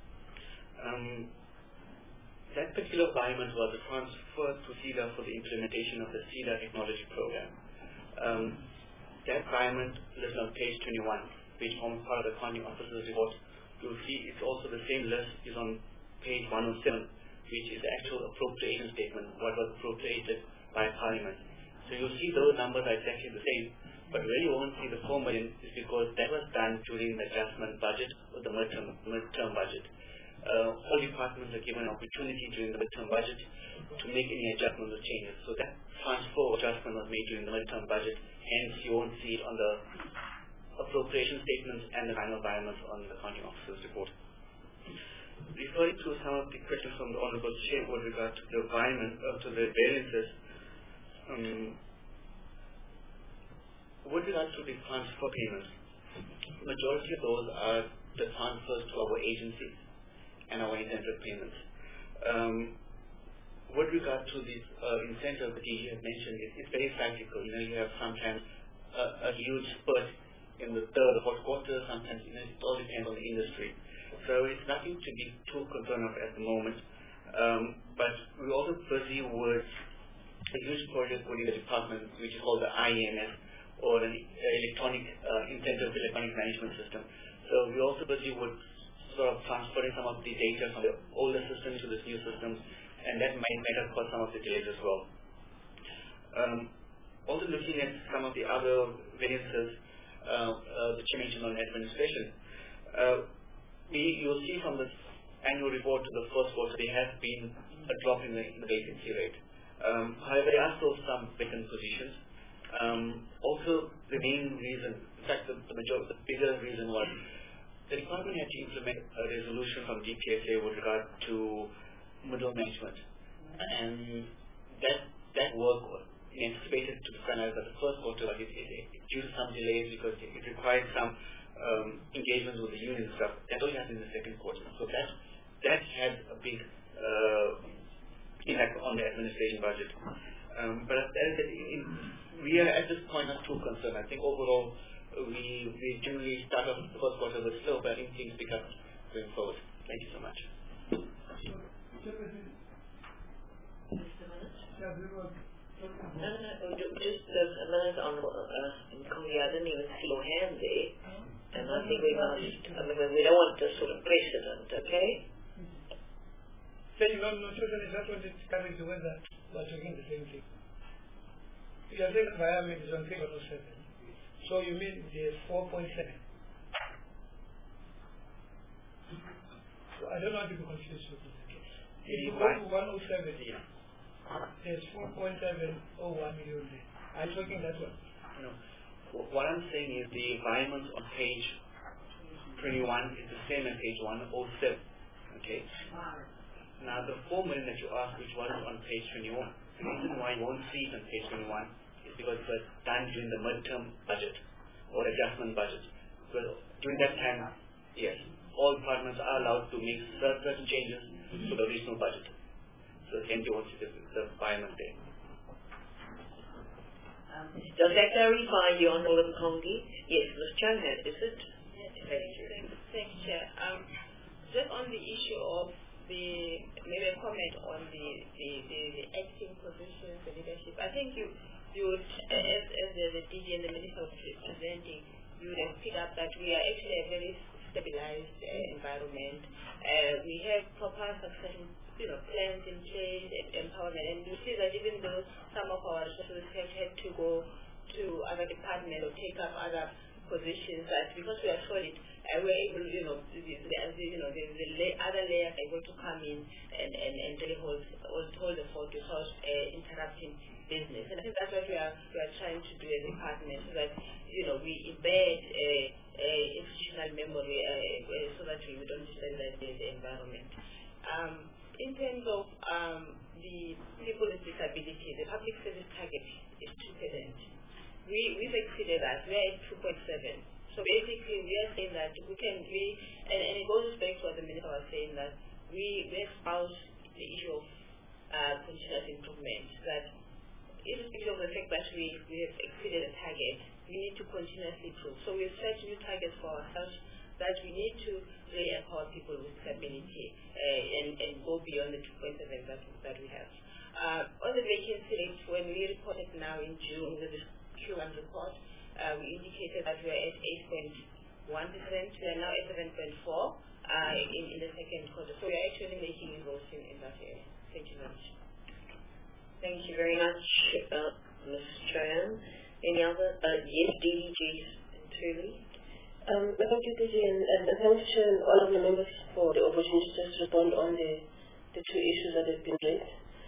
That particular environment was a transfer to CEDA for the implementation of the CEDA technology program. That environment listed on page 21, which forms part of the accounting officer's report. You'll see it's also the same list is on page 107, which is the actual appropriation statement, what was appropriated by Parliament. So you'll see those numbers are exactly the same, but where you won't see the 4 million is because that was done during the adjustment budget or the midterm budget. All departments are given an opportunity during the midterm budget to make any adjustments or changes. So that transfer adjustment was made during the midterm budget, hence you won't see it on the appropriation statements and the final environments on the accounting officer's report. Referring to some of the questions from the Honourable Chair with regard to the environment, to the variances, with regard to the transfer payments, majority of those are the transfers to our agencies and our incentive payments. With regard to this incentive that you have mentioned, it's very practical. You have sometimes a huge spurt in the third or fourth quarter. Sometimes it all depends on the industry. So it's nothing to be too concerned of at the moment. But we're also busy with a huge project within the department, which is called the IEMS, or an electronic incentive electronic management system. So we're also busy with sort of transferring some of the data from the older systems to this new system, and that might have caused some of the delays as well. Also looking at some of the other variances that you mentioned on administration, you'll see from the annual report to the first quarter there has been a drop in the vacancy rate. However, there are still some vacant positions. Also, the main reason, in fact, the bigger reason was the department had to implement a resolution from DPSA with regard to middle management, and that work was anticipated to be finalized at the first quarter, but it due to some delays because it required some engagements with the union and stuff. That only happened in the second quarter, so that had a big impact on the administration budget. But as I said, we are at this point not too concerned. I think overall we generally start off the first quarter with slow, but I think things pick up going forward. Thank you so much. Just a minute, on Congi, I didn't even see your hand there, and I think we don't want this sort of precedent, okay? So you don't know, children is not when it's coming together, but again the same thing. You are saying environment is on 307. So you mean there's 4.7. So I don't want to be confused with this. If you go to 107, there's 4.701 million there. I'm talking that one. No. What I'm saying is the environment on page 21 is the same as page 107. Okay? Now the 4 million that you asked, which one is on page 21, the reason why you won't see it on page 21 is because it was done during the midterm budget or adjustment budget. Because during that time, yes, all departments are allowed to make certain changes to the original budget. So hence you won't see the environment there. Does that clarify you on all of the Congi? Yes, Ms. Chohan, is it? Yes, thank you, Chair. Just on the issue of maybe a comment on the acting positions, the leadership. I think you would, as the DG and the Minister was presenting, you would have picked up that we are actually a very stabilized environment. We have proper succession plans in place and empowerment, and you see that even though some of our resources have had to go to other departments or take up other positions, that because we are solid, we're able, the other layers are able to come in and really hold the fort without interrupting business. And I think that's what we are trying to do as a department, so that we embed institutional memory so that we don't disturb the environment. In terms of the people with disability, the public service target is 2%. We've exceeded that. We're at 2.7. So basically, we are saying that we can and it goes back to what the Minister was saying, that we espouse the issue of continuous improvement, that irrespective of the fact that we have exceeded a target, we need to continuously improve. So we've set new targets for ourselves that we need to really empower people with disability and go beyond the 2.7 that we have. On the vacancy rate, when we reported now in June with the Q1 report, we indicated that we are at 8.1%. We are now at 7.4 in the second quarter. So we are actually making inroads in that area. Thank you very much. Thank you very much, Ms. Chohan. Any other? Yes, DDGs and Tuli. Thank you, DG, and thanks to all of the members for the opportunity to just respond on the two issues that have been raised.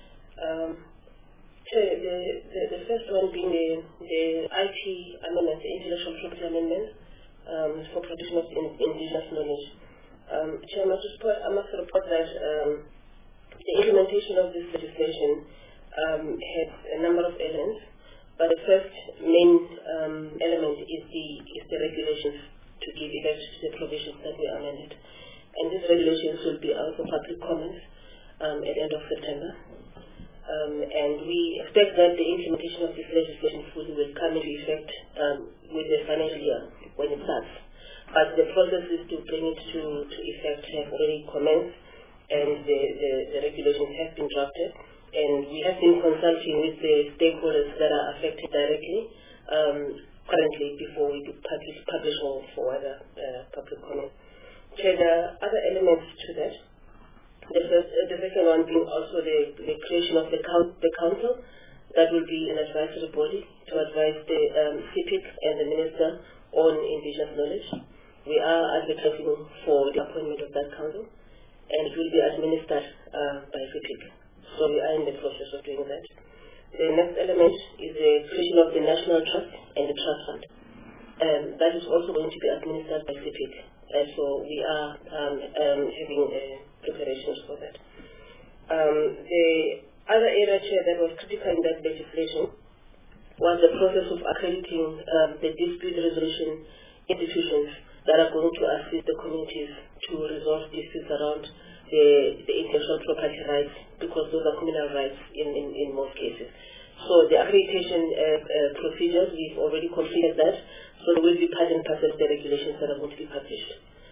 The first one being the IT amendment, the intellectual property amendment for protection of indigenous knowledge. Chair, I must report that the implementation of this legislation had a number of elements, but the first main element is the regulations to give effect to the provisions that we amended. And these regulations will be out for public comment at the end of September. And we expect that the implementation of this legislation fully will come into effect with the financial year when it starts. But the process is to bring it to effect have already commenced, and the regulations have been drafted. And we have been consulting with the stakeholders that are affected directly currently before we publish for other public comment. There are other elements to that. The second one being also the creation of the council that will be an advisory body to advise the CPIC and the Minister on indigenous knowledge. We are advocating for the appointment of that council, and it will be administered by CPIC. So we are in the process of doing that. The next element is the creation of the National Trust and the Trust Fund. That is also going to be administered by CPIC. So we are having preparations for that. The other area, Chair, that was critical in that legislation was the process of accrediting the dispute resolution institutions that are going to assist the communities to resolve disputes around the intellectual property rights, because those are communal rights in most cases. So the accreditation procedures, we've already completed that, so there will be part and parcel of the regulations that are going to be published.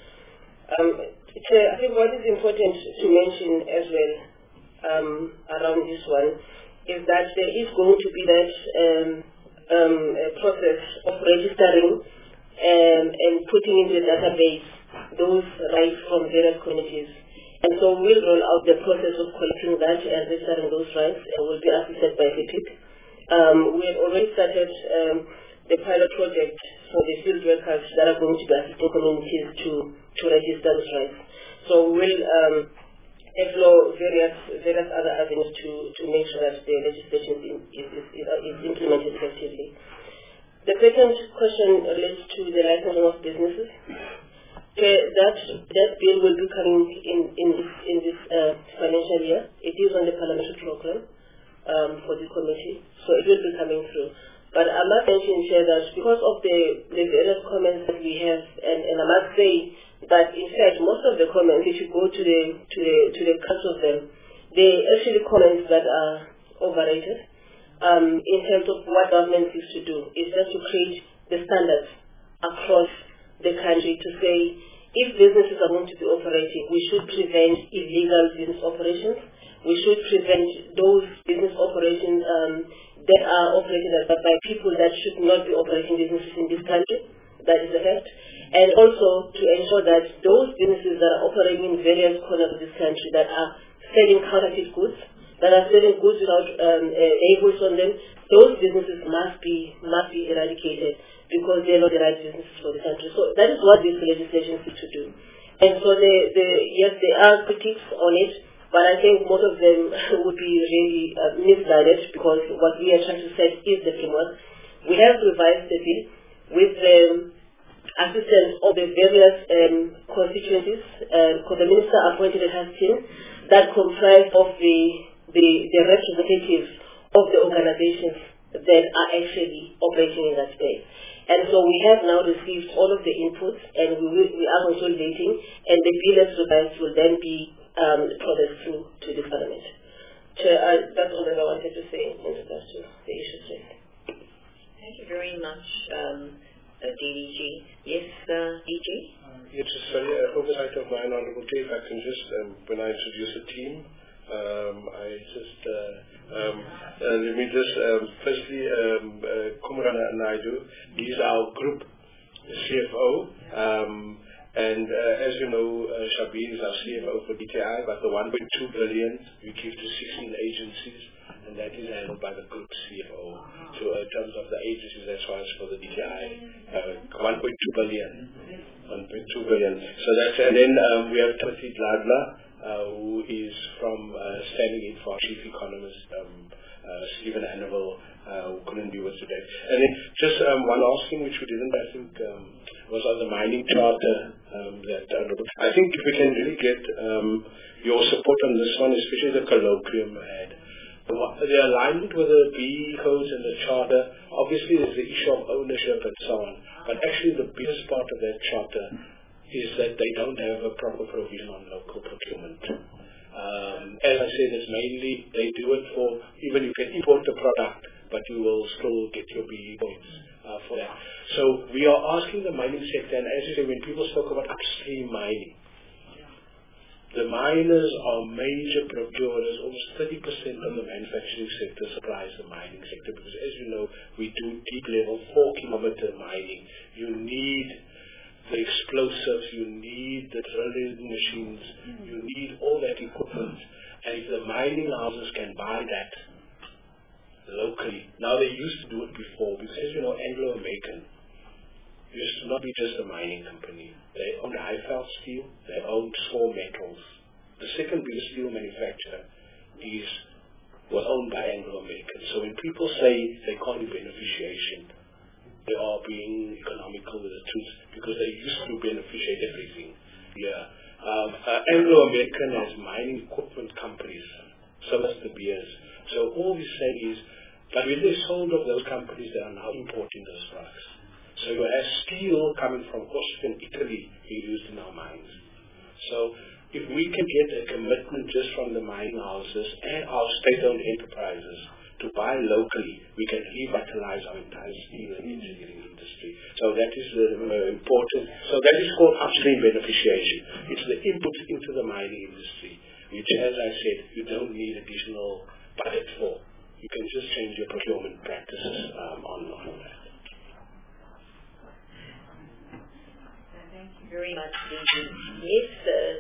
I think what is important to mention as well around this one is that there is going to be that process of registering and putting into the database those rights from various communities. And so we'll roll out the process of collecting that and registering those rights, and will be assisted by CPIC. We have already started the pilot project for the field workers that are going to be assisting communities to register those rights. So we'll explore various other avenues to make sure that the legislation is implemented effectively. The second question relates to the licensing of businesses. That bill will be coming in this financial year. It is on the parliamentary program for the committee, so it will be coming through. But I must mention here that because of the various comments that we have, and I must say that in fact most of the comments, if you go to the crux of them, they actually comments that are overrated in terms of what government needs to do. Is just to create the standards across the country to say if businesses are going to be operating, we should prevent illegal business operations. We should prevent those business operations that are operated by people that should not be operating businesses in this country. That is a fact. And also to ensure that those businesses that are operating in various corners of this country that are selling counterfeit goods, that are selling goods without labels on them, those businesses must be eradicated, because they are not the right businesses for the country. So that is what this legislation seeks to do. And so yes, there are critiques on it, but I think most of them would be really misguided, because what we are trying to set is the framework. We have revised the bill with the assistance of the various constituencies, because the minister appointed a health team that comprised of the representatives of the organizations that are actually operating in that space. And so we have now received all of the inputs, and we are consolidating, and the bill as revised will then be processed through to the Parliament. Chair, that's all that I wanted to say in regards to the issues raised. Thank you very much, DDG. Yes, DG? Yes, sorry, oversight of mine, Honorable Chair, if I can just, when I introduce a team, let me just, firstly, Kumrana Naidu, he's our group CFO, and as you know, Shabir is our CFO for DTI, but the 1.2 billion we give to 16 agencies, and that is handled by the group CFO. So in terms of the agencies, as far as for the DTI, 1.2 billion. 1.2 billion. So that's, and then we have Timothy Bladler, who is from standing in for our chief economist, Stephen Hannibal, who couldn't be with today. And then just one last thing which we didn't, I think, was on the mining charter. I think if we can really get your support on this one, especially the colloquium had The alignment with the BEE codes and the charter, obviously there's the issue of ownership and so on, but actually the biggest part of that charter is that they don't have a proper provision on local procurement. As I said, it's mainly, they do it for, even you can import the product, but you will still get your BEE points for that. So we are asking the mining sector, and as you say, when people talk about upstream mining, the miners are major procurers. Almost 30% of the manufacturing sector supplies the mining sector, because as you know, we do deep level 4-kilometer mining. You need the explosives, you need the drilling machines, you need all that equipment. And if the mining houses can buy that locally, now they used to do it before, because as you know, Anglo American used to not be just a mining company. They owned Highveld Steel, they owned Small Metals. The second biggest steel manufacturer was owned by Anglo American. So when people say they can't do beneficiation, they are being economical with the truth, because they used to beneficiate everything. Anglo American has mining equipment companies, so does De Beers. So all we say is, but when they sold off those companies, they are now importing those products. So you have steel coming from Austria and Italy being used in our mines. So if we can get a commitment just from the mining houses and our state-owned enterprises to buy locally, we can revitalize our entire steel and engineering industry. So that is important. So that is called upstream beneficiation. It's the input into the mining industry, which, as I said, you don't need additional budget for. You can just change your procurement practices on that. Very much indeed. Yes,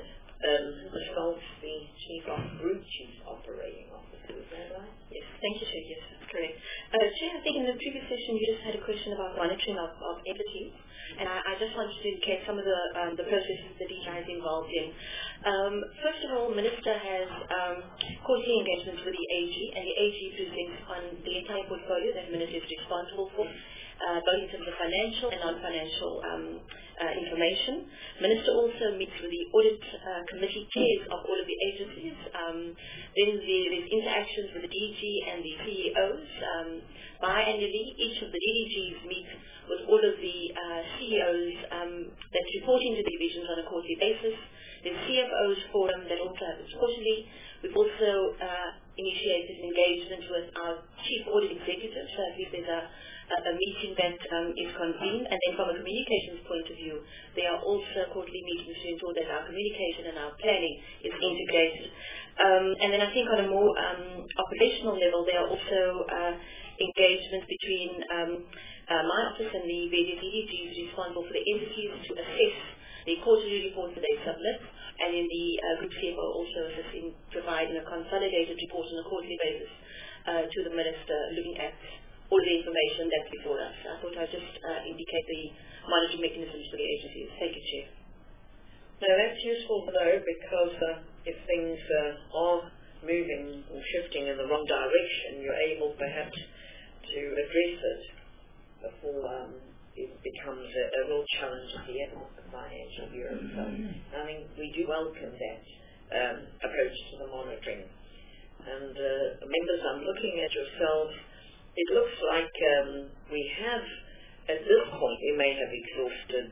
Ms. Goltz, the Group Chief Operating Officer, is that right? Yes, thank you, Chair. Yes, that's correct. Chair, I think in the previous session you just had a question about monitoring of entities, and I just wanted to indicate some of the processes that DTI is involved in. First of all, Minister has quarterly engagements with the AG, and the AG presents on the entire portfolio that Minister is responsible for, both in terms of financial and non-financial information. Minister also meets with the audit committee chairs of all of the agencies. Then there's interactions with the DG and the CEOs. Biannually, each of the DDGs meet with all of the CEOs that report into the divisions on a quarterly basis. There's CFOs forum that also happens quarterly. We've also initiated engagement with our chief audit executive, so at least there's a meeting that is convened, and then from a communications point of view, there are also quarterly meetings to ensure that our communication and our planning is integrated. And then I think on a more operational level, there are also engagements between my office and the various DDGs responsible for the entities to assess the quarterly reports that they submit, and then the Group CFO also assists in providing a consolidated report on a quarterly basis to the Minister, looking at all the information that's before us. I thought I'd just indicate the monitoring mechanisms for the agencies. Thank you, Chair. No, that's useful to know, because if things are moving or shifting in the wrong direction, you're able perhaps to address it before it becomes a real challenge at the end of the financial year. So I think we do welcome that approach to the monitoring. And members, I'm looking at yourselves. It looks like we have, at this point, we may have exhausted,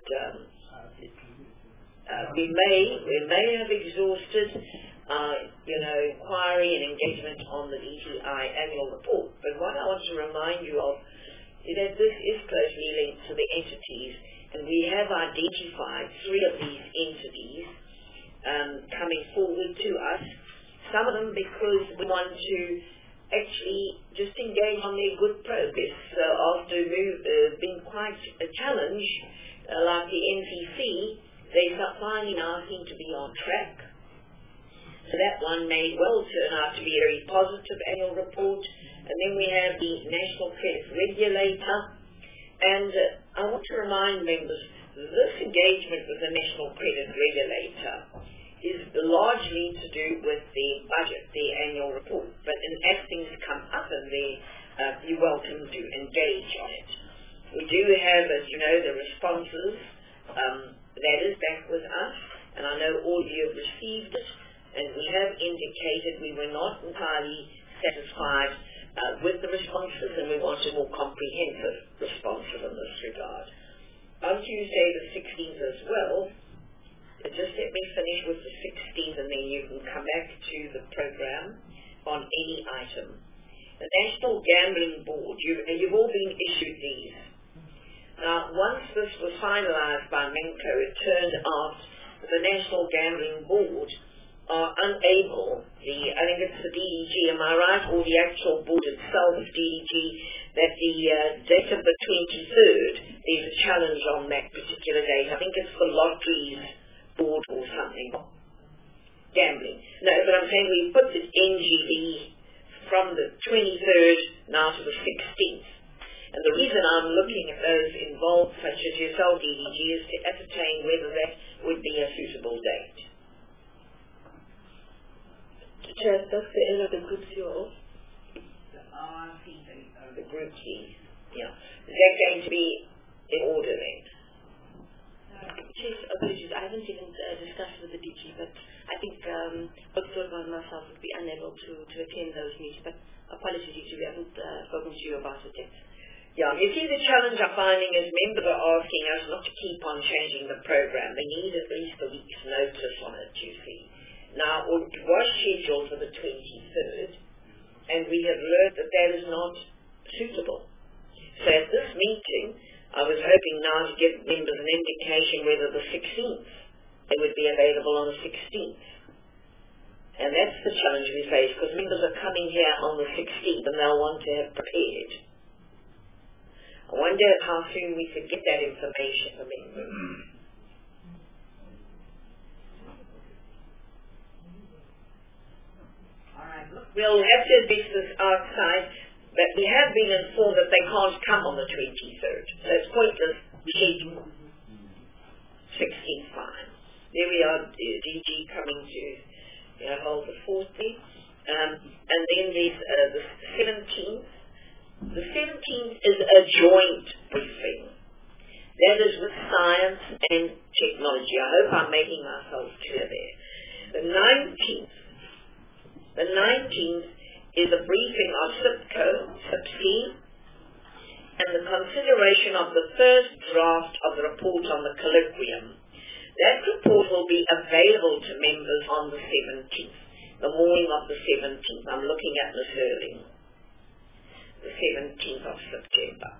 we may have exhausted, inquiry and engagement on the DTI annual report. But what I want to remind you of is that this is closely linked to the entities, and we have identified 3 of these entities coming forward to us. Some of them because we want to actually just engage on their good progress. So after being quite a challenge, like the NCC, they finally now seem to be on track. So that one may well turn out to be a very positive annual report. And then we have the National Credit Regulator. And I want to remind members, this engagement with the National Credit Regulator is largely to do with the budget, the annual report. But as things come up in there, you're welcome to engage on it. We do have, as you know, the responses. That is back with us, and I know all of you have received it, and we have indicated we were not entirely satisfied with the responses, and we want a more comprehensive response in this regard. On Tuesday the 16th as well, just let me finish with the 16th and then you can come back to the program on any item. The National Gambling Board, you've all been issued these. Now, once this was finalized by Menko, it turned out that the National Gambling Board are unable, I think it's the DDG, am I right, or the actual board itself, DDG, that the date of the 23rd, there's a challenge on that particular date. I think it's the lotteries board or something. Gambling. No, but I'm saying we put the NGB from the 23rd now to the 16th. And the reason I'm looking at those involved, such as yourself, DDG, is to ascertain whether that would be a suitable date. Chair, that's the end of the group CO. The group keys. Yeah. Is that going to be in order then? Chief, apologies, I haven't even discussed with the DG, but I think both Thorban and myself would be unable to attend those meetings, but apologies, DG, we haven't spoken to you about it yet. Yeah, you see the challenge I'm finding is members are asking us not to keep on changing the program. They need at least a week's notice on it, you see. Now, it was scheduled for the 23rd, and we have learned that that is not suitable. So at this meeting, I was hoping now to give members an indication whether the 16th they would be available on the 16th. And that's the challenge we face, because members are coming here on the 16th and they'll want to have prepared. I wonder how soon we could get that information for members. We'll have to address this outside, but we have been informed that they can't come on the 23rd. So it's pointless schedule. 16th fine. There we are, DG coming to hold the 40th. And then there's the 17th. The 17th is a joint briefing. That is with science and technology. I hope I'm making myself clear there. The 19th is a briefing of SIPCO, SIPC, and the consideration of the first draft of the report on the colloquium. That report will be available to members on the 17th, the morning of the 17th. I'm looking at Ms. Hurling. The 17th of September.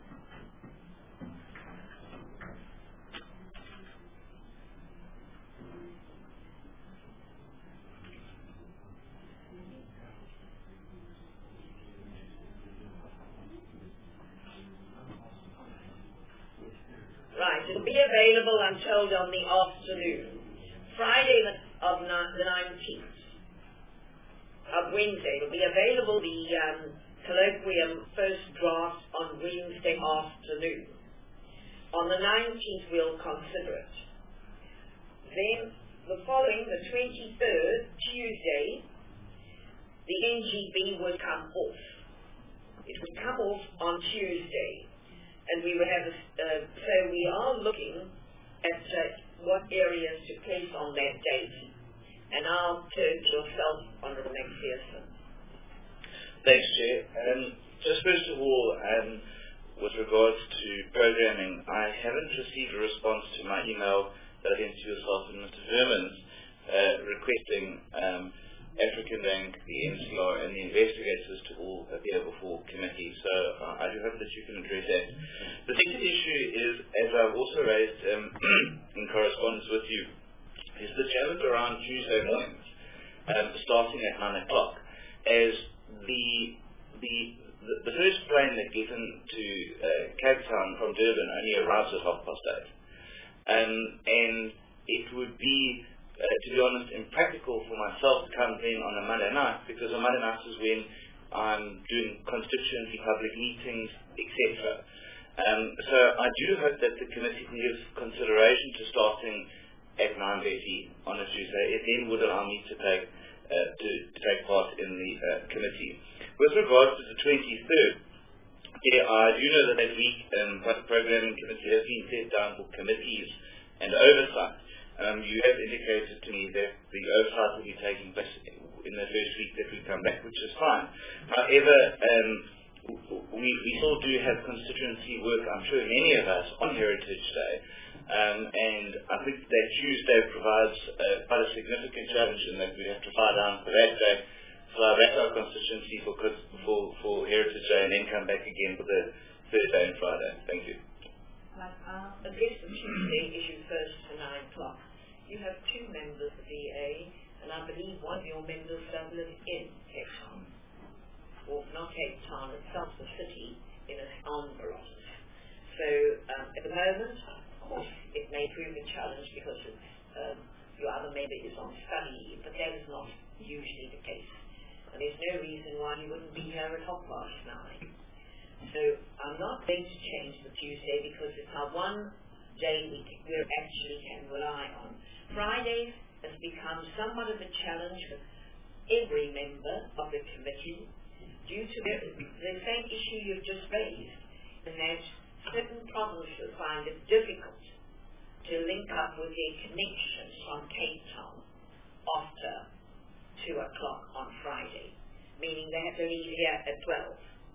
Right, it'll be available, I'm told, on the afternoon. Friday the 19th of Wednesday. It'll be available, the colloquium first draft on Wednesday afternoon. On the 19th, we'll consider it. Then, the following, the 23rd, Tuesday, the NGB would come off. It would come off on Tuesday. And we would have, so we are looking at what areas to place on that date. And I'll turn to yourself, Honourable McPherson. Thanks, Chair. Just first of all, with regards to programming, I haven't received a response to my email that I sent to yourself and Mr. Vermans requesting African Bank, the NCR, and the investigators to all appear before committee. So I do hope that you can address that. The second issue is, as I've also raised in correspondence with you, is the challenge around Tuesday mornings, starting at 9 o'clock, as the first plane that gets into Cape Town from Durban only arrives at 8:30. And it would be, to be honest, impractical for myself to come in on a Monday night, because on Monday nights is when I'm doing constituency public meetings, etc. So I do hope that the committee can give consideration to starting at 9:30 on a Tuesday. It then would allow me to take part in the committee. With regards to the 23rd, I do know that week the programming committee has been set down for committees and oversight. You have indicated to me that the oversight will be taking place in the first week that we come back, which is fine. However, we still do have constituency work, I'm sure many of us, on Heritage Day. And I think that Tuesday provides quite a significant challenge in that we have to fly down for that day, fly back to our constituency for Heritage Day, and then come back again for the Thursday and Friday. Thank you. Address the Tuesday issue first to 9 o'clock. You have 2 members of the VA, and I believe one of your members does live in Cape Town. Or not Cape Town itself, the city, on Barossa. So at the moment, of course, it may prove a challenge because your other member is on study leave, but that is not usually the case. And there's no reason why you wouldn't be here at 9:30. So I'm not going to change the Tuesday because it's our one day we actually can rely on. Fridays has become somewhat of a challenge for every member of the committee due to the same issue you've just raised, and that certain provinces find it difficult to link up with their connections from Cape Town after 2 o'clock on Friday, meaning they have to leave here at 12.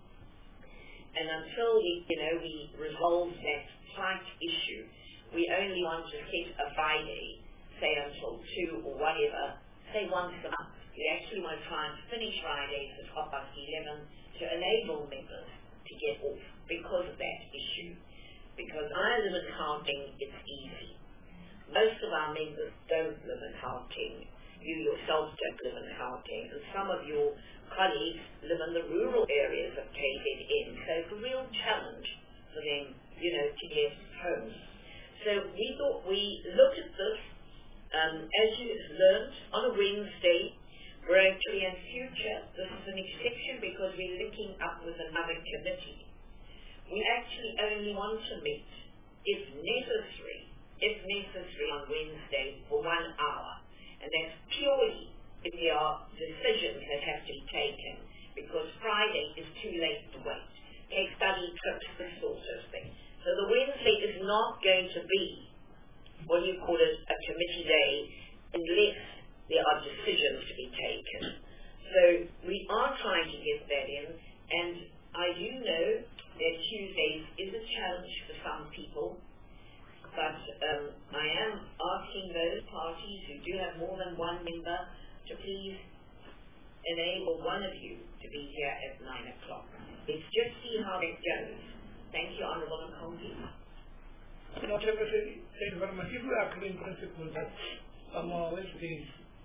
And until we resolve that flight issue, we only want to hit a Friday, say until 2 or whatever, say once a month. We actually want to try and finish Fridays at 11:30 to enable members to get off because of that issue. Because I live in Gauteng, it's easy. Most of our members don't live in Gauteng. You yourselves don't live in Gauteng, and some of your colleagues live in the rural areas of KZN. So it's a real challenge for them, to get home. So we thought we looked at this. As you learned, on a Wednesday, we're actually in future. This is an exception because we're linking up with another committee. We actually only want to meet, if necessary on Wednesday for 1 hour. And that's purely if there are decisions that have to be taken, because Friday is too late to wait. Take study trips, this sort of thing. So the Wednesday is not going to be, what you call it, a committee day, unless there are decisions to be taken. So we are trying to get that in, and I do know that Tuesdays is a challenge for some people, but I am asking those parties who do have more than one member to please enable one of you to be here at 9 o'clock. Let's just see how it goes. Thank you, Honourable Nkongi. Whatever, thank you very much. If we agree in principle that on our Wednesdays,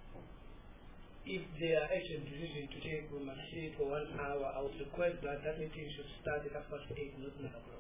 if they are actually decision to take, we must see for 1 hour, I would request that meeting should start at 8:30, not 9 o'clock.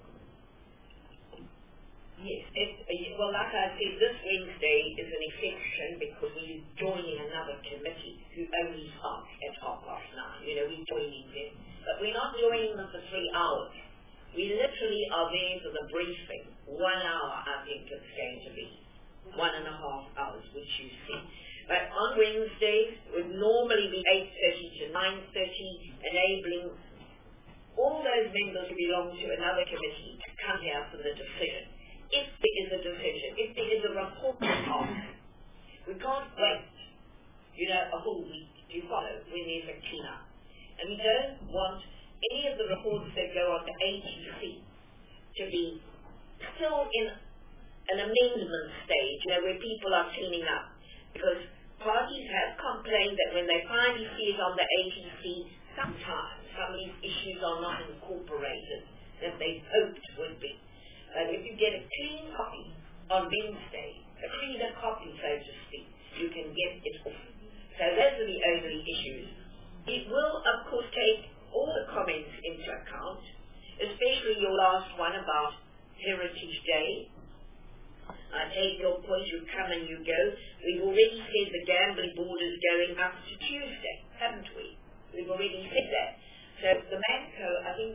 Yes, well, like I said, this Wednesday is an exception because we're joining another committee who only start at 9:30. We're joining them. But we're not joining them for 3 hours. We literally are there for the briefing. 1 hour, I think it's going to be. 1.5 hours, which you see. But on Wednesdays, it would normally be 8:30 to 9:30, enabling all those members who belong to another committee to come here for the decision. If there is a decision, if there is a report to pass, we can't wait, a whole week to follow when there's a clean-up. And we don't want any of the reports that go on the ATC to be still in an amendment stage, where people are cleaning up. Because parties have complained that when they finally see it on the ATC, sometimes some of these issues are not incorporated that they hoped would be. But if you get a clean copy on Wednesday, a cleaner copy, so to speak, you can get it off. So those are the only issues. It will, of course, take all the comments into account, especially your last one about Heritage Day. I take your point, you come and you go. We've already said the gambling board is going up to Tuesday, haven't we? We've already said that. So the MANCO, I think,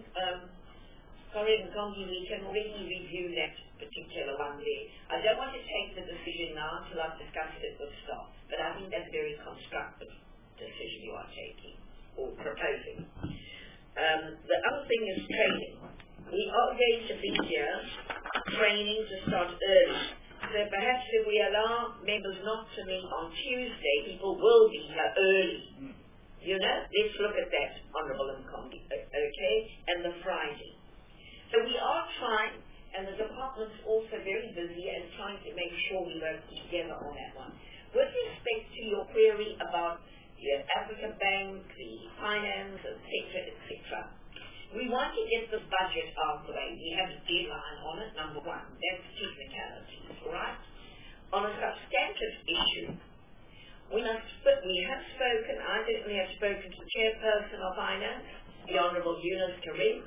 we can already review that particular one there. I don't want to take the decision now until I've discussed it with staff, but I think that's a very constructive decision you are taking or proposing. The other thing is training. We are going to be here training to start early. So perhaps if we allow members not to meet on Tuesday, people will be here early Let's look at that, Honourable Nkombi, okay, and the Friday. So we are trying, and the department's also very busy and trying to make sure we work together on that one. With respect to your query about the Africa Bank, the finance, etc., we want to get this budget out of the way. We have a deadline on it, number one. That's technicalities, all right? On a substantive issue, we have spoken, I certainly have spoken to the chairperson of finance, the Honourable Eunice Karim,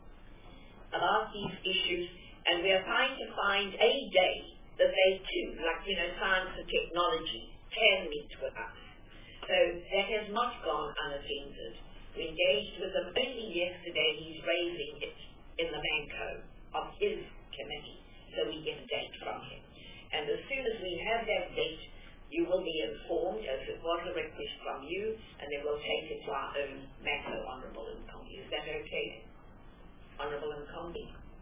about these issues, and we are trying to find a day that they too, like, science and technology, can meet with us. So that has not gone unattended. We engaged with him only yesterday. He's raising it in the Banco of his committee, so we get a date from him. And as soon as we have that date, you will be informed, as it was a request from you, and then we'll take it to our own Macro, Honourable Nkombi. Is that okay, Honourable Nkombi?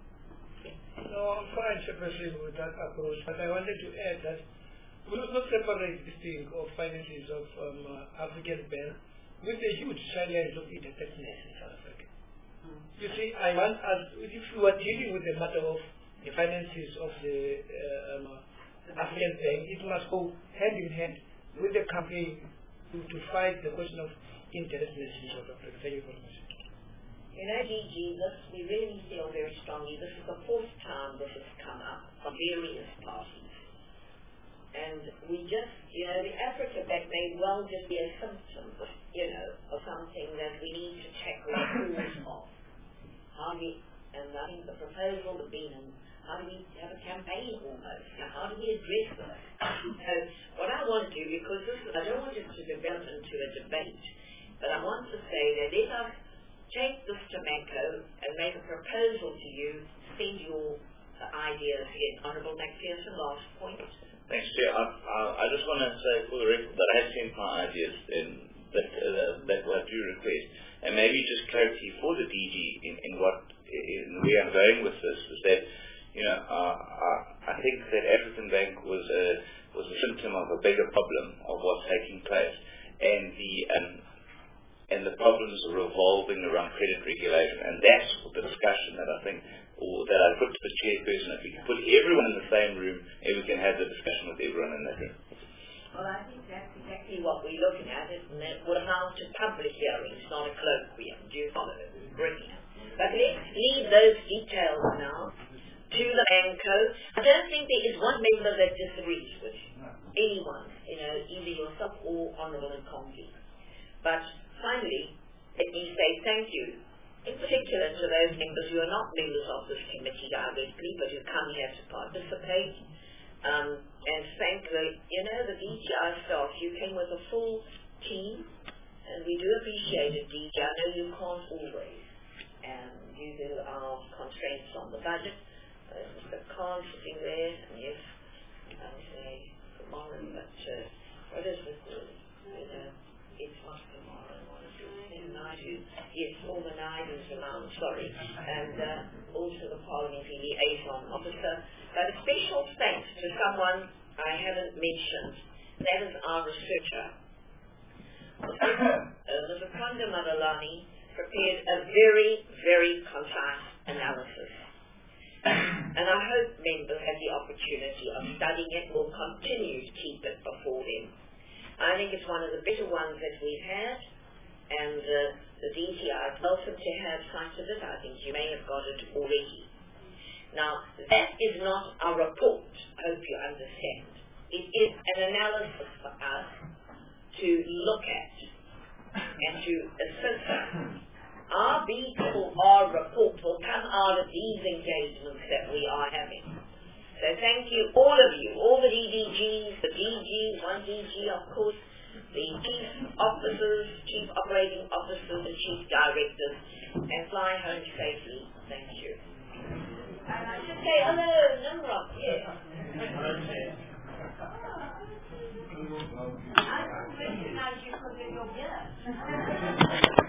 No, I'm fine to proceed with that approach, but I wanted to add that we will not separate this thing of finances of African Bank with the huge challenge of indebtedness in South Africa. You see, I want us, if we were dealing with the matter of the finances of the African Bank, it must go hand in hand with the campaign to fight the question of indebtedness in South Africa. Thank you very much. DG, we really feel very strongly. This is the fourth time this has come up from various parties. And we just, the Africa Bank may well just be a symptom, of something that we need to tackle the cause of. And I think the proposal would be, how do we have a campaign almost? How do we address this? So what I want to do, because I don't want it to develop into a debate, but I want to say that let us take this to Macro and make a proposal to you, send your ideas in. Honourable McPherson, last point. Thanks, Chair. I just want to say for the record that I have sent my ideas in that I do request, and maybe just clarity for the DG in where I'm going with this is that I think that African Bank was a symptom of a bigger problem of what's taking place, and the problems are revolving around credit regulation, and that's the discussion that I think, or that I put to the chairperson, if we can put everyone in the same room and we can have the discussion with everyone in that room. Well, I think that's exactly what we're looking at, and it would amount to public hearings, not a colloquium. Do you follow? Brilliant. But let's leave those details now to the Banco. I don't think there is one member that disagrees with anyone, either yourself or Honourable Nkombi. But finally, let me say thank you, in particular to those members who are not members of this committee directly, but who come here to participate. And thank the DGI staff. You came with a full team, and we do appreciate it, DG. I know you can't always, due to our constraints on the budget. Mr. Khan sitting there, and yes, I would say tomorrow, but what is it? It's not tomorrow. Yes, all the Naidus around, sorry, and also the parliamentary liaison officer. But a special thanks to someone I haven't mentioned, that is our researcher. Mr. Khanda Madalani prepared a very, very concise analysis. And I hope members have the opportunity of studying it, will continue to keep it before them. I think it's one of the better ones that we've had, and the DTI is welcome to have sight of it. I think you may have got it already. Now, that is not a report, I hope you understand. It is an analysis for us to look at and to assist us. Our B4R report will come out of these engagements that we are having. So thank you, all of you, all the DDGs, the DGs, one DG of course, the chief officers, chief operating officers, and chief directors, and fly home safely. Thank you. And I should say hello, Nimrod, yes. I don't recognize you because of your beard.